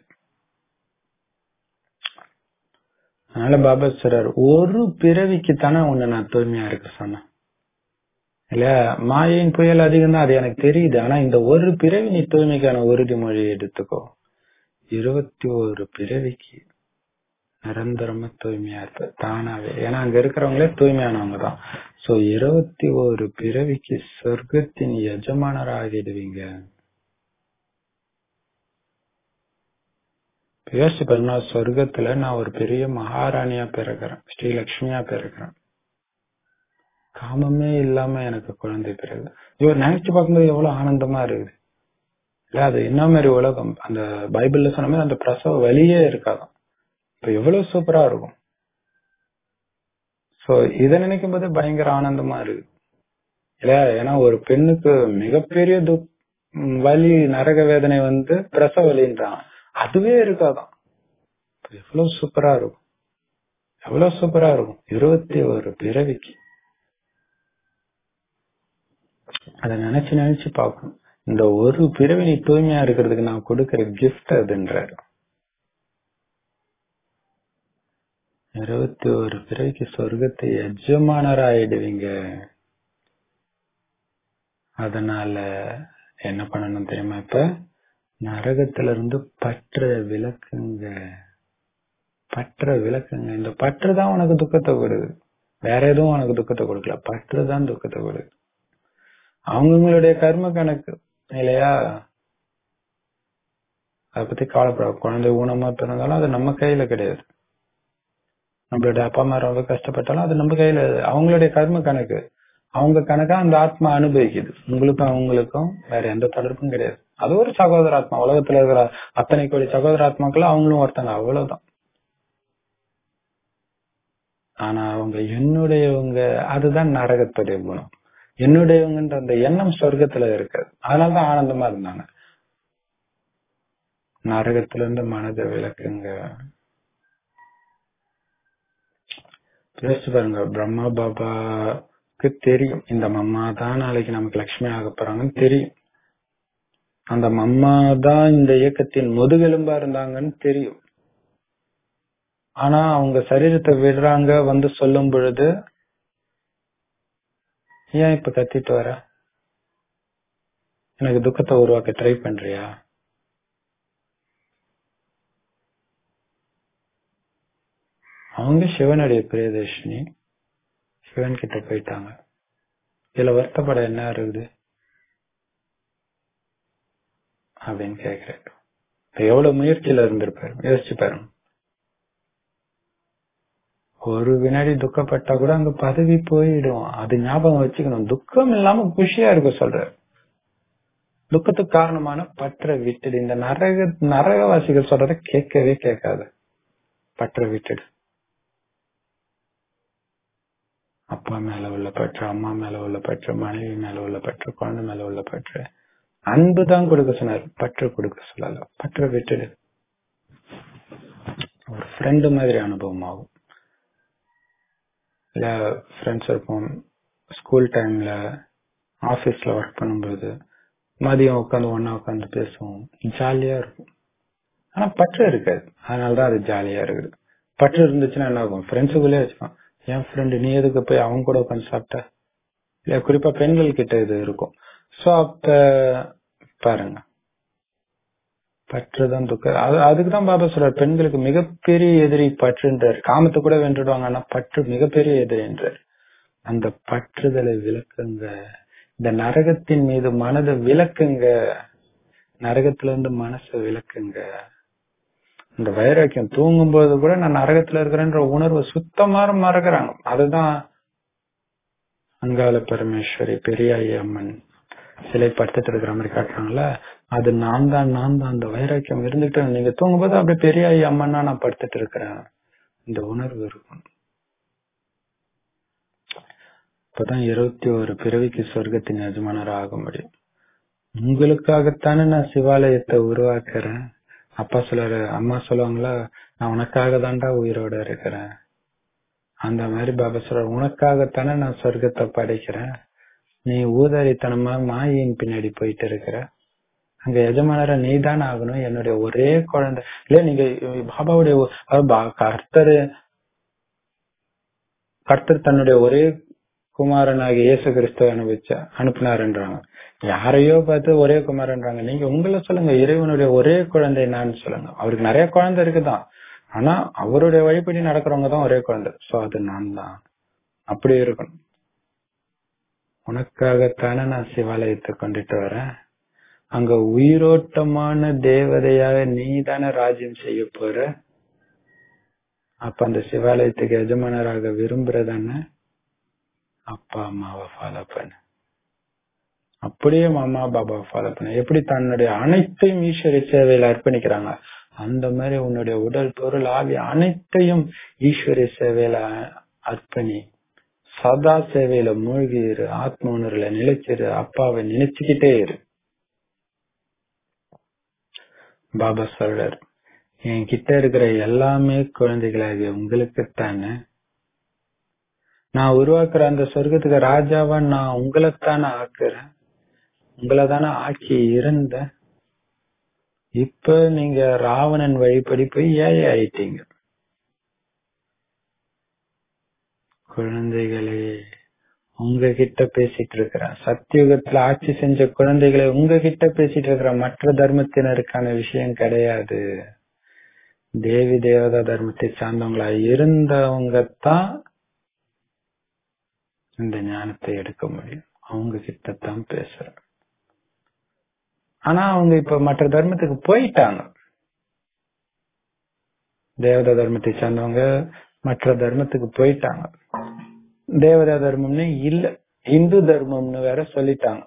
அதனால பாபா சொல்றாரு, ஒரு பிறவிக்கு தானே உன்னை நான் தூய்மையா இருக்க சொன்னேன் இல்ல. மாயின் புயல் அதிகம் தான், அது எனக்கு தெரியுது. ஆனா இந்த ஒரு பிறவி நீ தூய்மைக்கான உறுதிமொழி எடுத்துக்கோ. இருபத்தி ஒரு பிறவிக்கு நிரந்தரமா தூய்மையா இருப்ப தானாவே. ஏன்னா அங்க இருக்கிறவங்களே தூய்மையானவங்க தான். சோ இருபத்தி ஒரு பிறவிக்கு சொர்க்கத்தின் எஜமானர் ஆகிடுவீங்க. யோசிச்சு பாருங்க, சொர்க்கத்துல நான் ஒரு பெரிய மகாராணியா பிறக்கிறேன், ஸ்ரீலட்சுமியா பிறக்கிறேன், காமமே இல்லாம எனக்கு குழந்தை பிறகு. இவர் நினைச்சு பார்க்கும்போது எவ்வளவு ஆனந்தமா இருக்குது இல்ல. அது என்ன மாதிரி உலகம், அந்த பைபிள்ல சொன்ன மாதிரி அந்த பிரசவ வலியே இருக்காதான். இப்ப எவ்வளவு சூப்பரா இருக்கும். சோ இத நினைக்கும் போது பயங்கர ஆனந்தமா இருக்கு இல்லையா? ஏன்னா ஒரு பெண்ணுக்கு மிகப்பெரிய துக் வலி நரக வேதனை வந்து பிரசவ வலின்றான், அதுவே இருக்காதான். எவ்வளவு சூப்பரா இருக்கும், எவ்வளவு சூப்பரா இருக்கும். இருபத்தி ஒரு பிறவிக்கு அத நினைச்சு நினைச்சு பார்க்கணும். இந்த ஒரு பிறவி நீ தூய்மையா இருக்கிறதுக்கு நான் கொடுக்கிற கிஃப்ட் அதுன்றாரு. இருபத்தி ஒரு பிறவிக்கு சொர்க்கத்தை எஜமானரா ஆயிடுவீங்க. அதனால என்ன பண்ணணும் தெரியுமா? இப்ப நரகத்துல இருந்து பற்ற விளக்குங்க, பற்ற விளக்குங்க. இந்த பற்று தான் உனக்கு துக்கத்தை கொடுக்குது, வேற எதுவும் உனக்கு துக்கத்தை கொடுக்கல. பற்று தான் துக்கத்தை கொடுக்குது. அவங்களுடைய கர்ம கணக்கு இல்லையா? அதை பத்தி கவலைப்பட. குழந்தை ஊனமா பிறந்தாலும் அது நம்ம கையில கிடையாது. நம்மளுடைய அப்பா அம்மா ரொம்ப கஷ்டப்பட்டாலும் அது நம்ம கையில, அவங்களுடைய கர்ம கணக்கு. அவங்க கணக்கா அந்த ஆத்மா அனுபவிக்குது. உங்களுக்கும் அவங்களுக்கும் வேற எந்த தொடர்பும் கிடையாது. அது ஒரு சகோதர ஆத்மா. உலகத்துல இருக்கிற அத்தனை கோடி சகோதர ஆத்மாக்கள் அவங்களும் ஒருத்தங்க, அவ்வளவுதான். ஆனா அவங்க என்னுடையவங்க, அதுதான் நரகத்துடைய குணம். என்னுடையவங்கன்ற அந்த எண்ணம் சொர்க்கத்துல இருக்காது. அதனாலதான் ஆனந்தமா இருந்தாங்க. நரகத்துல இருந்து மனதை விளக்குங்க. யோசிச்சு பாருங்க, பிரம்மா பாபாக்கு தெரியும் இந்த மம்மா தான் நாளைக்கு நமக்கு லட்சுமி ஆக போறாங்கன்னு தெரியும். அந்த மம்மா தான் இந்த இயக்கத்தின் முதுகெலும்பா இருந்தாங்கன்னு தெரியும். ஆனா அவங்க சரீரத்தை விடுறாங்க வந்து சொல்லும் பொழுது, ஏன் இப்ப கத்திட்டு வர, எனக்கு துக்கத்தை உருவாக்க ட்ரை பண்றியா? அவங்க சிவனுடைய பிரியதர்ஷினி, சிவன் கிட்ட போயிட்டாங்க. இதுல வருத்தப்பட என்ன இருக்குது அப்படின்னு கேக்குறேன். எவ்வளவு முயற்சியில இருந்திருப்பாரு, யோசிச்சு பாருங்க. ஒரு வினாடி துக்கப்பட்டா கூட அங்க பதவி போயிடும். அது ஞாபகம் வச்சுக்கணும். துக்கம் இல்லாம குஷியா இருக்க சொல்ற. துக்கத்துக்கு காரணமான பற்ற விட்டுடு. இந்த நரக நரகவாசிகள் சொல்றத கேட்கவே கேட்காது. பற்ற விட்டுடு. அப்பா மேல உள்ள பற்று, அம்மா மேல உள்ள பற்று, மனைவி மேல உள்ள பற்று, குழந்தை மேல உள்ள பற்று, அன்பு தான் கொடுக்க சொன்னார், பற்று கொடுக்க சொல்லல. பற்ற விட்டுடு. ஒரு ஃப்ரெண்டு மாதிரி அனுபவம் ஆகும். இல்ல ஃப்ரெண்ட்ஸ் இருப்போம், ஸ்கூல் டைம்ல ஆபீஸ்ல ஒர்க் பண்ணும்போது மதியம் உட்காந்து ஒன்னா உட்காந்து பேசுவோம், ஜாலியா இருக்கும். ஆனா பற்று இருக்காது, அதனாலதான் அது ஜாலியா இருக்குது. பற்று இருந்துச்சுன்னா என்ன ஆகும், ஃப்ரெண்ட்ஸுக்குள்ளே வச்சுக்கோம். என் ஃப்ரெண்டு நீ எதுக்கு போய் அவங்க கூட உட்காந்து சாப்பிட்ட, இல்ல குறிப்பா பெண்கள் கிட்ட இது இருக்கும். சோ அப்ப பாருங்க, பற்றுதான் துக்க. அதுக்குதான் பாபா சொல்றாரு, பெண்களுக்கு மிகப்பெரிய எதிரி பற்றுன்றார். காமத்தை கூட வென்றுடுவாங்க, ஆனா பற்று மிகப்பெரிய எதிரி என்றார். அந்த பற்றுதலை விளக்குங்க. இந்த நரகத்தின் மீது மனதை விளக்குங்க. நரகத்துல இருந்து மனசை விளக்குங்க. இந்த வைராக்கியம் தூங்கும் போது கூட நான் நரகத்துல இருக்கிறேன்ற உணர்வு சுத்தமா மறக்கிறாங்க. அதுதான் அங்காள பரமேஸ்வரி பெரியாயி அம்மன் சிலை படுத்துட்டு இருக்கிற மாதிரி காட்டுறாங்கல்ல, அது நான் தான் நான் தான். அந்த வைராக்கியம் இருந்துட்டு நீங்க தூங்கும் போது அப்படியே பெரியாயி அம்மன்னா நான் படுத்துட்டு இருக்கிறேன், இந்த உணர்வு இருக்கும். இப்பதான் இருபத்தி ஒரு பிறவிக்கு சொர்க்கத்தின் எஜமானரா ஆக முடியும். உங்களுக்காகத்தானே நான் சிவாலயத்தை உருவாக்குறேன். அப்பா சொல்றாரு, அம்மா சொல்லுவாங்களா, நான் உனக்காக தாண்டா உயிரோட இருக்கிறேன். அந்த மாதிரி பாபா சொல்ற, உனக்காகத்தானே நான் சொர்க்கத்தை படைக்கிறேன். நீ ஊதாரித்தனமா மாயின் பின்னாடி போயிட்டு இருக்கிற. அங்க எஜமானர நீ தான் ஆகணும். என்னுடைய ஒரே குழந்தை இல்ல, நீங்க பாபாவுடைய கர்த்தர் கர்த்தர் தன்னுடைய ஒரே குமாரனாகிய இயேசு கிறிஸ்துவ அனுபவிச்ச அனுப்பினாருன்றாங்க. யாரையோ பார்த்து ஒரே குமாரன்றாங்க. நீங்க உங்களை சொல்லுங்க, இறைவனுடைய ஒரே குழந்தை நான் சொல்லுங்க. அவருக்கு நிறைய குழந்தை இருக்குதான், ஆனா அவருடைய வழிபடி நடக்கிறவங்க தான் ஒரே குழந்தை. சோ அது நான் தான். அப்படி இருக்கணும். உனக்காகத்தானே நான் சிவாலயத்தை கொண்டுட்டு வரேன். அங்க உயிரோட்டமான தேவதையாக நீ தானே ராஜ்யம் செய்ய போற. அப்ப அந்த சிவாலயத்துக்கு எஜமானராக விரும்புறதானே அப்பா அம்மாவை ஃபாலோ பண்ணு. அப்படியே மாமா பாபா ஃபாலோ பண்ண. எப்படி தன்னுடைய அனைத்தையும் ஈஸ்வரி சேவையில அர்ப்பணிக்கிறாங்க, அந்த மாதிரி உன்னுடைய உடல் பொருள் ஆவி அனைத்தையும் ஈஸ்வரி சேவையில அர்ப்பணி. சதா சேவையில மூழ்கி இரு, ஆத்ம உணர்வுல நிலைச்சிரு, அப்பாவை நினைச்சுக்கிட்டே இரு. பாபா சொல்றார், என் கிட்ட இருக்கிற எல்லாமே குழந்தைகளாகிய உங்களுக்குத்தானே. நான் உருவாக்குற அந்த சொர்க்கத்துக்கு ராஜாவா நான் உங்களைத்தானே ஆக்குறேன், உங்களை தானே ஆக்கி இருந்த. இப்ப நீங்க ராவணன் வழிபடி போய் ஏழை ஆயிட்டீங்க. குழந்தைகளே, உங்ககிட்ட பேசிட்டு இருக்கிறேன். சத்தியுகத்துல ஆட்சி செஞ்ச குழந்தைகளை உங்ககிட்ட பேசிட்டு இருக்கிற. மற்ற தர்மத்தினருக்கான விஷயம் கிடையாது. தேவி தேவதா தர்மத்தை சார்ந்தவங்களா இருந்தவங்க தான் இந்த ஞானத்தை எடுக்க முடியும். அவங்க கிட்ட தான் பேசுறேன். ஆனா அவங்க இப்ப மற்ற தர்மத்துக்கு போயிட்டாங்க. தேவதா தர்மத்தை சார்ந்தவங்க மற்ற தர்மத்துக்கு போயிட்டாங்க. தேவதா தர்மம்னு இல்ல, இந்து தர்மம்னு வேற சொல்லிட்டாங்க.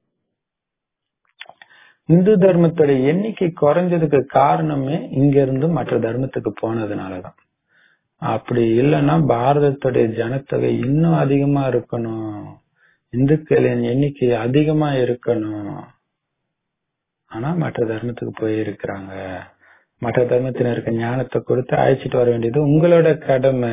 இந்து தர்மத்தோட எண்ணிக்கை குறைஞ்சதுக்கு காரணமே இங்க இருந்து மற்ற தர்மத்துக்கு போனதுனாலதான். அப்படி இல்லைன்னா பாரதத்துடைய ஜனத்தொகை இன்னும் அதிகமா இருக்கணும், இந்துக்களின் எண்ணிக்கை அதிகமா இருக்கணும். ஆனா மற்ற தர்மத்துக்கு போயிருக்கிறாங்க. மற்ற தர்மத்தினருக்கு ஞானத்தை கொடுத்து அழைச்சிட்டு வர வேண்டியது உங்களோட கடமை.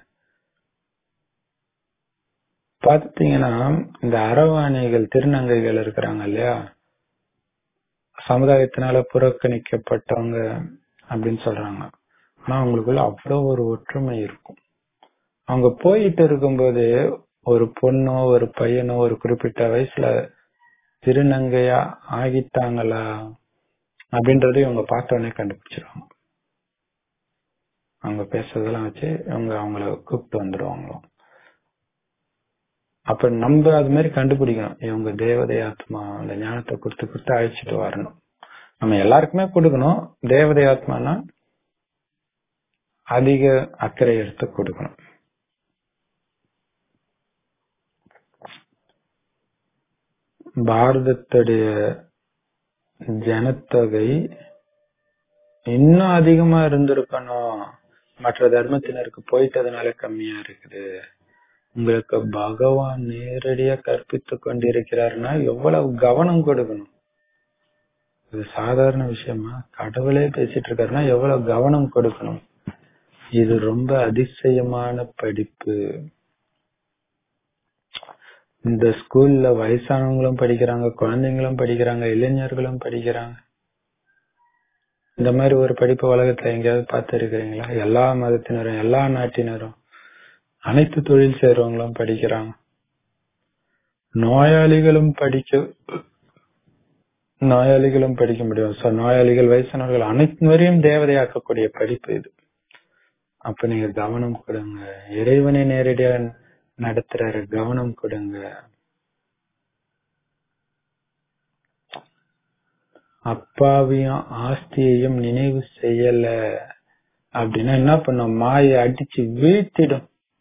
பாத்தீங்கன்னா இந்த அரவாணிகள் திருநங்கைகள் இருக்கிறாங்க இல்லையா, சமுதாயத்தினால புறக்கணிக்கப்பட்டவங்க அப்படின்னு சொல்றாங்க. ஆனா அவங்களுக்குள்ள அவ்வளவு ஒரு ஒற்றுமை இருக்கும். அவங்க போயிட்டு இருக்கும்போது ஒரு பொண்ணோ ஒரு பையனோ ஒரு குறிப்பிட்ட வயசுல திருநங்கையா ஆகிட்டாங்களா அப்படின்றத இவங்க பார்த்த உடனே கண்டுபிடிச்சிருவாங்க. அவங்க பேசுறதெல்லாம் வச்சு இவங்க அவங்கள கூப்பிட்டு வந்துடுவாங்களாம். அப்ப நம்ம அது மாதிரி கண்டுபிடிக்கணும். இவங்க தேவதை ஆத்மா, அந்த ஞானத்தை கொடுத்து கொடுத்து அழைச்சிட்டு வரணும். நம்ம எல்லாருக்குமே கொடுக்கணும். தேவதை ஆத்மானா அதிக அக்கறை எடுத்து கொடுக்கணும். பாரதத்துடைய ஜனத்தொகை இன்னும் அதிகமா இருந்திருக்கணும். மற்ற தர்மத்தினருக்கு போயிட்டதுனால கம்மியா இருக்குது. உங்களுக்கு பகவான் நேரடியா கற்பித்து கொண்டிருக்கிறாருன்னா எவ்வளவு கவனம் கொடுக்கணும். இது சாதாரண விஷயமா? கடவுளே பேசிட்டு இருக்காருன்னா எவ்வளவு கவனம் கொடுக்கணும். இது ரொம்ப அதிசயமான படிப்பு. இந்த ஸ்கூல்ல வயசானவங்களும் படிக்கிறாங்க, குழந்தைங்களும் படிக்கிறாங்க, இளைஞர்களும் படிக்கிறாங்க. இந்த மாதிரி ஒரு படிப்பு உலகத்துல எங்கேயாவது பார்த்து இருக்கிறீங்களா? எல்லா மதத்தினரும் எல்லா நாட்டினரும் அனைத்து தொழில் செய்றவங்களும் படிக்கிறாங்க. நோயாளிகளும் படிக்க நோயாளிகளும் படிக்க முடியும். சோ நோயாளிகள் வயசானவர்கள் அனைத்து தேவதையாக்கக்கூடிய படிப்பு இது. அப்ப நீங்க கவனம் கொடுங்க. இறைவனை நேரடியா நடத்துறாரு, கவனம் கொடுங்க. அப்பாவையும் ஆஸ்தியையும் நினைவு செய்யல அப்படின்னா என்ன பண்ணும்? மாயை அடிச்சு வீழ்த்திடும்.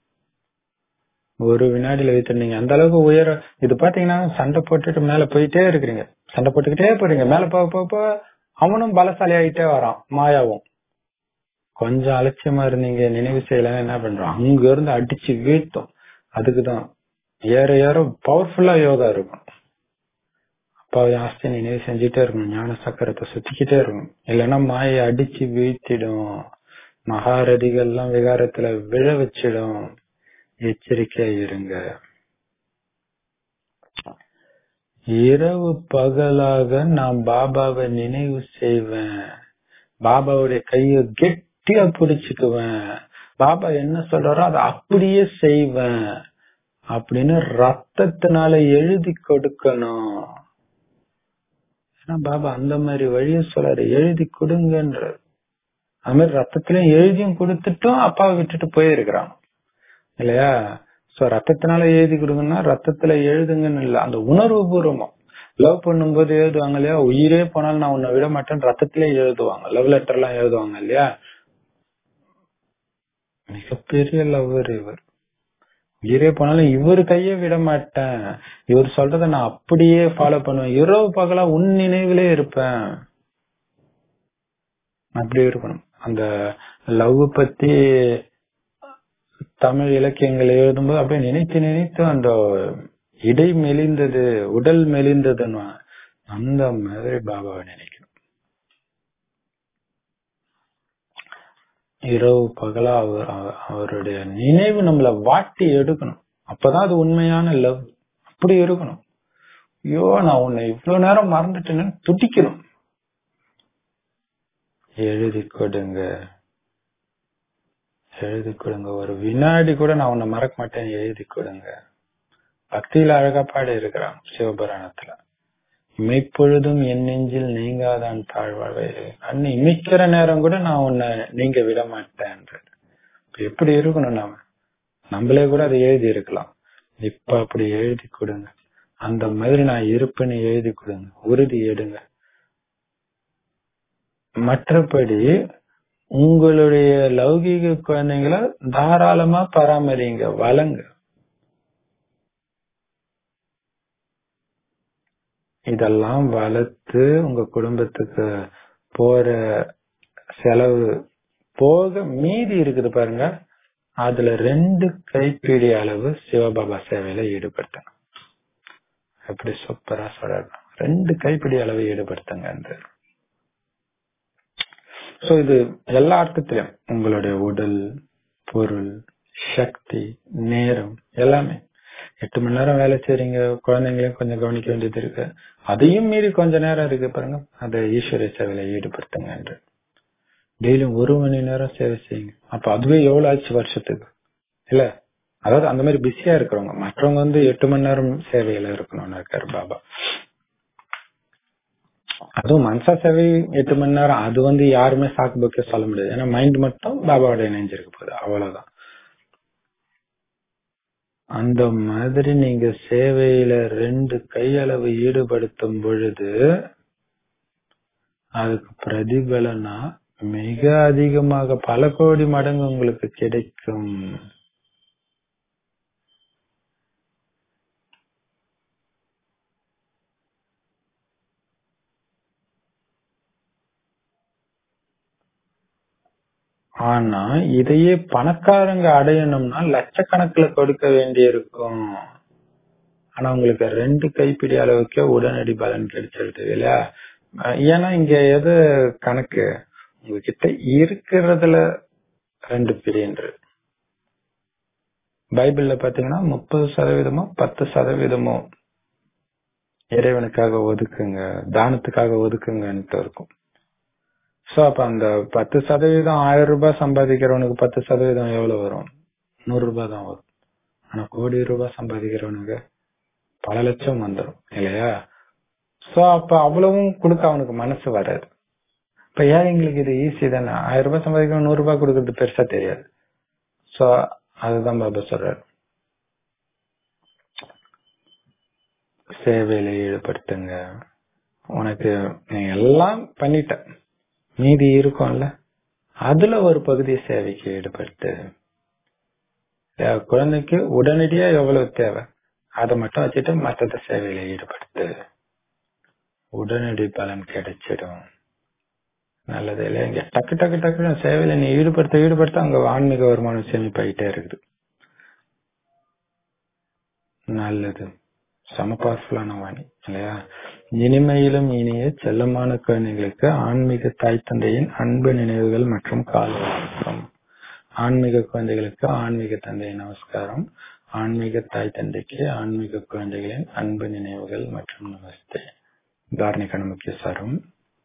ஒரு வினாடியில வீழ்த்திடும். நீங்க அந்த அளவுக்கு உயர இது பாத்தீங்கன்னா சண்டை போட்டுட்டு மேல போயிட்டே இருக்கிறீங்க, சண்டை போட்டுக்கிட்டே போறீங்க. மேல போக போக அவனும் பலசாலி ஆகிட்டே வரான், மாயாவும். கொஞ்சம் அலட்சியமா இருந்தீங்க, நினைவு செய்யலாம், என்ன பண்றோம்? அங்க இருந்து அடிச்சு வீழ்த்தும். அதுக்குதான் ஏற ஏற பவர்ஃபுல்லா யோகா இருக்கும். அப்பாவை ஆஸ்தி நினைவு செஞ்சுட்டே இருக்கணும், ஞான சக்கரத்தை சுத்திக்கிட்டே இருக்கணும். இல்லைன்னா மாயை அடிச்சு வீழ்த்திடும். மகாரதிகள் எல்லாம் விகாரத்துல விழ வச்சிடும். எச்சரிக்கையா இருங்க. இரவு பகலாக நான் பாபாவை நினைவு செய்வேன், பாபாவுடைய கைய கெட்டியா புடிச்சுக்குவேன், பாபா என்ன சொல்றாரோ அதை அப்படியே செய்வேன் அப்படின்னு ரத்தத்தினால எழுதி கொடுக்கணும். ஏன்னா பாபா அந்த மாதிரி வழிய சொல்றாரு, எழுதி கொடுங்கன்ற. அது மாதிரி ரத்தத்திலயும் எழுதியும் கொடுத்துட்டும் அப்பாவை விட்டுட்டு போயிருக்கிறான் இல்லையா? சோ ரத்தத்தினால எழுதி கொடுங்கன்னா ரத்தத்துல எழுதுங்கன்னு இல்ல, அந்த உணர்வு பூர்வமா லவ் பண்ணும்போது எழுதுவாங்க இல்லையா? உயிரே போனாலும் நான் உன்னை விட மாட்டேன்னு ரத்தத்திலே எழுதுவாங்க, லவ் லெட்டர் எல்லாம் எழுதுவாங்க இல்லையா? மிகப்பெரிய லவ்வர் இவர். உயிரே போனாலும் இவரு கைய விட மாட்டேன், இவர் சொல்றத நான் அப்படியே ஃபாலோ பண்ணுவேன், இரவு பகலா உன் நினைவிலே இருப்பேன். அப்படி இருக்கணும். அந்த லவ் பத்தி தமிழ் இலக்கியங்கள் எழுதும்போது அப்படியே நினைத்து நினைத்து அந்த இடை மெலிந்தது, உடல் மெலிந்ததுன்னு அந்த மாதிரி பாபாவை நினைக்கணும். இரவு பகலா அவர் அவருடைய நினைவு நம்மள வாட்டி எடுக்கணும். அப்பதான் அது உண்மையான லவ். அப்படி இருக்கணும். ஐயோ நான் உன்னை இவ்வளவு நேரம் மறந்துட்டேன்னு துடிக்கணும். எழுதி கொடுங்க, எழுதி கொடுங்க, ஒரு வினாடி கூட நான் உன்னை மறக்க மாட்டேன், எழுதி கொடுங்க. பக்தியில அழகா பாடி இருக்கிறான் சிவபுராணத்துல. இமைப்பொழுதும் என் நெஞ்சில் நீங்காதான் தாழ்வாழ்வே, அண்ணி இமைக்கிற நேரம் கூட நான் உன்னை நீங்க விட மாட்டேன். எப்படி இருக்கணும் நாம? நம்மளே கூட அதை எழுதி இருக்கலாம். இப்ப அப்படி எழுதி கொடுங்க, அந்த மாதிரி நான் இருப்பேன்னு எழுதி கொடுங்க, உறுதி எடுங்க. மற்றபடி உங்களுடைய லௌகீக குழந்தைங்களை தாராளமா பராமரிங்க, வளங்க. இதெல்லாம் வளர்த்து உங்க குடும்பத்துக்கு போற செலவு போக மீதி இருக்குது பாருங்க, அதுல ரெண்டு கைப்பிடி அளவு சிவபாபா சேவையில ஈடுபடுத்துங்க. எப்படி சூப்பரா சொல்றாங்க, ரெண்டு கைப்பிடி அளவு ஈடுபடுத்துங்க. சோ இது எல்லா அர்த்தத்திலும் உங்களுடைய உடல், பொருள், சக்தி, நேரம் எல்லாமே. எட்டு மணி நேரம் வேலை செய்றீங்க, குழந்தைங்களையும் கொஞ்சம் கவனிக்க வேண்டியது இருக்கு, அதையும் மீறி கொஞ்ச நேரம் இருக்கு பாருங்க, அதை ஈஸ்வரிய சேவையில ஈடுபடுத்துங்க என்று. டெய்லியும் ஒரு மணி நேரம் சேவை செய்யுங்க. அப்ப அதுவே எவ்வளவு ஆச்சு வருஷத்துக்கு இல்ல? அதாவது அந்த மாதிரி பிஸியா இருக்கிறவங்க, மற்றவங்க வந்து எட்டு மணி நேரம் சேவையில இருக்கணும்னு இருக்காரு பாபா. அதுவும் மனசா சேவை எட்டு மணி நேரம், அது வந்து யாருமே சாக்கு போக்க சொல்ல முடியாது. ஏன்னா மைண்ட் மட்டும் பாபாவோட இணைஞ்சிருக்க போகுது, அவ்வளவுதான். அந்த மாதிரி நீங்க சேவையில ரெண்டு கையளவு ஈடுபடுத்தும் பொழுது அதுக்கு பிரதிபலனா மிக அதிகமாக பல கோடி மடங்கு உங்களுக்கு கிடைக்கும். ஆனா இதையே பணக்காரங்க அடையணும்னா லட்சக்கணக்குல கொடுக்க வேண்டி இருக்கும். ஆனா உங்களுக்கு ரெண்டு கைப்பிடி அளவுக்கு உடனடி பலன் கிடைச்சிருது இல்லையா? ஏன்னா இங்க எது கணக்கு, உங்ககிட்ட இருக்கிறதுல ரெண்டு பிரின்று. பைபிள்ல பாத்தீங்கன்னா முப்பது சதவீதமோ பத்து சதவீதமோ இறைவனுக்காக ஒதுக்குங்க, தானத்துக்காக ஒதுக்குங்கன்ட்டு இருக்கும். சோ அப்ப அந்த பத்து சதவீதம் ஆயிரம் ரூபாய் சம்பாதிக்கிறவனுக்கு பத்து சதவீதம் எவ்வளவு வரும்? நூறு ரூபாய் தான் வரும். ஆனா கோடி ரூபாய் சம்பாதிக்கிறவனுக்கு பல லட்சம் வந்துடும் இல்லையா? சோ அப்ப அவ்வளவும் கொடுக்க அவனுக்கு மனசு வராது. இப்ப ஏழைங்களுக்கு இது ஈஸி தானே, ஆயிரம் ரூபாய் சம்பாதிக்கணும், நூறு ரூபாய் கொடுக்கறது பெருசா தெரியாது. சோ அதுதான் பாபா சொல்றாரு, சேவையில ஈடுபடுத்துங்க. உனக்கு நீ எல்லாம் பண்ணிட்ட, மீதி இருக்கும்ல, அதுல ஒரு பகுதி சேவைக்கு ஈடுபடுத்து. குழந்தைக்கு உடனடியா எவ்வளவு தேவை அதை மட்டும் வச்சுட்டு மற்ற சேவையில ஈடுபடுத்து, உடனடி பலன் கிடைச்சிடும். நல்லது இல்லையா? இங்க டக்கு டக்கு டக்கு சேவையில நீ ஈடுபடுத்த ஈடுபடுத்த அங்க ஆன்மீக வருமானம் சேமிப்பாயிட்டே இருக்குது. நல்லது, சம பவர்ஃபுல்லான வாணி இல்லையா? இனிமையிலும் இனிய செல்லமான குழந்தைகளுக்கு ஆன்மீக தாய் தந்தையின் அன்பு நினைவுகள் மற்றும் கால வணக்கம். ஆன்மீக குழந்தைகளுக்கு ஆன்மீக தந்தை நமஸ்காரம். ஆன்மீக தாய் தந்தைக்கு ஆன்மீக குழந்தைகளின் அன்பு நினைவுகள் மற்றும் நமஸ்தே. தாரணிக்கான முக்கிய சாரம்,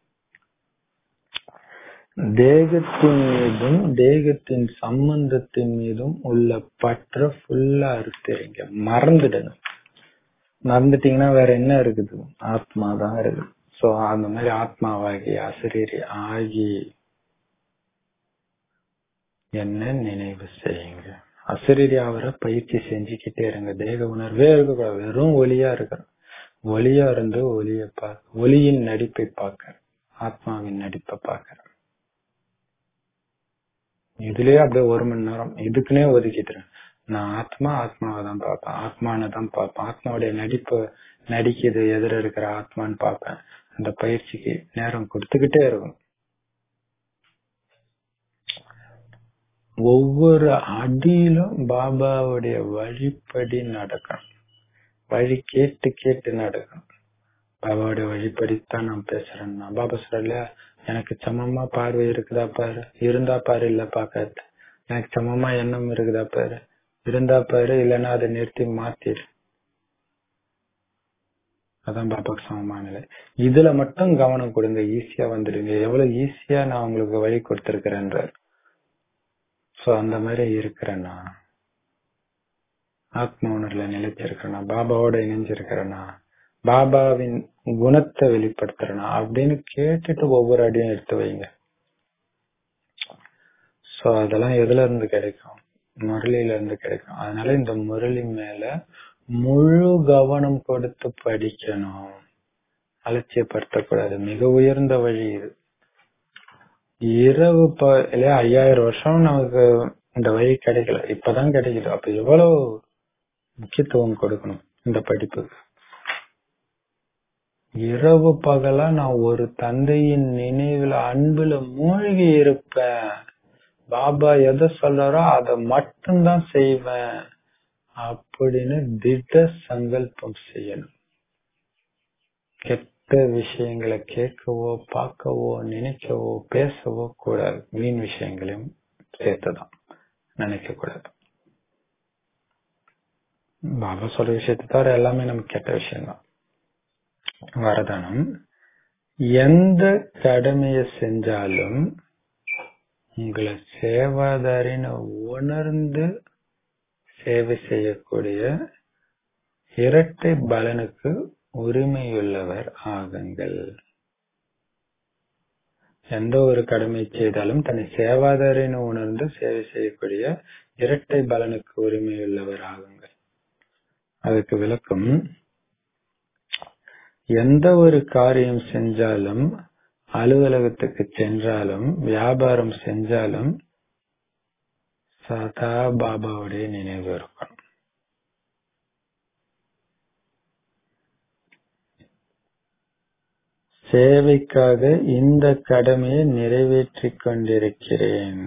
தேகத்தின் மீதும் தேகத்தின் சம்பந்தத்தின் மீதும் உள்ள பற்ற ஃபுல்லா அறுத்தீங்க, மறந்துடுங்க. மறந்துட்டீங்கன்னா வேற என்ன இருக்குது? ஆத்மா தான் இருக்குது. சோ அந்த மாதிரி ஆத்மாவாகி அசரீரி ஆகி என்ன நினைவு செய்யுங்க. அசரீரி ஆவர பயிற்சி செஞ்சுக்கிட்டே இருங்க. தேக உணர்வே இருக்கக்கூடாது, வெறும் ஒளியா இருக்கிற, ஒளியா இருந்து ஒளிய பார்க்க, ஒளியின் நடிப்பை பார்க்க, ஆத்மாவின் நடிப்பை பார்க்க. இதுலயே அப்படியே ஒரு மணி நேரம் இதுக்குன்னே ஒதுக்கிட்டுறேன். நான் ஆத்மா ஆத்மாவை தான் பார்ப்பேன், ஆத்மானு தான் பார்ப்பேன், ஆத்மாவுடைய நடிப்பு நடிக்குது எதிர இருக்கிற ஆத்மான்னு பார்ப்பேன். அந்த பயிற்சிக்கு நேரம் கொடுத்துக்கிட்டே இருக்கும். ஒவ்வொரு அடியிலும் பாபாவுடைய வழிப்படி நடக்கணும். வழி கேட்டு கேட்டு நடக்கணும். பாபாவுடைய வழிப்படித்தான் நான் பேசுறேன்னா, பாபா சொல்ல எனக்கு சமமா பார்வை இருக்குதா பாரு, இருந்தா பாரு, இல்ல பாக்காது. எனக்கு சமமா எண்ணம் இருக்குதா பாரு, இருந்தா பாரு, இல்லைன்னா அதை நிறுத்தி மாத்திரு. அதான் பாபாக்கு சமமான நிலை. இதுல மட்டும் கவனம் கொடுங்க, ஈஸியா வந்துடுங்க. எவ்வளவு ஈஸியா நான் உங்களுக்கு வழி கொடுத்திருக்கிறேன்ற. சோ அந்த மாதிரி இருக்கிறேன்னா, ஆத்ம உணர்வுல நிலைச்சிருக்கிறேன்னா, பாபாவோட இணைஞ்சிருக்கிறேன்னா, பாபாவின் குணத்தை வெளிப்படுத்துறேனா அப்படின்னு கேட்டுட்டு ஒவ்வொரு அடியும் எடுத்து வைங்க. சோ அதெல்லாம் எதுல இருந்து கிடைக்கும்? முரளியில இருந்து கிடைக்கும். அதனால இந்த முரளி மேல முழு கவனம் கொடுத்து படிக்கணும், அலட்சியப்படுத்தக்கூடாது. மிக உயர்ந்த வழி இது. இரவு இல்லையா, ஐயாயிரம் வருஷம் நமக்கு இந்த வழி கிடைக்கல, இப்பதான் கிடைக்குது. அப்ப எவ்வளவு முக்கியத்துவம் கொடுக்கணும் இந்த படிப்புக்கு. இரவு பகலா நான் ஒரு தந்தையின் நினைவுல அன்புல மூழ்கி இருப்பேன். பாபா எதை சொல்றாரோ அதை மட்டும்தான் செய்வேன் அப்படின்னு திட சங்கல்பம் செய்யணும். கெட்ட விஷயங்களை கேட்கவோ பார்க்கவோ நினைக்கவோ பேசவோ கூடாது. வீண் விஷயங்களையும் சேர்த்துதான் நினைக்க கூடாது. பாபா சொல்ற விஷயத்தை தவிர எல்லாமே நமக்கு கெட்ட விஷயம்தான். வரதானம், எந்த கடமையை செஞ்சாலும் உங்களை சேவாதாரின்னு உணர்ந்து சேவை செய்யக்கூடிய இரட்டை பலனுக்கு உரிமையுள்ளவர் ஆகுங்கள். எந்த ஒரு கடமை செய்தாலும் தன்னை சேவாதாரின்னு உணர்ந்து சேவை செய்யக்கூடிய இரட்டை பலனுக்கு உரிமையுள்ளவர் ஆகுங்கள். அதுக்கு விளக்கம், எந்த ஒரு காரியம் செஞ்சாலும், அலுவலகத்துக்கு சென்றாலும், வியாபாரம் செஞ்சாலும் சதா பாபாவுடைய நினைவு இருக்கணும். சேவைக்காக இந்த கடமையை நிறைவேற்றிக் கொண்டிருக்கிறேன்.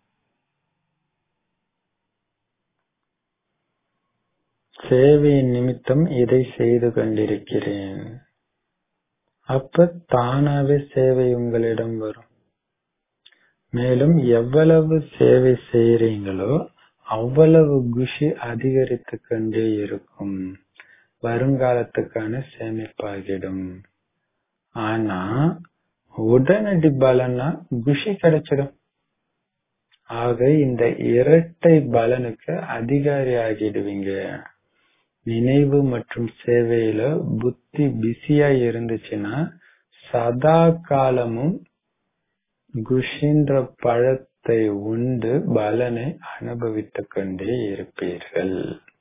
சேவையின் நிமித்தம் இதை செய்து கொண்டிருக்கிறேன். அப்ப தானாவே சேவை உங்களிடம் வரும். மேலும் எவ்வளவு சேவை செய்யறீங்களோ அவ்வளவு குஷி அதிகரித்து கொண்டே இருக்கும். வருங்காலத்துக்கான சேமிப்பாகிடும். ஆனா உடனடி பலனா குஷி கிடைச்சிடும். ஆக இந்த இரட்டை பலனுக்கு அதிகாரி ஆகிடுவீங்க. நினைவு மற்றும் சேவையில புத்தி பிஸியா இருந்துச்சுன்னா சதா காலமும் குஷின்ற பழத்தை உண்டு பலனை அனுபவித்துக் கொண்டே இருப்பீர்கள்.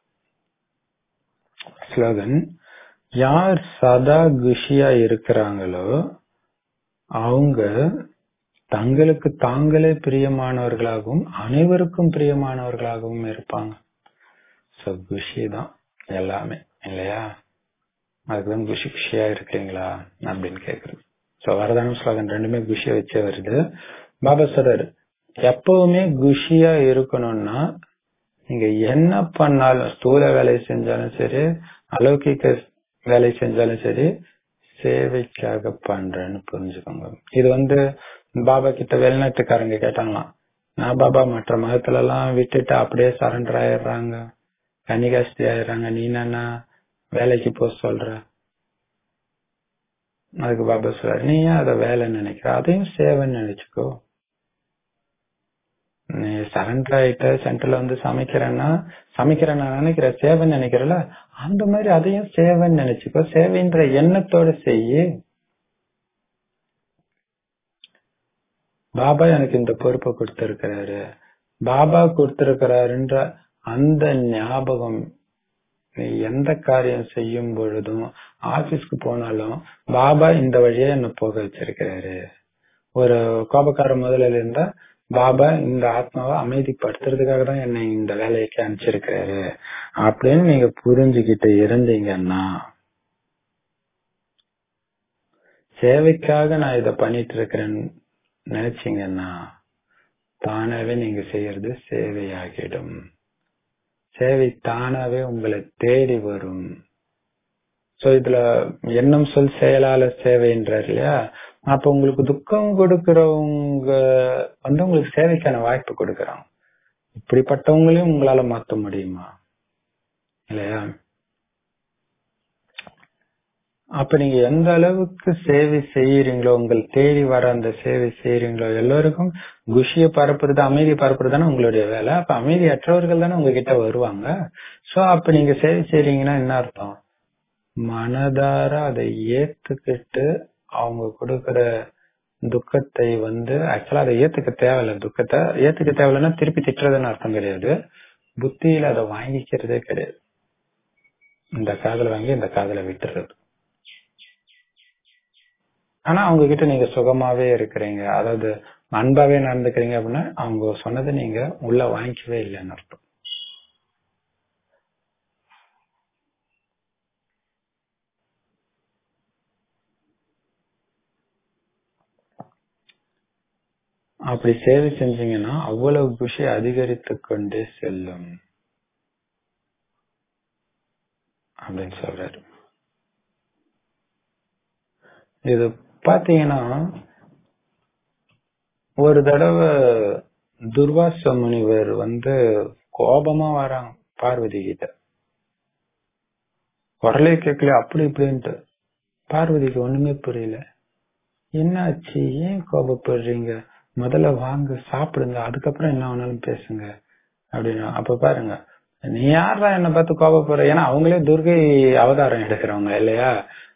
ஸ்லோகன், யார் சதா குஷியா இருக்கிறாங்களோ அவங்க தங்களுக்கு தாங்களே பிரியமானவர்களாகவும் அனைவருக்கும் பிரியமானவர்களாகவும் இருப்பாங்க. சோ குஷி தான் எல்லாமே இல்லையா? அதுக்குதான் குஷி குஷியா இருக்கீங்களா அப்படின்னு கேக்குறது. சோ வரதான ஸ்லோகன் ரெண்டுமே குஷியா வச்சே வருது. பாபா சொல்றாரு, எப்பவுமே குஷியா இருக்கணும்னா நீங்க என்ன பண்ணாலும், ஸ்தூல வேலை செஞ்சாலும் சரி, அலௌகிக வேலை செஞ்சாலும் சரி, சேவைக்காக பண்றேன்னு புரிஞ்சுக்கோங்க. இது வந்து பாபா கிட்ட வெளிநாட்டுக்காரங்க கேட்டாங்களாம், நான் பாபா மற்ற மதத்துல எல்லாம் விட்டுட்டு அப்படியே சரண்டர் ஆயிடுறாங்க, கன்னிகாஸ்தி ஆயிடுறாங்க, நீ என்ன வேலைக்கு போ சொல்ற? அதுக்கு பாபா சொல்றாரு, நீ ஏன் அதை வேலை நினைக்கிற, அதையும் சேவைன்னு நினைச்சுக்கோ. நீ சரண்டர் ஆயிட்ட, சென்டர்ல வந்து சமைக்கிறேன்னா சமைக்கிறேன் நான் நினைக்கிற சேவைன்னு நினைக்கிறல, அந்த மாதிரி அதையும் சேவைன்னு நினைச்சுக்கோ. சேவைன்ற எண்ணத்தோட செய்யு. பாபா எனக்கு இந்த பொறுப்பை கொடுத்திருக்கிறாரு, பாபா கொடுத்திருக்கிறாருன்ற அந்த ஞாபகம் நீ எந்த காரியம் செய்யும் பொழுதும், ஆபீஸ்க்கு போனாலும் பாபா இந்த வழியா என்ன போக வச்சிருக்கிறாரு. ஒரு கோபக்கார முதலில் இருந்தா பாபா இந்த ஆத்மாவை அமைதிப்படுத்துறதுக்காக தான் என்னை இந்த வேலைக்கு அனுப்பிச்சிருக்கிறாரு அப்படின்னு நீங்க புரிஞ்சுக்கிட்டு இருந்தீங்கன்னா, சேவைக்காக நான் இத பண்ணிட்டு இருக்கிறேன்னு நினைச்சீங்கன்னா தானாவே நீங்க செய்யறது சேவையாகிடும். சேவை தானாவே உங்களை தேடி வரும். சோ இதுல எண்ணம் சொல் செயலாளர் சேவைன்றார் இல்லையா? அப்ப உங்களுக்கு துக்கம் கொடுக்கறவங்க வந்து உங்களுக்கு சேவைக்கான வாய்ப்பு கொடுக்கறாங்க. இப்படிப்பட்டவங்களையும் உங்களால மாத்த முடியுமா இல்லையா? அப்ப நீங்க எந்த அளவுக்கு சேவை செய்யறீங்களோ, உங்கள் தேடி வர அந்த சேவை செய்யறீங்களோ, எல்லோருக்கும் குஷிய பரப்புறது, அமைதி பரப்புறது தானே உங்களுடைய வேலை. அப்ப அமைதியற்றவர்கள் தானே உங்ககிட்ட வருவாங்க. சோ அப்ப நீங்க சேவை செய்யறீங்கன்னா என்ன அர்த்தம்? மனதார அதை ஏத்துக்கிட்டு அவங்க கொடுக்கற துக்கத்தை வந்து ஆக்சுவலா அதை ஏத்துக்க தேவையில்ல. துக்கத்தை ஏத்துக்க தேவையில்லைன்னா திருப்பி திட்டுறதுன்னு அர்த்தம் கிடையாது. புத்தியில அதை வாங்கிக்கிறதே கிடையாது. இந்த காதல வாங்கி இந்த காதல விட்டுறது. ஆனா அவங்க கிட்ட நீங்க சுகமாவே இருக்கிறீங்க, அதாவது அன்பாவே நடந்துக்கிறீங்க அப்படின்னா அவங்க சொன்னதை நீங்க உள்ள வாங்கிக்கவே இல்லைன்னு அர்த்தம். அப்படி சேவை செஞ்சீங்கன்னா அவ்வளவு குஷி அதிகரித்து கொண்டே செல்லும் அப்படின்னு சொல்றாரு. இது பாத்தீங்கன்னா ஒரு தடவை துர்வாச முனிவர் வந்து கோபமா வராங்க பார்வதி கிட்ட. குரலே கேட்கல, அப்படி இப்படின்ட்டு. பார்வதிக்கு ஒண்ணுமே புரியல. என்ன ஆச்சு, ஏன் கோபப்படுறீங்க, முதல்ல வாங்க சாப்பிடுங்க, அதுக்கப்புறம் என்ன வேணாலும் பேசுங்க அப்படின்னு. அப்ப பாருங்க, நீ யாரா என்ன பார்த்து கோபப்படுற? ஏன்னா அவங்களே துர்கை அவதாரம் எடுக்கிறவங்க இல்லையா?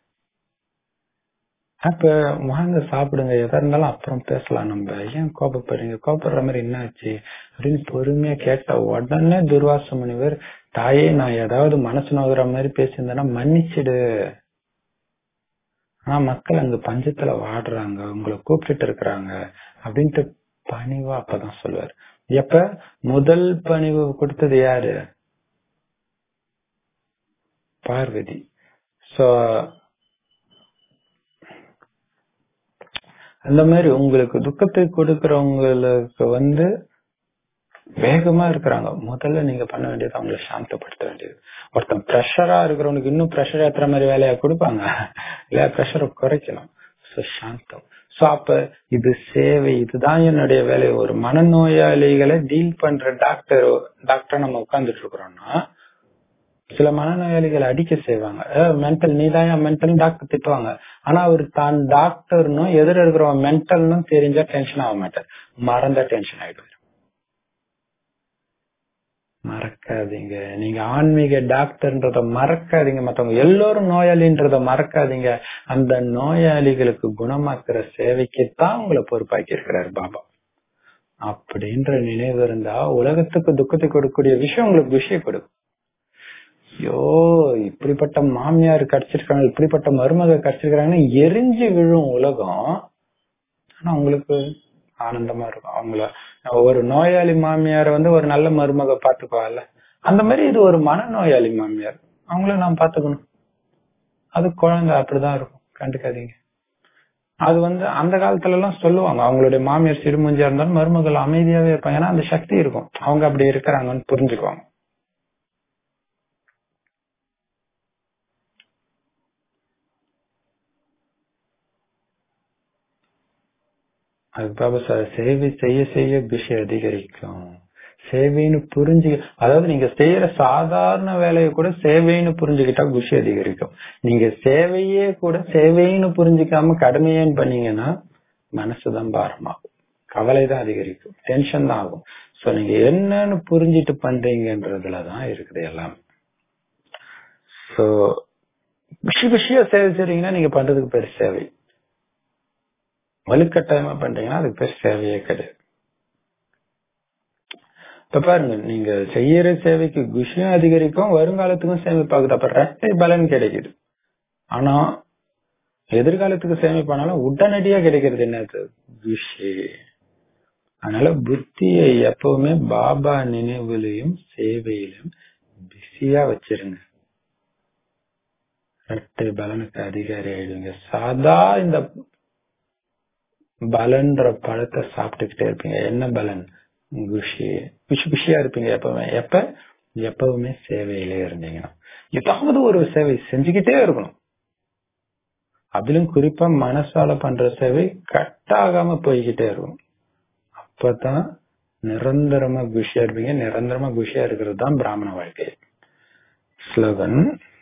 அப்ப வாங்க சாப்பிடுங்க, எதா இருந்தாலும் அப்புறம் பேசலாம், நம்ம ஏன் கோபப்படுறீங்க, கோபப்படுற மாதிரி என்ன ஆச்சு அப்படின்னு பொறுமையா கேட்ட உடனே துர்வாச முனிவர், தாயே நான் ஏதாவது மனசு நோகிற மாதிரி பேசியிருந்தேன்னா மன்னிச்சிடு, ஆனா மக்கள் அங்க பஞ்சத்துல வாடுறாங்க, உங்களை கூப்பிட்டு இருக்கிறாங்க அப்படின்ட்டு பணிவா அப்பதான் சொல்லுவாரு. எப்ப முதல் பணிவு கொடுத்தது யாரு? பார்வதி. சோ அந்த மாதிரி உங்களுக்கு துக்கத்தை கொடுக்கறவங்களுக்கு வந்து வேகமா இருக்கிறாங்க, முதல்ல நீங்க பண்ண வேண்டியது அவங்களை சாந்தப்படுத்த வேண்டியது. ஒருத்தன் பிரஷரா இருக்கிறவனுக்கு இன்னும் பிரஷர் ஏத்துற மாதிரி வேலையா கொடுப்பாங்க இல்ல, பிரஷரை குறைக்கணும். சாந்தம். சோ அப்ப இது சேவை, இதுதான் என்னுடைய வேலை. ஒரு மனநோயாளிகளை டீல் பண்ற டாக்டர் டாக்டர் நம்ம உட்கார்ந்துட்டு இருக்கிறோம்னா சில மனநோயாளிகளை அடிக்க செய்வாங்க, மென்டல் நீதான் மென்டல் டாக்டர் திட்டுவாங்க. ஆனா அவர் தான் டாக்டர்னும் எதிர இருக்கிறவங்க மென்டல்னு தெரிஞ்சா டென்ஷன் ஆக மாட்டார், மறந்தா டென்ஷன் ஆயிடுவார். மறக்காதீங்க, நீங்க ஆன்மீக டாக்டர்ன்றத மறக்காதீங்க, மத்தவங்க எல்லோரும் நோயாளின்றத மறக்காதீங்க. அந்த நோயாளிகளுக்கு குணமாக்குற சேவைக்குத்தான் உங்களை பொறுப்பாக்கி இருக்கிறார் பாபா. அப்படின்ற நினைவு இருந்தா உலகத்துக்கு துக்கத்தை கொடுக்கக்கூடிய விஷயம் உங்களுக்கு விஷயம் கொடுக்கும். ஐயோ இப்படிப்பட்ட மாமியார் கிடைச்சிருக்காங்க, இப்படிப்பட்ட மருமக கிடைச்சிருக்காங்கன்னு எரிஞ்சு விழும் உலகம். ஆனா உங்களுக்கு ஆனந்தமா இருக்கும். அவங்கள ஒரு நோயாளி மாமியார வந்து ஒரு நல்ல மருமக பாத்துக்குவாங்கல்ல, அந்த மாதிரி இது ஒரு மனநோயாளி மாமியார், அவங்கள நாம் பாத்துக்கணும். அது குழந்தை அப்படிதான் இருக்கும், கண்டுக்காதீங்க. அது வந்து அந்த காலத்துல எல்லாம் சொல்லுவாங்க, அவங்களுடைய மாமியார் சிறுமூஞ்சியா இருந்தாலும் மருமகள் அமைதியாவே இருப்பாங்க, ஏன்னா அந்த சக்தி இருக்கும், அவங்க அப்படி இருக்கிறாங்கன்னு புரிஞ்சுக்குவாங்க. அதுக்காக சேவை செய்ய செய்ய குஷி அதிகரிக்கும். சேவைன்னு புரிஞ்சு, அதாவது நீங்க செய்யற சாதாரண வேலையை கூட சேவைன்னு புரிஞ்சுக்கிட்டா குஷி அதிகரிக்கும். நீங்க சேவையே கூட சேவைன்னு புரிஞ்சுக்காம கடமையேன்னு பண்ணீங்கன்னா மனசுதான் பாரமாகும், கவலைதான் அதிகரிக்கும், டென்ஷன் தான் ஆகும். சோ நீங்க என்னன்னு புரிஞ்சிட்டு பண்றீங்கன்றதுலதான் இருக்குது எல்லாம். சோ குஷி குஷியா சேவை செய்றீங்கன்னா நீங்க பண்றதுக்கு பேர் சேவை. வலுக்கட்டாயமா பண்றீங்கன்னா அதுக்கு பேர் சேவையே கிடையாது. இப்ப பாருங்க, நீங்க செய்யற சேவைக்கு குஷியும் அதிகரிக்கும், வருங்காலத்துக்கும் சேமிப்பாகுது, அப்ப ரெட்டை பலன் கிடைக்குது. ஆனா எதிர்காலத்துக்கு சேமிப்பானாலும் உடனடியா கிடைக்கிறது என்னது? குஷி. அதனால புத்தியை எப்பவுமே பாபா நினைவுலையும் சேவையிலும் பிஸியா வச்சிருங்க, ரெட்டை பலனுக்கு அதிகாரி ஆயிடுங்க. சாதா இந்த பலன்ற பழத்தை சாப்பிட்டுக்கிட்டே இருப்பீங்க. என்ன பலன்? குஷி. குஷி குஷியா இருப்பீங்க எப்பவுமே. எப்ப? எப்பவுமே சேவையிலே இருந்தீங்கன்னா ஏதாவது ஒரு சேவை செஞ்சுக்கிட்டே இருக்கணும். அதிலும் குறிப்பா மனசால பண்ற சேவை கட்டாகாம போய்கிட்டே இருக்கணும். அப்பதான் நிரந்தரமா குஷியா இருப்பீங்க. நிரந்தரமா குஷியா இருக்கிறது தான் பிராமண வாழ்க்கை. ஸ்லோகன்.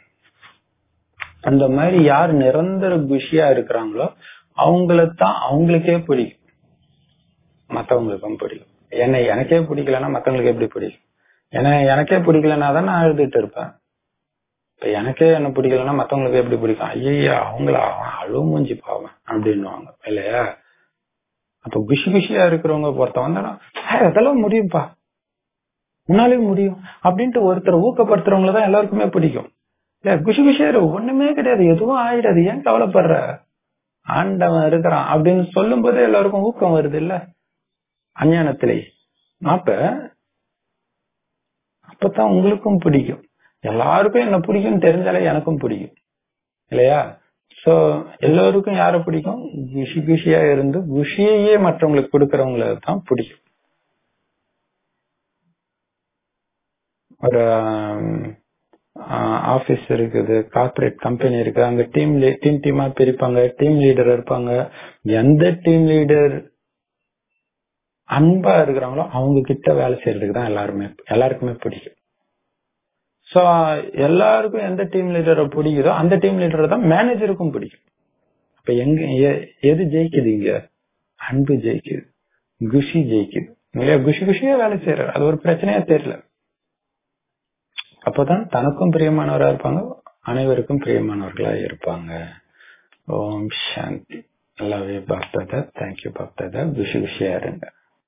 அந்த மாதிரி யார் நிரந்தர குஷியா இருக்கிறாங்களோ அவங்களத்தான் அவங்களுக்கே பிடிக்கும், மத்தவங்களுக்கும் பிடிக்கும். என்ன எனக்கே பிடிக்கலன்னா மத்தவங்களுக்கு எப்படி பிடிக்கும்? ஏன்னா எனக்கே பிடிக்கலன்னா தான் நான் அழுதுட்டு இருப்பேன். இப்ப எனக்கே என்ன பிடிக்கலன்னா மத்தவங்களுக்கு எப்படி பிடிக்கும்? ஐயா அவங்கள அவன் அழுவு மூஞ்சி பாவன் அப்படின்னுவாங்க இல்லையா? அப்ப குஷி குஷியா இருக்கிறவங்க பொறுத்த வந்தா அதெல்லாம் முடியும்பா, முன்னாலே முடியும் அப்படின்ட்டு ஒருத்தர் ஊக்கப்படுத்துறவங்களதான் எல்லாருக்குமே பிடிக்கும். இல்ல குஷி குஷியா இருக்கு, ஒண்ணுமே கிடையாது, எதுவும் ஆயிடாது, ஏன் கவலைப்படுற, ஆண்டவன் இருக்கிறான் அப்படின்னு சொல்லும் போது எல்லாருக்கும் ஊக்கம் வருது இல்ல அஞ்ஞானத்திலே. அப்ப அப்பதான் உங்களுக்கும் பிடிக்கும். எல்லாருக்கும் என்ன பிடிக்கும் தெரிஞ்சாலே எனக்கும் பிடிக்கும் இல்லையா? சோ எல்லாருக்கும் யார பிடிக்கும்? குஷி குஷியா இருந்து குஷியையே மற்றவங்களுக்கு கொடுக்கறவங்கள தான் பிடிக்கும். ஒரு ஆபீஸ் இருக்குது, கார்பரேட் கம்பெனி இருக்கு, அங்க டீம் டீம் டீமா பிரிப்பாங்க, டீம் லீடர் இருப்பாங்க. எந்த டீம் லீடர் அன்பா இருக்கிறாங்களோ அவங்க கிட்ட வேலை செய்யறதுக்கு தான் எல்லாருமே எல்லாருக்குமே பிடிக்கும். சோ எல்லாருக்கும் எந்த டீம் லீடரை பிடிக்குதோ அந்த டீம் லீடரை தான் மேனேஜருக்கும் பிடிக்கும். அப்ப எங்க எது ஜெயிக்குது? இங்க அன்பு ஜெயிக்குது, குஷி ஜெயிக்குது இல்லையா? குஷி குஷியா வேலை செய்யறாரு, அது ஒரு பிரச்சனையா தெரியல. அப்பதான் தனக்கும் பிரியமானவரா இருப்பாங்க, அனைவருக்கும் பிரியமானவர்களா இருப்பாங்க. ஓம் சாந்தி. நல்லாவே பக்ததா. தேங்க்யூ பக்ததா. குஷி குஷியா இருங்க.